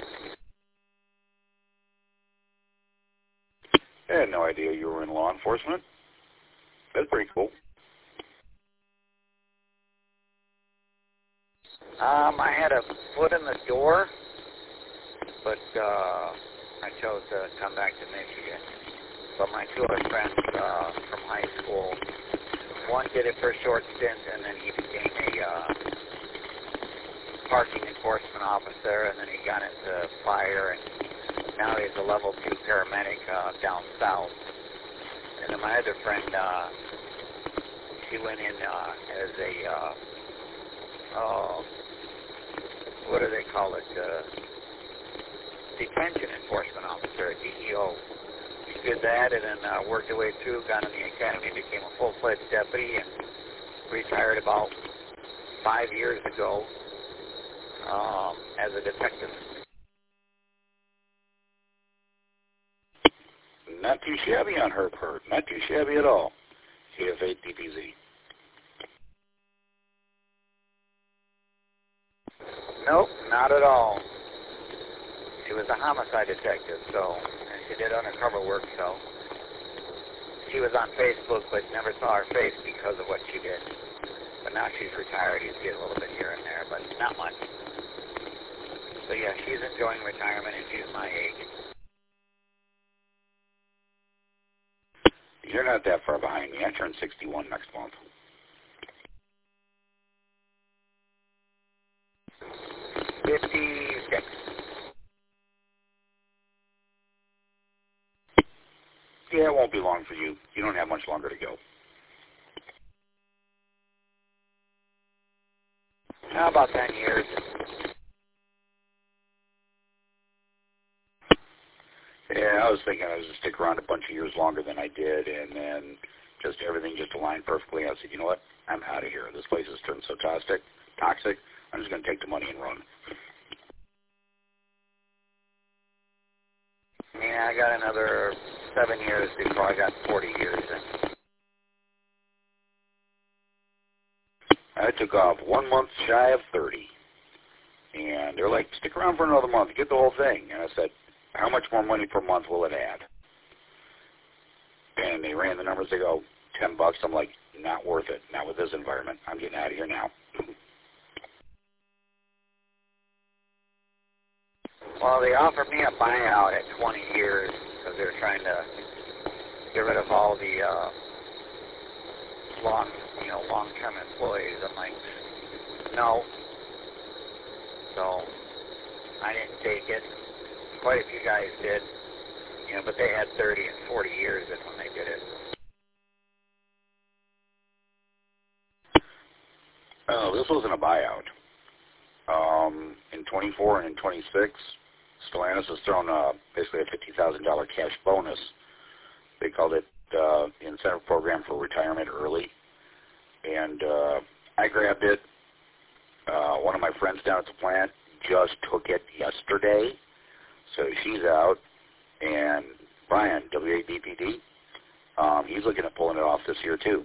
I had no idea you were in law enforcement. That's pretty cool. Um, I had a foot in the door, but uh, I chose to come back to Michigan. But my two other friends uh, from high school, one did it for a short stint, and then he became a uh, parking enforcement officer, and then he got into fire, and now he's a level two paramedic uh, down south. And then my other friend, uh, she went in uh, as a, uh, oh, what do they call it, uh, detention enforcement officer, D E O. She did that and then uh, worked her way through, got in the academy, became a full-fledged deputy, and retired about five years ago um, as a detective. Not too shabby on her part. Not too shabby at all. C F eight D P Z. Nope, not at all. She was a homicide detective, so, and she did undercover work, so. She was on Facebook, but never saw her face because of what she did. But now she's retired. You see it a little bit here and there, but not much. So yeah, she's enjoying retirement, and she's my age. You're not that far behind me. I turn sixty-one next month. fifty-six. Yeah, it won't be long for you. You don't have much longer to go. How about ten years? Yeah, I was thinking I was going to stick around a bunch of years longer than I did, and then just everything just aligned perfectly. I said, you know what? I'm out of here. This place has turned so toxic. Toxic. I'm just going to take the money and run. Yeah, I got another seven years before I got forty years in. I took off one month shy of thirty. And they're like, stick around for another month. Get the whole thing. And I said, how much more money per month will it add? And they ran the numbers. They go, ten bucks. I'm like, not worth it. Not with this environment. I'm getting out of here now. Well, they offered me a buyout at twenty years because they were trying to get rid of all the uh, long, you know, long-term employees. I'm like, no. So I didn't take it. Quite a few guys did, you know, but they had thirty and forty years in when they did it. Oh, this wasn't a buyout. Um, in twenty-four and in twenty-six, Stellantis has thrown uh, basically a fifty thousand dollars cash bonus. They called it uh, the incentive program for retirement early. And uh, I grabbed it. Uh, one of my friends down at the plant just took it yesterday. So she's out. And Brian, W A D P D, um, he's looking at pulling it off this year too.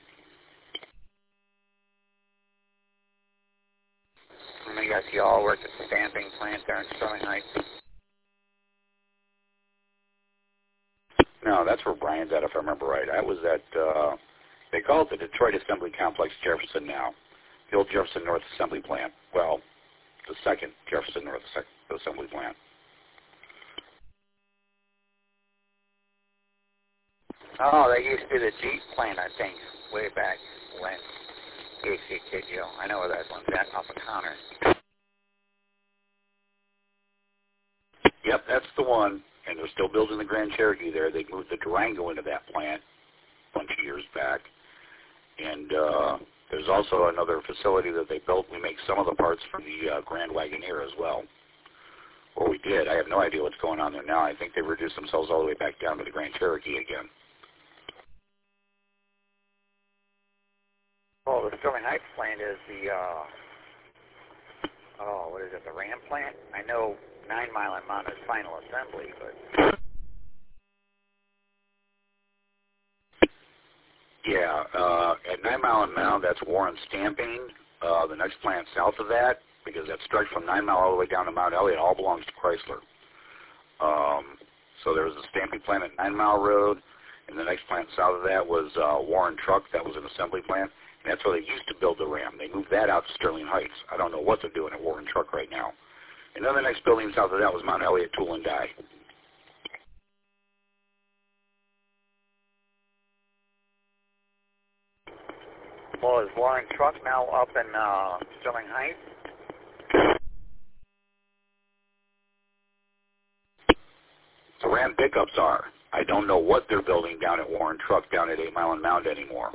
I guess you all worked at the stamping plant there in Sterling Heights. No, that's where Brian's at, if I remember right. I was at, uh, they call it the Detroit Assembly Complex Jefferson now. The old Jefferson North Assembly Plant. Well, the second Jefferson North Assembly Plant. Oh, that used to be the Jeep plant, I think, way back when. H C K G O. I know where that one's at, off of Connor. Yep, that's the one. And they're still building the Grand Cherokee there. They moved the Durango into that plant a bunch of years back. And uh, there's also another facility that they built. We make some of the parts for the uh, Grand Wagoneer as well. Or we did. I have no idea what's going on there now. I think they reduced themselves all the way back down to the Grand Cherokee again. Oh, the Sterling Heights plant is the, uh, oh, what is it, the Ram plant? I know Nine Mile and Mountain is final assembly, but... Yeah, uh, at Nine Mile and Mound, that's Warren Stamping. Uh, the next plant south of that, because that stretch from Nine Mile all the way down to Mount Elliott, all belongs to Chrysler. Um, so there was a stamping plant at Nine Mile Road, and the next plant south of that was uh, Warren Truck. That was an assembly plant. And that's where they used to build the Ram. They moved that out to Sterling Heights. I don't know what they're doing at Warren Truck right now. And then the next building south of that was Mount Elliott Tool and Die. Well, is Warren Truck now up in uh, Sterling Heights? The Ram pickups are. I don't know what they're building down at Warren Truck down at Eight Mile and Mound anymore.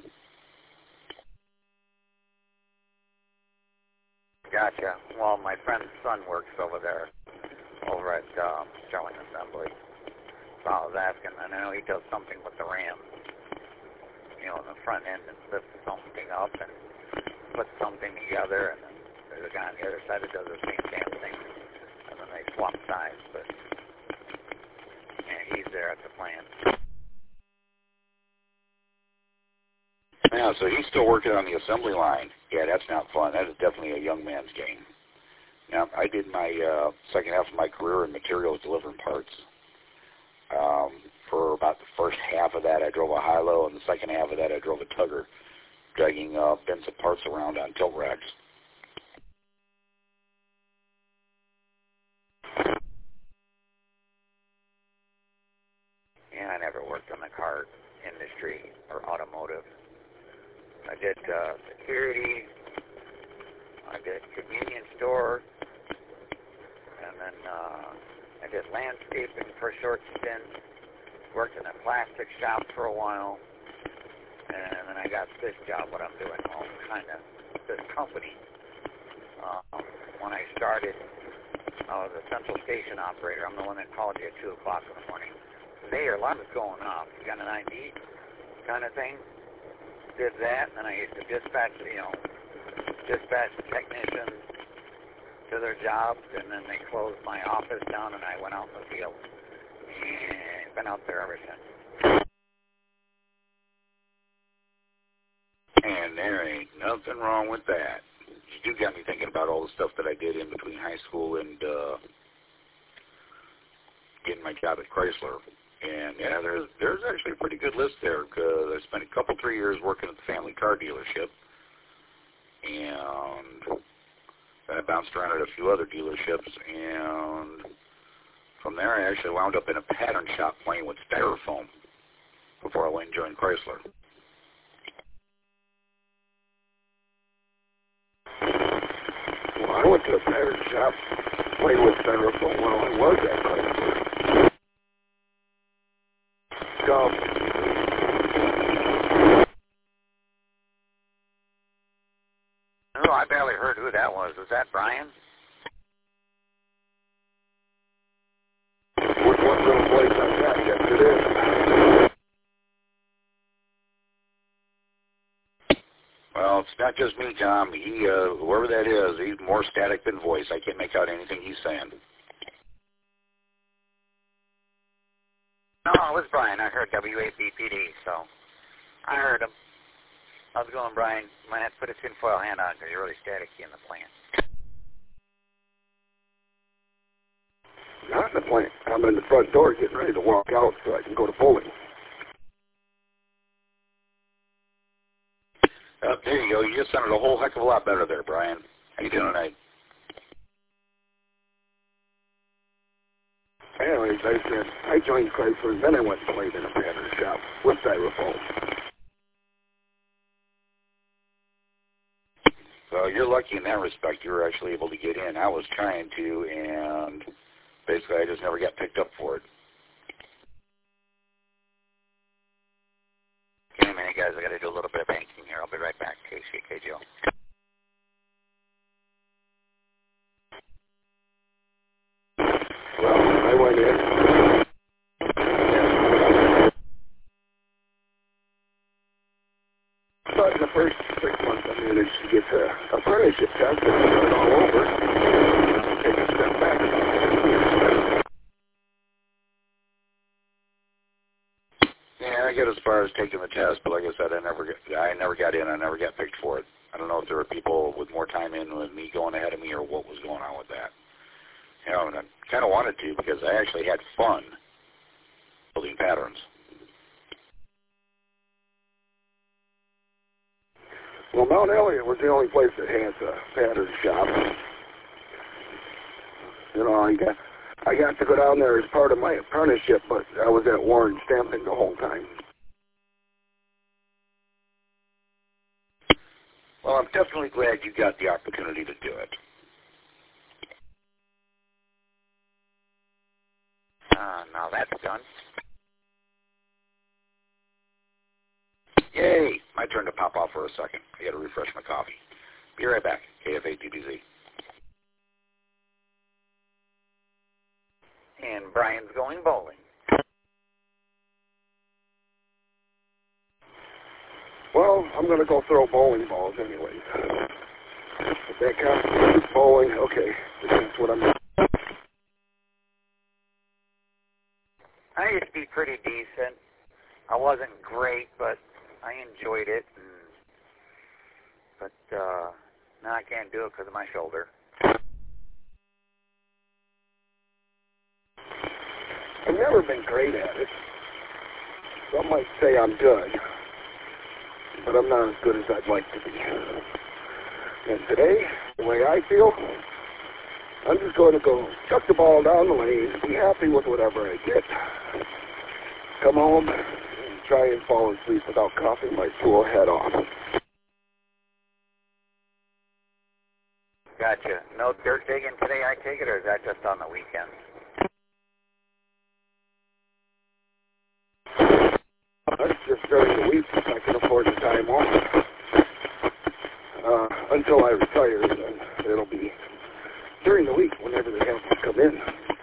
Gotcha. Well, my friend's son works over there, over at uh, Sterling Assembly. So I was asking, and I know he does something with the Ram. You know, in the front end, and lifts something up and puts something together, and then there's a guy on the other side that does the same damn thing, and then they swap sides, but yeah, he's there at the plant. Yeah, so he's still working on the assembly line. Yeah, that's not fun. That is definitely a young man's game. Now, I did my uh, second half of my career in materials delivering parts. Um, for about the first half of that, I drove a high-low, and the second half of that, I drove a tugger, dragging uh, bins of parts around on tilt racks. Yeah, I never worked on the car industry or automotive. I did uh, security, I did convenience store, and then uh, I did landscaping for a short stint, worked in a plastic shop for a while, and then I got this job, what I'm doing, well, kind of, this company. Um, when I started, I was a central station operator. I'm the one that called you at two o'clock in the morning. Today your alarm is going off. You got an I D kind of thing? Did that, and then I used to dispatch, you know, dispatch technicians to their jobs, and then they closed my office down, and I went out in the field. And been out there ever since. And there ain't nothing wrong with that. You do got me thinking about all the stuff that I did in between high school and uh, getting my job at Chrysler. And yeah, there's there's actually a pretty good list there because I spent a couple, three years working at the family car dealership, and then I bounced around at a few other dealerships, and from there I actually wound up in a pattern shop playing with styrofoam before I went and joined Chrysler. Well, I went to a pattern shop, played with styrofoam while I was at Chrysler. Um, oh, I barely heard who that was. Was that Brian? With one little voice like that, yes it is. Well, it's not just me, Tom. He, uh, whoever that is, he's more static than voice. I can't make out anything he's saying. No, it was Brian. I heard W A B P D, so I heard him. How's it going, Brian? You might have to put a tinfoil hand on because you're really staticky in the plant. Not in the plant. I'm in the front door getting ready to walk out so I can go to bowling. Uh, there you go. You just sounded a whole heck of a lot better there, Brian. How you doing tonight? Anyways, I said, I joined Chrysler, and then I went and played in a pattern shop with styrofoam. So you're lucky in that respect. You were actually able to get in. I was trying to, and basically I just never got picked up for it. Give me a minute, guys. I got to do a little bit of banking here. I'll be right back. K C K Joe. Well, I went in. But in the first six months, I managed to get the apprenticeship test and start all over. Take a step back. Yeah, I get as far as taking the test, but like I said, I never got, I never got in. I never got picked for it. I don't know if there were people with more time in with me going ahead of me or what was going on with that. You know, and I kind of wanted to because I actually had fun building patterns. Well, Mount Elliott was the only place that had the pattern shop. You know, I got I got to go down there as part of my apprenticeship, but I was at Warren Stamping the whole time. Well, I'm definitely glad you got the opportunity to do it. Uh, now that's done. Yay! My turn to pop off for a second. I got to refresh my coffee. Be right back. K F A T B Z. And Brian's going bowling. Well, I'm going to go throw bowling balls anyway. If that constitutes bowling, okay, that's what I'm doing. I used to be pretty decent. I wasn't great, but I enjoyed it. And, but uh, now I can't do it because of my shoulder. I've never been great at it. Some might say I'm good, but I'm not as good as I'd like to be. And today, the way I feel, I'm just going to go chuck the ball down the lane, be happy with whatever I get, come home, and try and fall asleep without coughing my poor head off. Gotcha. No dirt digging today, I take it, or is that just on the weekends? That's just during the week if I can afford the time off. Uh, until I retire, then it'll be during the week whenever they have to come in.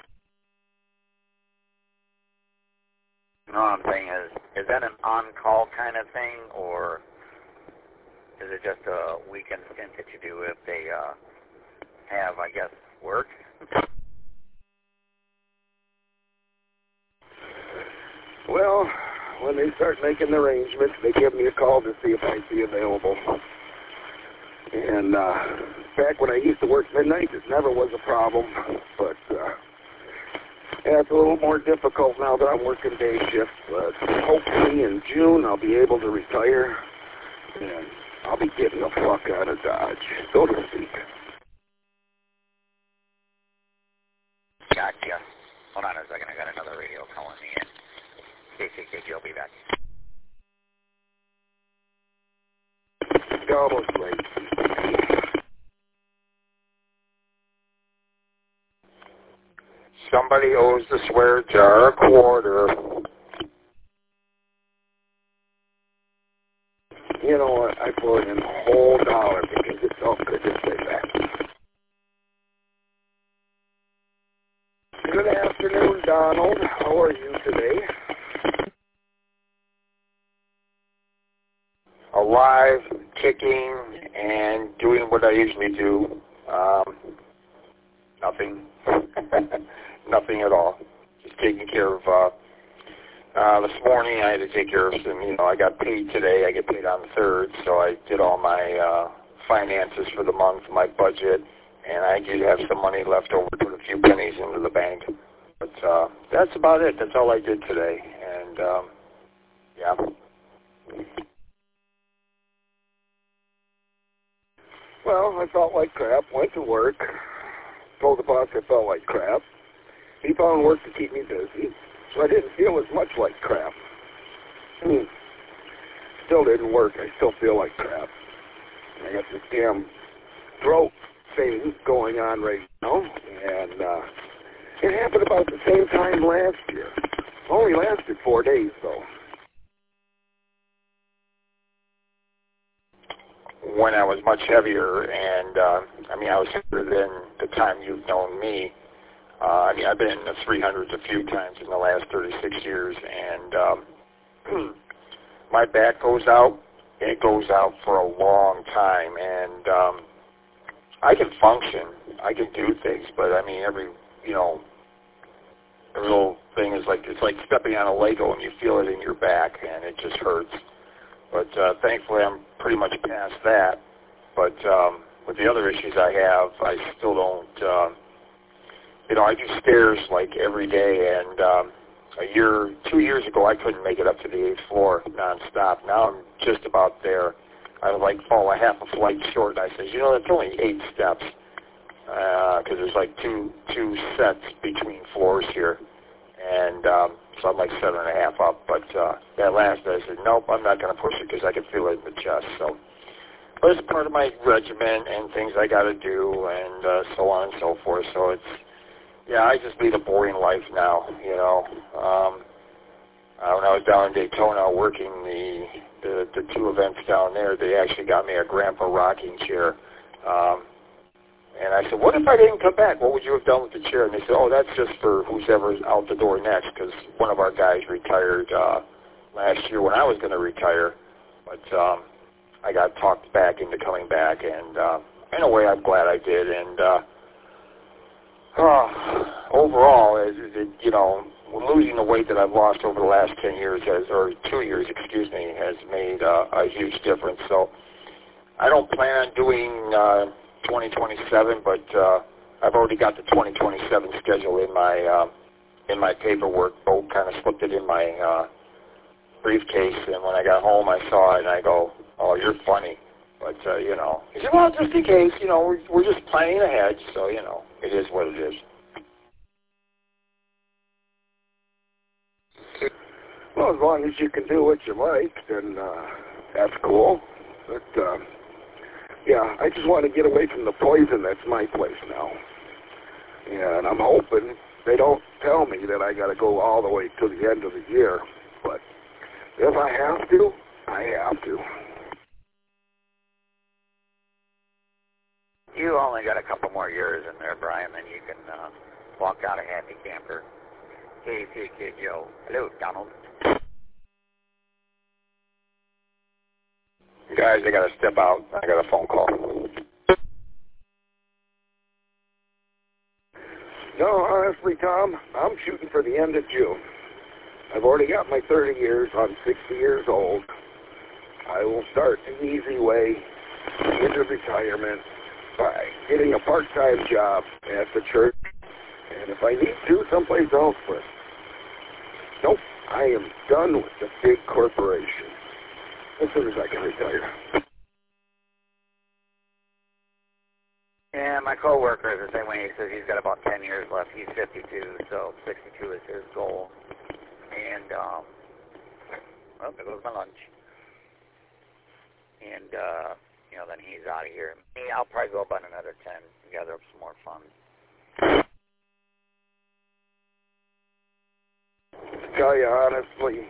No, I'm saying is, is that an on-call kind of thing, or is it just a weekend stint that you do if they uh, have, I guess, work? Well, when they start making the arrangements, they give me a call to see if I'd be available. And uh, back when I used to work midnight, it never was a problem. But uh, yeah, it's a little more difficult now that I'm working day shift. But hopefully in June I'll be able to retire, and I'll be getting the fuck out of Dodge, so to speak. Gotcha. Hold on a second. I got another radio calling me in. K C K G, I'll be back. Almost late. Somebody owes the swear jar a quarter. You know what? I put in a whole dollar because it felt good to say that. Good afternoon, Donald. How are you today? Alive, kicking, and doing what I usually do. Um, nothing. Nothing at all. Just taking care of, uh, uh, this morning I had to take care of some, you know, I got paid today. I get paid on the third, so I did all my uh, finances for the month, my budget, and I did have some money left over to put a few pennies into the bank. But uh, that's about it. That's all I did today. And, um, yeah. Well, I felt like crap. Went to work. Told the boss I felt like crap. He found work to keep me busy, so I didn't feel as much like crap. Hmm. Still didn't work. I still feel like crap. I got this damn throat thing going on right now, and uh, it happened about the same time last year. Only lasted four days, though. When I was much heavier, and uh, I mean, I was heavier than the time you've known me. Uh, I mean, I've been in the three hundreds a few times in the last thirty-six years, and um, my back goes out, and it goes out for a long time, and um, I can function, I can do things, but I mean, every, you know, every little thing is like, it's like stepping on a Lego, and you feel it in your back, and it just hurts. But uh, thankfully, I'm pretty much past that. But um, with the other issues I have, I still don't, uh, you know, I do stairs like every day. And um, a year, two years ago, I couldn't make it up to the eighth floor nonstop. Now I'm just about there. I was like, oh, a half a flight short. And I said, you know, it's only eight steps because uh, there's like two two sets between floors here. And um, so I'm like seven and a half up. But uh, that last day, I said, nope, I'm not going to push it because I can feel it in the chest. So, but it's part of my regimen and things I got to do and uh, so on and so forth. So it's, yeah, I just lead a boring life now, you know. Um, uh, when I was down in Daytona working the, the, the two events down there, they actually got me a grandpa rocking chair. Um, And I said, what if I didn't come back? What would you have done with the chair? And they said, oh, that's just for who's ever out the door next, because one of our guys retired uh, last year when I was going to retire. But um, I got talked back into coming back, and uh, in a way I'm glad I did. And uh, uh, overall, it, it, you know, losing the weight that I've lost over the last ten years, has, or two years, excuse me, has made uh, a huge difference. So I don't plan on doing Uh, twenty twenty-seven, but uh, I've already got the twenty twenty-seven schedule in my uh, in my paperwork. Bo kind of slipped it in my uh, briefcase, and when I got home, I saw it, and I go, "Oh, you're funny," but uh, you know, he said, "Well, just in case, you know, we're we're just planning ahead, so you know, it is what it is." Well, as long as you can do what you like, then uh, that's cool. But uh, yeah, I just want to get away from the poison that's my place now. Yeah, and I'm hoping they don't tell me that I got to go all the way to the end of the year. But if I have to, I have to. You only got a couple more years in there, Brian, then you can uh, walk out a happy camper. K T Kid Joe. Hello, Donald. Guys, I got to step out. I got a phone call. No, honestly, Tom, I'm shooting for the end of June. I've already got my thirty years. I'm sixty years old. I will start the easy way into retirement by getting a part-time job at the church. And if I need to, someplace else. But nope, I am done with the big corporation. As soon as I can retire. Yeah, my coworker is the same way. He says he's got about ten years left. He's fifty-two, so sixty-two is his goal. And, um, well, there goes my lunch. And, uh, you know, then he's out of here. Me, I'll probably go about another ten, gather up some more funds. To tell you honestly,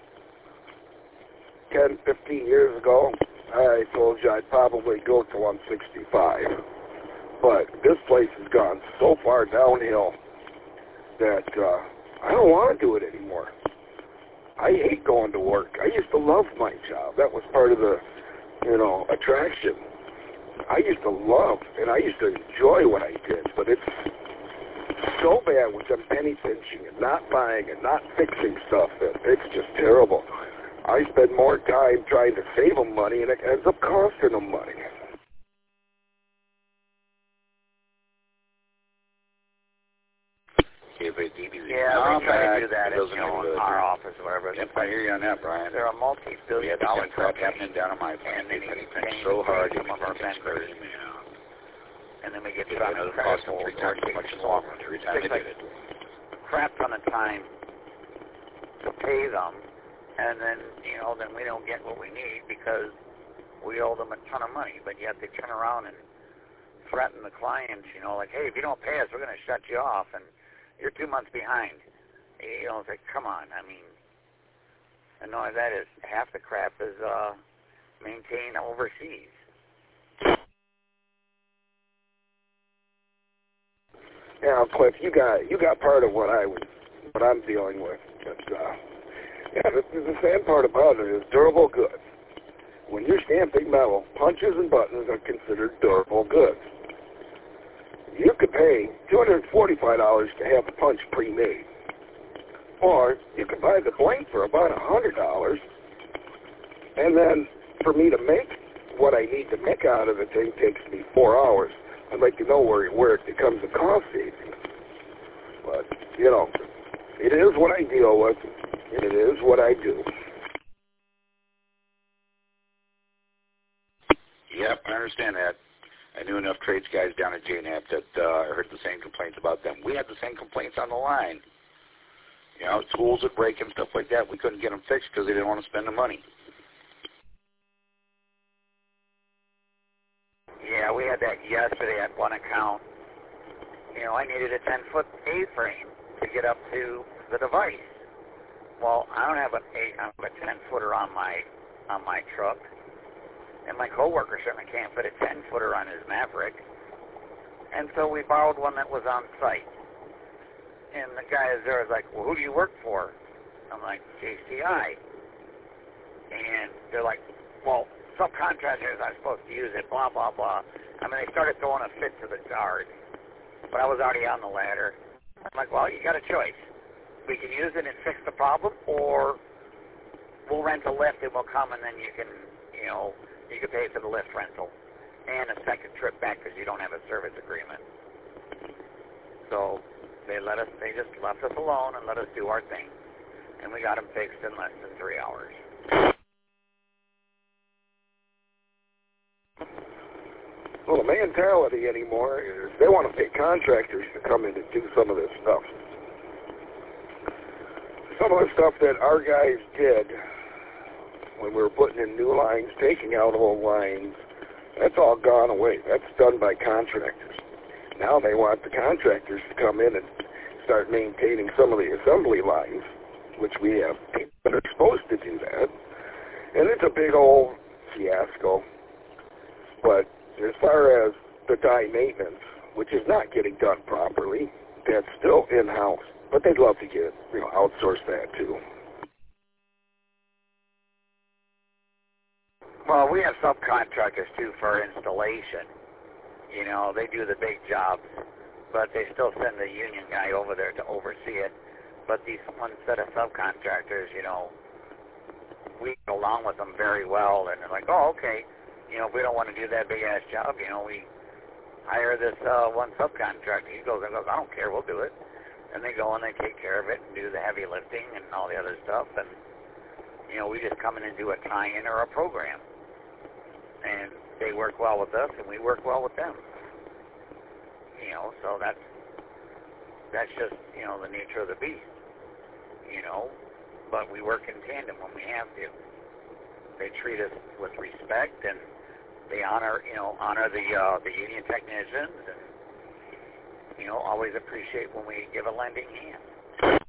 ten, fifteen years ago, I told you I'd probably go till I'm sixty-five. But this place has gone so far downhill that uh, I don't want to do it anymore. I hate going to work. I used to love my job. That was part of the, you know, attraction. I used to love, and I used to enjoy what I did, but it's so bad with them penny pinching and not buying and not fixing stuff that it's just terrible. I spend more time trying to save them money, and it ends up costing them money. Yeah, but D B, yeah, we try to do that in you know, in our office or whatever. Yep, I hear you on that, Brian. They're a multi-billion dollar crap happening down on my and then penny he pinch so hard, some of our vendors. And then we get yeah, trucks cost them three times as much as long every time they did it. Crap ton of time to pay them, and then, you know, then we don't get what we need because we owe them a ton of money, but yet they turn around and threaten the clients, you know, like, hey, if you don't pay us, we're going to shut you off, and you're two months behind. You know, it's like, come on, I mean, and not only that is half the crap is uh, maintained overseas. Yeah, Cliff, you got you got part of what I would, what I'm dealing with. But uh, yeah, the, the sad part about it is durable goods. When you're stamping metal, punches and buttons are considered durable goods. You could pay two hundred forty-five dollars to have the punch pre-made. Or you could buy the blank for about one hundred dollars. And then for me to make what I need to make out of the thing takes me four hours. I'd like to know where, where it becomes a cost saving. But, you know, it is what I deal with, and it is what I do. understand that. I knew enough trades guys down at J NAP that uh, I heard the same complaints about them. We had the same complaints on the line. You know, tools would break and stuff like that. We couldn't get them fixed because they didn't want to spend the money. Yeah, we had that yesterday at one account. You know, I needed a ten-foot A-frame to get up to the device. Well, I don't have an eight, I have a ten-footer on my on my truck, and my coworker certainly can't fit a ten-footer on his Maverick. And so we borrowed one that was on site. And the guy is there is like, well, who do you work for? I'm like, J C I. And they're like, well, subcontractors are supposed to use it, blah, blah, blah. I mean, they started throwing a fit to the guard. But I was already on the ladder. I'm like, well, you got a choice. We can use it and fix the problem, or we'll rent a lift and we'll come and then you can, you know, you can pay for the lift rental and a second trip back because you don't have a service agreement. So they let us, they just left us alone and let us do our thing. And we got them fixed in less than three hours. Well, the mentality anymore is they want to pay contractors to come in and do some of this stuff. Some of the stuff that our guys did when we were putting in new lines, taking out old lines, that's all gone away. That's done by contractors. Now they want the contractors to come in and start maintaining some of the assembly lines, which we have people that are supposed to do that. And it's a big old fiasco. But as far as the die maintenance, which is not getting done properly, that's still in-house. But they'd love to get, you know, outsource that too. Well, we have subcontractors too for installation. You know, they do the big jobs, but they still send the union guy over there to oversee it. But these one set of subcontractors, you know, we get along with them very well, and they're like, oh, okay. You know, if we don't want to do that big-ass job, you know, we hire this uh, one subcontractor. He goes and goes, I don't care, we'll do it. And they go and they take care of it and do the heavy lifting and all the other stuff. And, you know, we just come in and do a tie-in or a program. And they work well with us and we work well with them. You know, so that's, that's just, you know, the nature of the beast. You know, but we work in tandem when we have to. They treat us with respect and they honor, you know, honor the uh, the union technicians, and you know, always appreciate when we give a lending hand.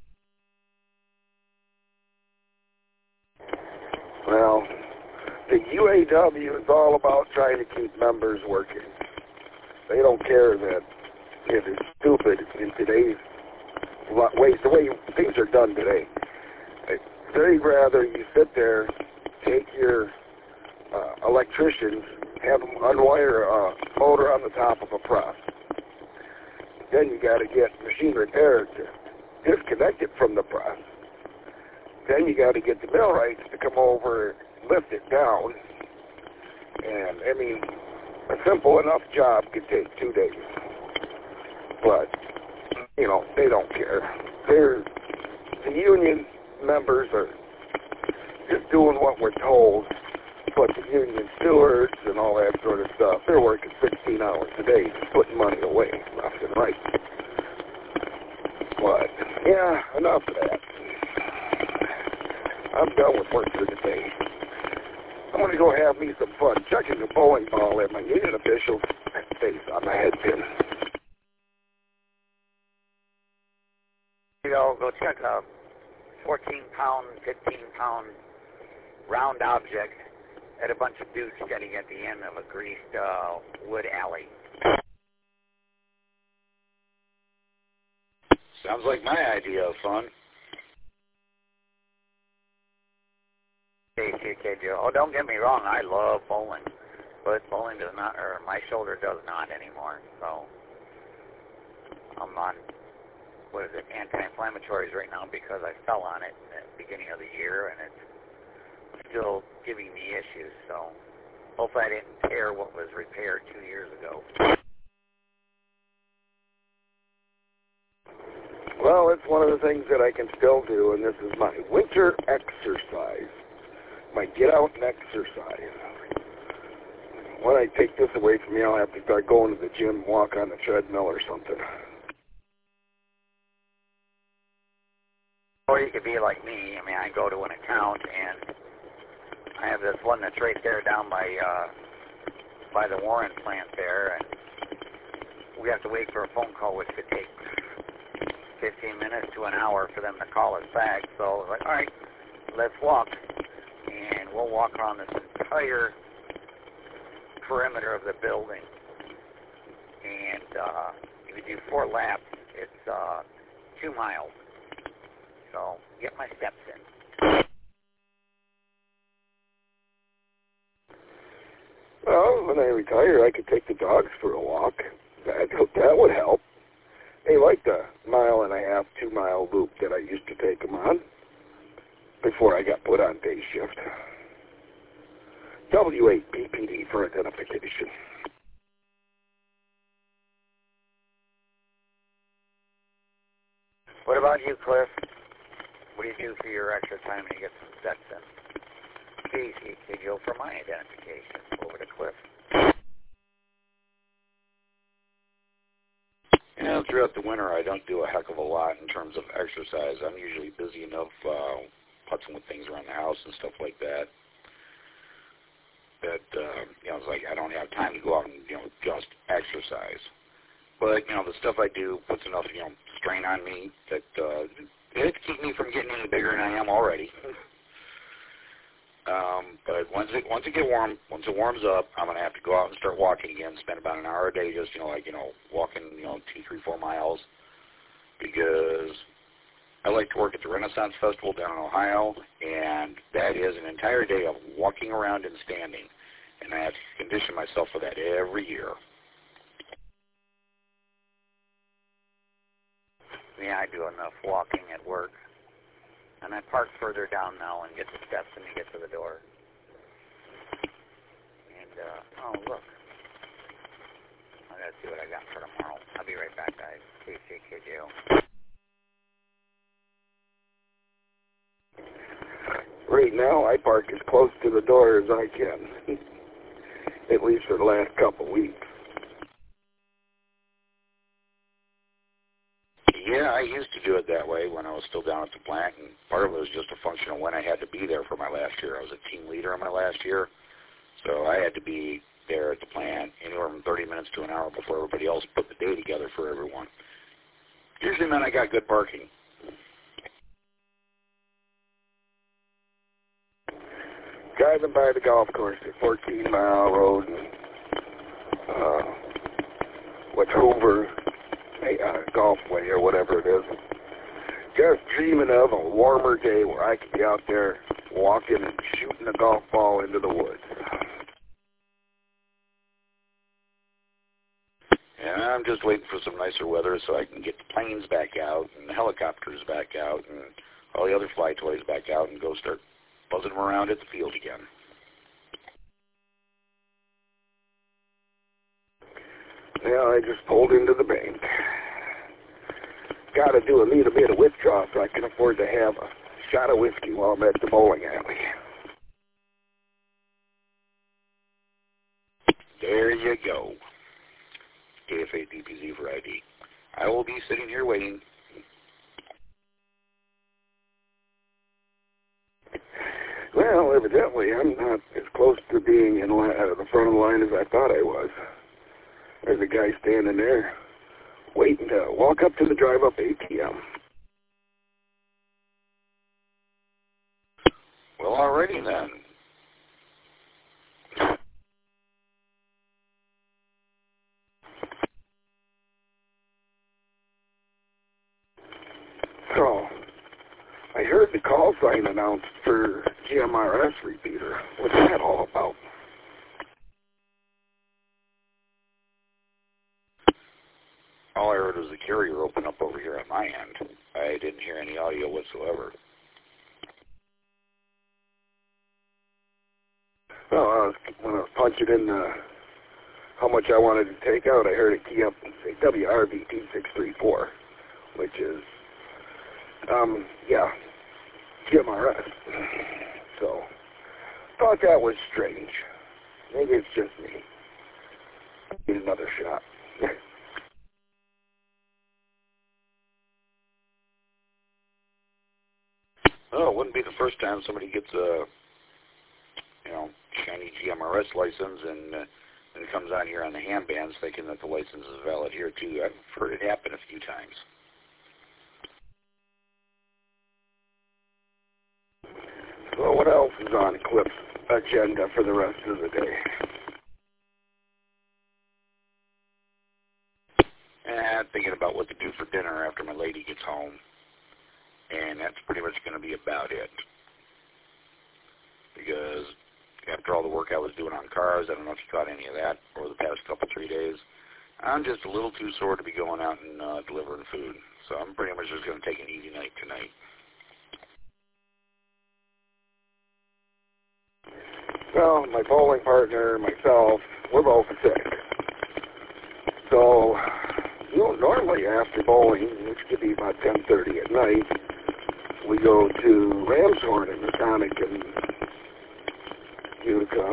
Well, the U A W is all about trying to keep members working. They don't care that it is stupid in today's ways, the way things are done today. They'd rather you sit there, take your uh, electricians, have them unwire a motor on the top of a press. Then you got to get machine repair to disconnect it from the press. Then you got to get the millwrights to come over and lift it down. And, I mean, a simple enough job could take two days. But, you know, they don't care. They're, the union members are just doing what we're told. But the union stewards and all that sort of stuff, they're working sixteen hours a day, just putting money away left and right. But, yeah, enough of that. I'm done with work for the day. I'm going to go have me some fun chucking a bowling ball at my union official's face on my head pin. You know, go check a fourteen pound, fifteen pound round object at a bunch of dudes getting at the end of a greased uh, wood alley. Sounds like my idea of fun. Hey, K K Joe. Oh, don't get me wrong, I love bowling, but bowling does not, or my shoulder does not anymore. So I'm on, what is it, anti-inflammatories right now because I fell on it at the beginning of the year, and it's still giving me issues, so hopefully I didn't tear what was repaired two years ago. Well, it's one of the things that I can still do, and this is my winter exercise. My get out and exercise. when I take this away from me, I'll have to start going to the gym, walk on the treadmill or something. Or you could be like me. I mean, I go to an account, and I have this one that's right there down by uh, by the Warren plant there, and we have to wait for a phone call, which could take fifteen minutes to an hour for them to call us back. So, like, all right, let's walk, and we'll walk around this entire perimeter of the building. And uh, if you do four laps, it's uh, two miles. So, get my steps in. Well, when I retire, I could take the dogs for a walk. That, that would help. They like the mile and a half, two mile loop that I used to take them on before I got put on day shift. W eight B P D for identification. What about you, Cliff? What do you do for your extra time when you get some steps in? Please, could you go for my identification over to Cliff? You know, throughout the winter, I don't do a heck of a lot in terms of exercise. I'm usually busy enough uh, putzing with things around the house and stuff like that. That, uh, you know, it's like I don't have time to go out and, you know, just exercise. But, you know, the stuff I do puts enough, you know, strain on me that uh, it keeps me from getting any bigger than I am already. Um, but once it once it get warm, once it warms up, I'm gonna have to go out and start walking again. Spend about an hour a day, just you know, like you know, walking, you know, two, three, four miles, because I like to work at the Renaissance Festival down in Ohio, and that is an entire day of walking around and standing, and I have to condition myself for that every year. Yeah, I do enough walking at work. And I park further down now and get the steps and you get to the door. And, uh, oh, look. I gotta see what I got for tomorrow. I'll be right back, guys. K C K J O. Right now, I park as close to the door as I can, at least for the last couple of weeks. Yeah, I used to do it that way when I was still down at the plant, and part of it was just a function of when I had to be there for my last year. I was a team leader in my last year, so I had to be there at the plant anywhere from thirty minutes to an hour before everybody else put the day together for everyone. Usually meant I got good parking. Driving by the golf course at fourteen mile road, and, uh, what's Hoover, uh, Golfway or whatever it is. Just dreaming of a warmer day where I could be out there walking and shooting a golf ball into the woods. And I'm just waiting for some nicer weather so I can get the planes back out and the helicopters back out and all the other fly toys back out and go start buzzing them around at the field again. Well, I just pulled into the bank. Got to do a need a bit of withdrawal so I can afford to have a shot of whiskey while I'm at the bowling alley. There you go. K F A D P Z for I D. I will be sitting here waiting. Well, evidently, I'm not as close to being in line, uh, the front of the line as I thought I was. There's a guy standing there waiting to walk up to the drive-up A T M. Well, already then. So, I heard the call sign announced for G M R S repeater. What's that all about? All I heard was the carrier open up over here at my end. I didn't hear any audio whatsoever. Well, I was, when I was punching in uh, how much I wanted to take out, I heard it key up and say W R V T six three four, which is, um, yeah, G M R S. So, thought that was strange. Maybe it's just me. I need another shot. Well, it wouldn't be the first time somebody gets a, you know, shiny G M R S license and uh, then comes on here on the ham bands thinking that the license is valid here too. I've heard it happen a few times. Well, what else is on Cliff's agenda for the rest of the day? And thinking about what to do for dinner after my lady gets home. And that's pretty much going to be about it. Because after all the work I was doing on cars, I don't know if you caught any of that over the past couple, three days, I'm just a little too sore to be going out and uh, delivering food. So I'm pretty much just going to take an easy night tonight. Well, my bowling partner, myself, we're both sick. So, you know, normally after bowling, which could be about ten thirty at night, we go to Ramshorn in Masonic and Utica,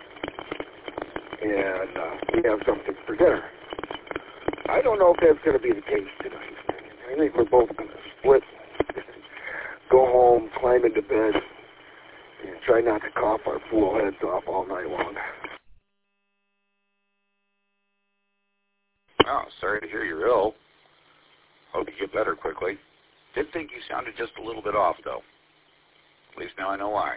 and uh, we have something for dinner. I don't know if that's going to be the case tonight. I think we're both going to split, go home, climb into bed, and try not to cough our fool heads off all night long. Oh, sorry to hear you're ill. Hope you get better quickly. Did think you sounded just a little bit off, though. At least now I know why.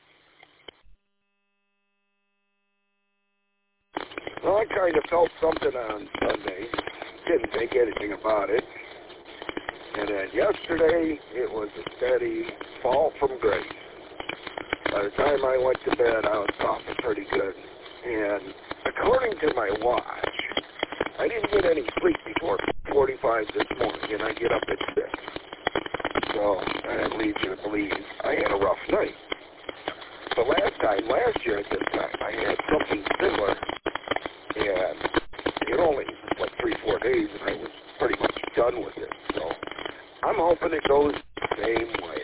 Well, I kind of felt something on Sunday. Didn't think anything about it. And then yesterday, it was a steady fall from grace. By the time I went to bed, I was coughing pretty good. And according to my watch, I didn't get any sleep before forty-five this morning, and I get up at six. So that leads you to believe I had a rough night. But last time, last year at this time, I had something similar, and it only was like three, four days, and I was pretty much done with it. So I'm hoping it goes the same way.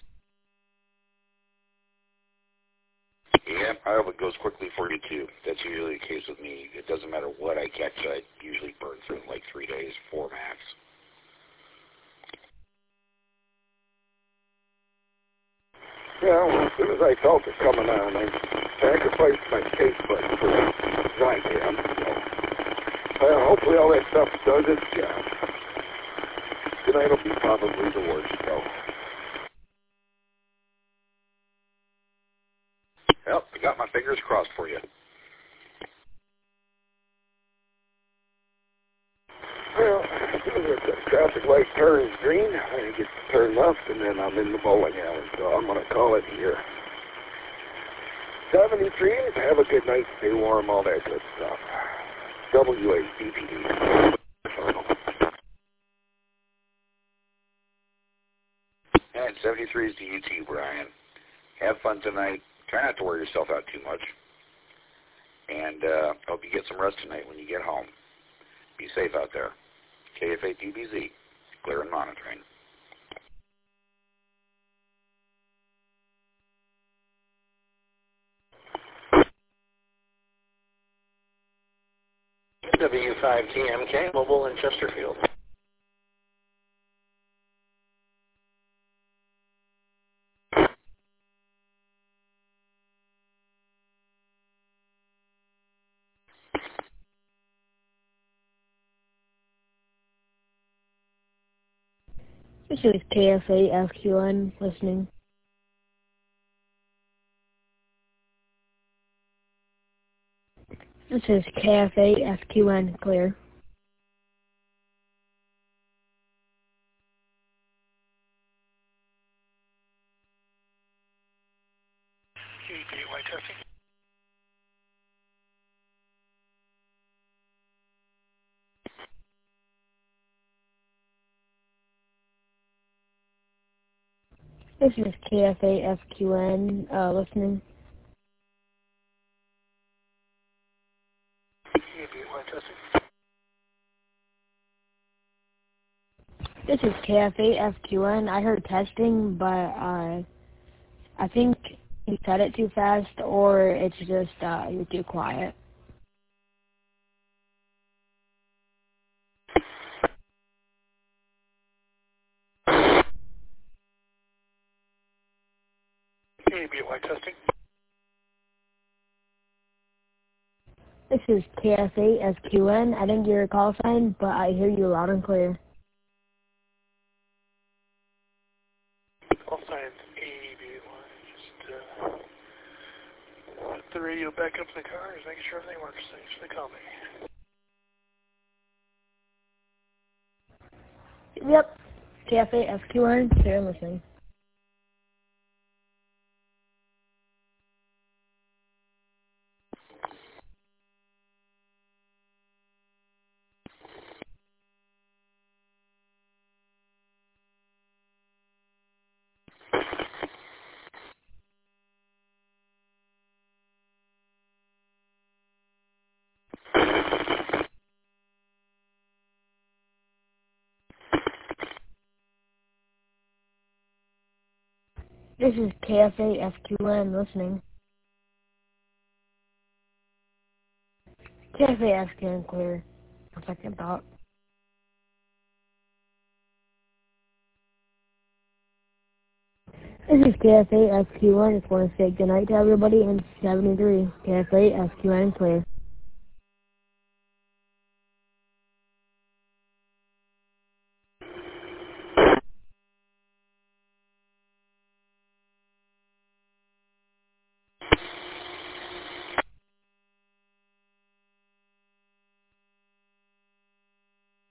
Yeah, I hope it goes quickly for you, too. That's usually the case with me. It doesn't matter what I catch. I usually burn through in like three days, four max. Yeah, well, as soon as I felt it coming on, I sacrificed my taste buds for Zycam. So, well, hopefully all that stuff does its job. Tonight will be probably the worst, though. Well, I got my fingers crossed for you. Well, as soon as the traffic light turns green, I get to turn left, and then I'm in the bowling alley, so I'm going to call it here. seventy-three, have a good night, stay warm, all that good stuff. W A B P D. And seventy-three is to you too, Brian. Have fun tonight. Try not to wear yourself out too much. And uh, hope you get some rest tonight when you get home. Be safe out there. K F A T B Z, clear and monitoring. W five T M K, Mobile in Chesterfield. This is K F A F Q N listening. This is K F A F Q N clear. Gateway testing. This is K F A F Q N uh, listening. Gateway testing. This is K F A F Q N. I heard testing, but uh, I think you said it too fast, or it's just uh, you're too quiet. A B Y testing. This is K F A S Q N. I didn't get your call sign, but I hear you loud and clear. Call sign A B Y. Just uh, put the radio back up in the car, just making sure everything works. Thanks for the call me. Yep. K F A S Q N. Clear and listening. This is K F A S Q N listening. K F A S Q N clear. A second thought. This is K F A S Q N. I just want to say goodnight to everybody in seventy-three. K F A S Q N clear.